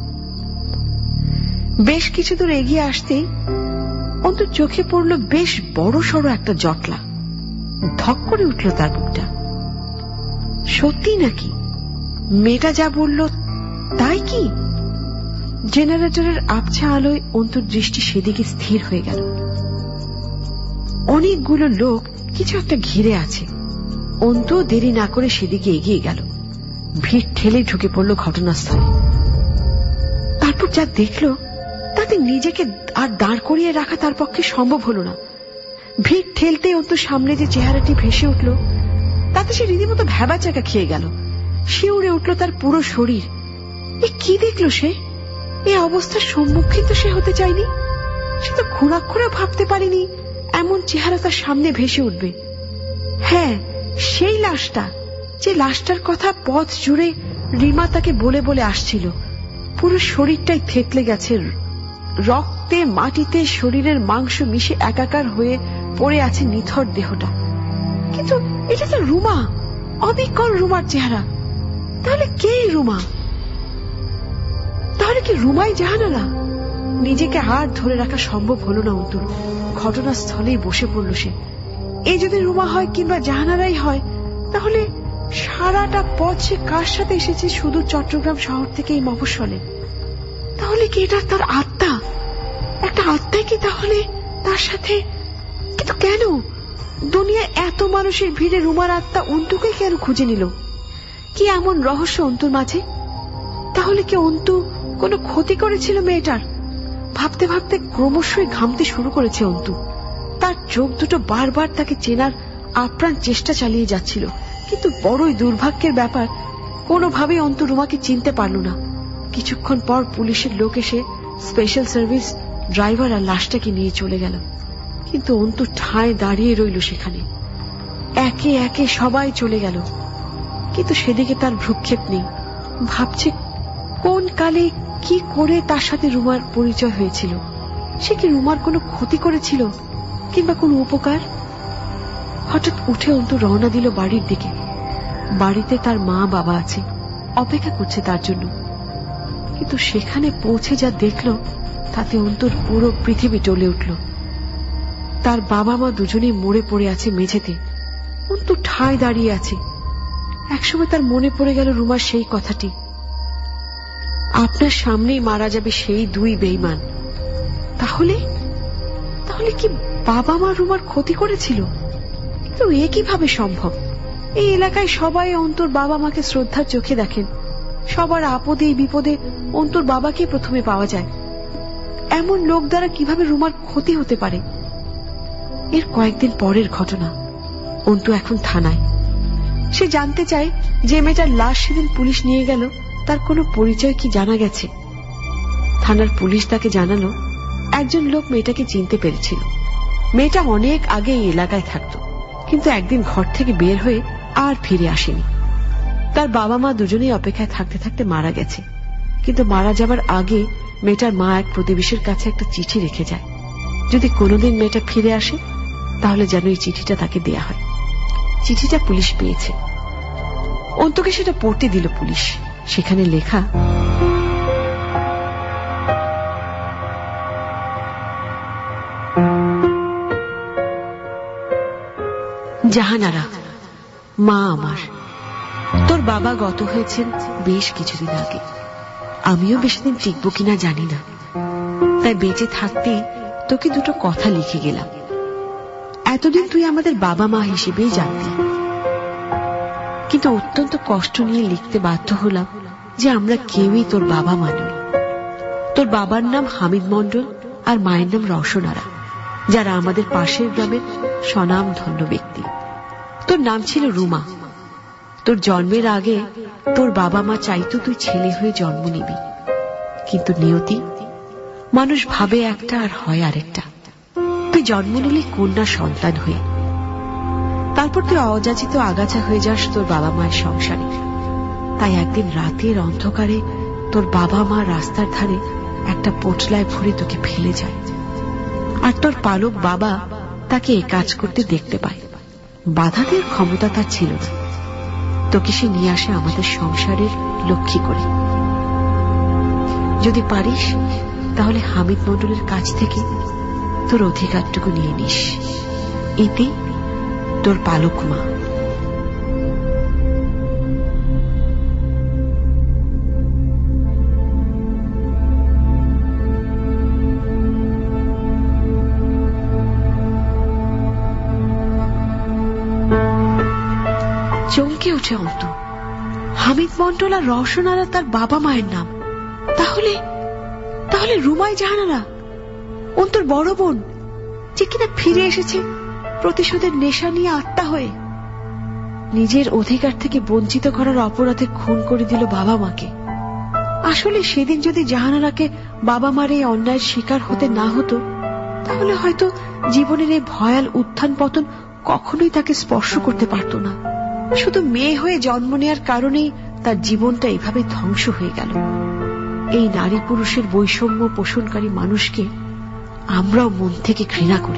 বেশ কিছু দূর এগিয়ে আসতেই অন্তুর চোখে পড়ল বেশ বড় সড়ো একটা জটলা। ধক করে উঠল তার বুকটা। সত্যি নাকি মেয়েটা যা বলল তাই কি? জেনারেটরের আবছা আলোয় অন্তুর দৃষ্টি সেদিকে স্থির হয়ে গেল। অনেকগুলো লোক কিছু একটা ঘিরে আছে। অন্তু দেরি না করে সেদিকে এগিয়ে গেল। ভিড় ঠেলে ঢুকে পড়ল ঘটনাস্থলে। তারপর যা দেখল তাতে নিজেকে আর দাঁড় করিয়ে রাখা তার পক্ষে সম্ভব হল না। ভিড় ঠেলতে অন্তু সামনে যে চেহারাটি ভেসে উঠল তাতে সে রীতিমতো ভ্যাবাচাকা খেয়ে গেল। শিউরে উঠল তার পুরো শরীর। এ কি দেখল সে? এ অবস্থার সম্মুখীন তো সে হতে চায়নি। সে তো ঘুরাক্ষরে ভাবতে পারেনি এমন চেহারা তার সামনে ভেসে উঠবে। হ্যাঁ, সেই লাশটা, যে লাশটার কথা পথ জুড়ে রিমা তাকে বলে বলে আসছিল। পুরো শরীরটাই থেতলে গেছে, রক্তে মাটিতে শরীরের মাংস মিশে একাকার হয়ে পড়ে আছে নিথর দেহটা। কিন্তু এটা তো রুমা, অবিকল রুমার চেহারা। তাহলে কে রুমা? তাহলে কি রুমাই জাহানারা? নিজেকে আর ধরে রাখা সম্ভব হল না অন্তুর। ঘটনাস্থলেই বসে পড়ল সে। এই যদি রুমা হয় কিংবা জাহানারাই হয়, তাহলে সারাটা পথ সে কার সাথে এসেছে শুধু চট্টগ্রাম শহর থেকে এই মফস্বলে? তাহলে কি এটা তার আত্মা? একটা আত্মাই কি তাহলে তার সাথে? কিন্তু কেন দুনিয়ায় এত মানুষের ভিড়ে রুমার আত্মা অন্তুকে কেন খুঁজে নিল? কি এমন রহস্য অন্তুর মাঝে? তাহলে কি অন্তু কোনো ক্ষতি করেছিল মেয়েটার? ভাবতে ভাবতে ক্রমশই ঘামতে শুরু করেছে অন্তু। তার চোখ দুটো বারবার তাকে চেনার আপ্রাণ চেষ্টা চালিয়ে যাচ্ছিল, কিন্তু বড়ই দুর্ভাগ্যের ব্যাপার, কোনোভাবেই অন্তু রুমাকে চিনতে পারল না। কিছুক্ষণ পর পুলিশের লোক এসে স্পেশাল সার্ভিস ড্রাইভার আর লাশটাকে নিয়ে চলে গেল। কিন্তু অন্তু ঠায় দাঁড়িয়ে রইল সেখানে। একে একে সবাই চলে গেল, কিন্তু সেদিকে তার ভ্রুক্ষেপ নেই। ভাবছে কোন কালে কি করে তার সাথে রুমার পরিচয় হয়েছিল। সে কি রুমার কোনো ক্ষতি করেছিল কিংবা কোনো উপকার? হঠাৎ উঠে অন্তু রওনা দিল বাড়ির দিকে। বাড়িতে তার মা বাবা আছে, অপেক্ষা করছে তার জন্য। কিন্তু সেখানে পৌঁছে যা দেখল তাতে অন্তুর পুরো পৃথিবী টলে উঠল। তার বাবা মা দুজনেই মরে পড়ে আছে মেঝেতে। অন্তু ঠায় দাঁড়িয়ে আছে। একসময় তার মনে পড়ে গেল রুমার সেই কথাটি, আপনার সামনেই মারা যাবে সেই দুই বেঈমান। তাহলে তাহলে কি বাবা মা রুমার ক্ষতি করেছিল? কিন্তু এ কিভাবে সম্ভব? এই এলাকায় সবাই অন্তুর বাবা মাকে শ্রদ্ধার চোখে দেখেন। সবার আপদে বিপদে অন্তুর বাবাকে প্রথমে পাওয়া যায়। এমন লোক দ্বারা কিভাবে রুমার ক্ষতি হতে পারে? এর কয়েকদিন পরের ঘটনা। অন্তু এখন থানায়। সে জানতে চায় যে মেয়েটার লাশ সেদিন পুলিশ নিয়ে গেল তার কোনো পরিচয় কি জানা গেছে। থানার পুলিশ তাকে জানালো একজন লোক মেয়েটাকে চিনতে পেরেছিল। মেয়েটা অনেক আগে এই এলাকায় থাকত, কিন্তু একদিন ঘর থেকে বের হয়ে আর ফিরে আসেনি। তার বাবা মা দুজনেই অপেক্ষায় থাকতে থাকতে মারা গেছে। কিন্তু মারা যাবার আগে মেয়েটার মা এক প্রতিবেশীর কাছে একটা চিঠি রেখে যায়, যদি কোনোদিন মেয়েটা ফিরে আসে তাহলে যেন এই চিঠিটা তাকে দেয়া হয়। চিঠিটা পুলিশ পেয়েছে। অন্তুকে সেটা পড়তে দিল পুলিশ। সেখানে লেখা, জাহানারা, মা আমার, তোর বাবা গত হয়েছেন বেশ কিছুদিন আগে। আমিও বেশি দিন টিকবো কিনা জানি না, তাই বেঁচে থাকতে তোকে দুটো কথা লিখে গেলাম। এতদিন তুই আমাদের বাবা মা হিসেবেই জানতি, কিন্তু অত্যন্ত কষ্ট নিয়ে লিখতে বাধ্য হলাম যে আমরা কেউই তোর বাবা মা নই। তোর বাবার নাম হামিদ মণ্ডল আর মায়ের নাম রওশনারা, যারা আমাদের পাশের গ্রামের স্বনাম ধন্য ব্যক্তি। তোর নাম ছিল রুমা। তোর জন্মের আগে তোর বাবা মা চাইতো তুই ছেলে হয়ে জন্ম নিবি, কিন্তু নিয়তি, মানুষ ভাবে একটা আর হয় আরেকটা। তুই জন্ম নিলি কন্যা সন্তান হয়ে। তা তারপর তুই অযাচিত আগাছা হয়ে যাস তোর বাবা মায়ের সংসারে। তাই একদিন রাতের অন্ধকারে তোর বাবা মা রাস্তার ধারে একটা পোটলায় ভরে তোকে ফেলে যায়, আর তোর পালক বাবা তাকে এ কাজ করতে দেখতে পায়। বাধাদের ক্ষমতা তার ছিল না, তোকে সে নিয়ে আসে আমাদের সংসারের লক্ষ্মী করে। যদি পারিস তাহলে হামিদ মণ্ডলের কাছ থেকে তোর অধিকারটুকু নিয়ে নিস। এতে তোর পালক মা। চমকে উঠে অন্ত। হামিদ মণ্ডল আর রওশনারা তার বাবা মায়ের নাম। তাহলে তাহলে রুমাই জাহানারা অন্তর বড় বোন, যে কিনা ফিরে এসেছে প্রতিশোধের নেশা নিয়ে আত্মা হয়ে। নিজের অধিকার থেকে বঞ্চিত করার অপরাধে খুন করে দিল বাবা মাকে। আসলে সেদিন যদি জাহানারাকে বাবা মার এই অন্যায়ের শিকার হতে না হতো, তাহলে হয়তো জীবনের এই ভয়াল উত্থান পতন কখনোই তাকে স্পর্শ করতে পারত না। শুধু মেয়ে হয়ে জন্ম নেয়ার কারণেই তার জীবনটা এভাবে ধ্বংস হয়ে গেল। এই নারী পুরুষের বৈষম্য পোষণকারী মানুষকে আমরাও মন থেকে ঘৃণা করি।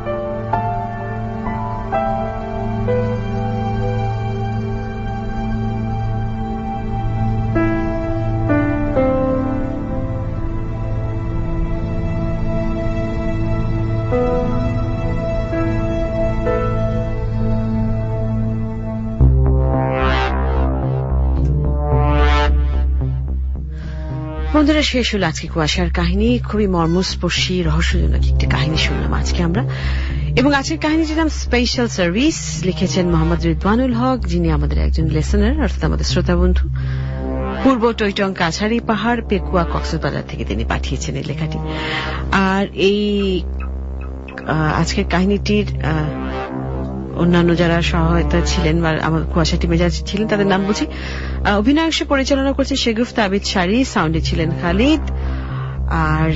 বন্ধুরা, শেষ হল আজকে কুয়াশার কাহিনী। খুবই মর্মস্পর্শী রহস্যজনক একটি কাহিনী শুনলাম আজকে আমরা। এবং আজকের কাহিনীটির নাম স্পেশাল সার্ভিস। লিখেছেন মোহাম্মদ রিদওয়ানুল হক, যিনি আমাদের একজন লিসেনার, অর্থাৎ আমাদের শ্রোতা বন্ধু। পূর্ব টৈটং কাছাড়ি পাহাড় পেকুয়া কক্সবাজার থেকে তিনি পাঠিয়েছেন এই লেখাটি। আর এই আজকের কাহিনীটির অন্যান্য যারা সহায়তা ছিলেন বা আমার কুয়াশা টিমে যারা ছিলেন তাদের নাম বলছি। অভিনয়াংশ পরিচালনা করছে শেগুফত আবিদ শাড়ি, সাউন্ডে ছিলেন খালিদ, আর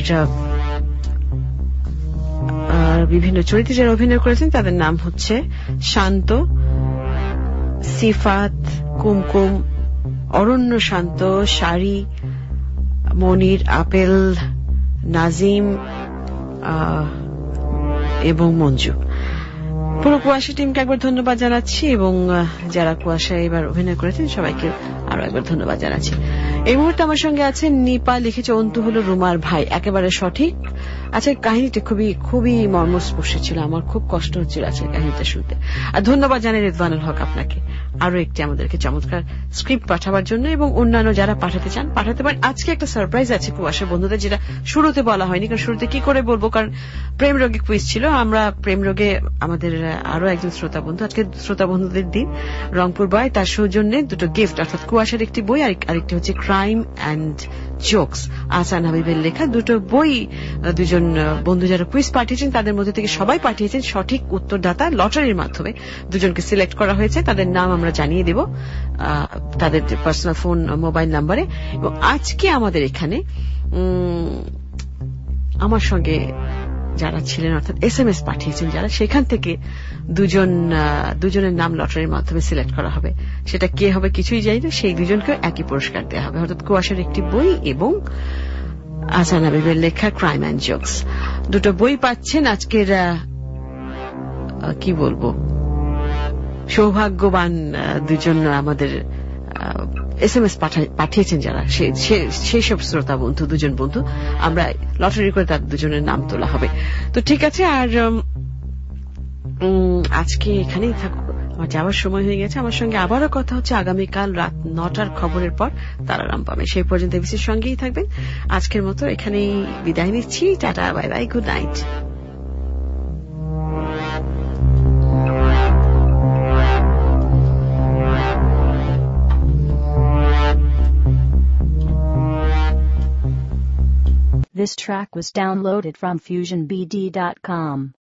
বিভিন্ন চরিত্রে যারা অভিনয় করেছেন তাদের নাম হচ্ছে শান্ত, সিফাত, কুমকুম, অরণ্য শান্ত, শাড়ি, মনির, আপেল, নাজিম এবং মঞ্জু। পুরো কুয়াশা টিমকে একবার ধন্যবাদ জানাচ্ছি এবং যারা কুয়াশা এবার অভিনয় করেছেন সবাইকে আরো একবার ধন্যবাদ জানাচ্ছি। এই মুহূর্তে আমার সঙ্গে আছেন নিপা, লিখেছে অন্তু হল রুমার ভাই। একেবারে সঠিক। আচ্ছা, কাহিনীটি খুবই খুবই মর্মস্পর্শী ছিল, আমার খুব কষ্ট হচ্ছিল আজকের কাহিনীটা শুনতে। আর ধন্যবাদ জানাই রিদওয়ানুল হক আপনাকে আরো একটি আমাদেরকে চমৎকার স্ক্রিপ্ট পাঠাবার জন্য, এবং অন্যান্য যারা পাঠাতে চান পাঠাতে পারেন। আজকে একটা সারপ্রাইজ আছে কুয়াশা বন্ধুদের, যেটা শুরুতে বলা হয়নি, কারণ শুরুতে কি করে বলবো, কারণ প্রেম রোগে কুইজ ছিল। আমরা প্রেম রোগে আমাদের আরো একজন শ্রোতা বন্ধু, আজকে শ্রোতা বন্ধুদের দিন, রংপুর বয়, তার সৌজন্যে দুটো গিফট, অর্থাৎ কুয়াশার একটি বই আর আরেকটি হচ্ছে ক্রাইম অ্যান্ড জোকস, আহসান হাবিবের লেখা দুটো বই। দুজন বন্ধু যারা কুইজ পাঠিয়েছেন তাদের মধ্যে থেকে সবাই পাঠিয়েছেন সঠিক উত্তরদাতা। লটারির মাধ্যমে দুজনকে সিলেক্ট করা হয়েছে, তাদের নাম আমরা জানিয়ে দেব তাদের পার্সোনাল ফোন মোবাইল নাম্বারে। এবং আজকে আমাদের এখানে আমার সঙ্গে যারা ছিলেন, অর্থাৎ এস এম এস পাঠিয়েছেন যারা, সেখান থেকে দুজন দুজনের নাম লটারির মাধ্যমে সিলেক্ট করা হবে। সেটা কে হবে কিছুই জানি না, সেই দুজনকে একই পুরস্কার দেওয়া হবে, অর্থাৎ কুয়াশার একটি বই এবং আহসান হাবিবের লেখা ক্রাইম অ্যান্ড জোকস। দুটো বই পাচ্ছেন আজকের কি বলবো সৌভাগ্যবান দুজন আমাদের এস এম এস পাঠিয়েছেন যারা, সেই সব শ্রোতা বন্ধু, দুজন বন্ধু, আমরা লটারি করে তার দুজনের নাম তোলা হবে। তো ঠিক আছে, আর আজকে এখানেই থাকুক, আমার যাওয়ার সময় হয়ে গেছে। আমার সঙ্গে আবারও কথা হচ্ছে আগামীকাল রাত নটার খবরের পর তারারাম পাবে। সেই পর্যন্ত এবিসির সঙ্গেই থাকবেন। আজকের মতো এখানেই বিদায় নিচ্ছি। Tata, bye bye, good night. This track was downloaded from fusion b d dot com.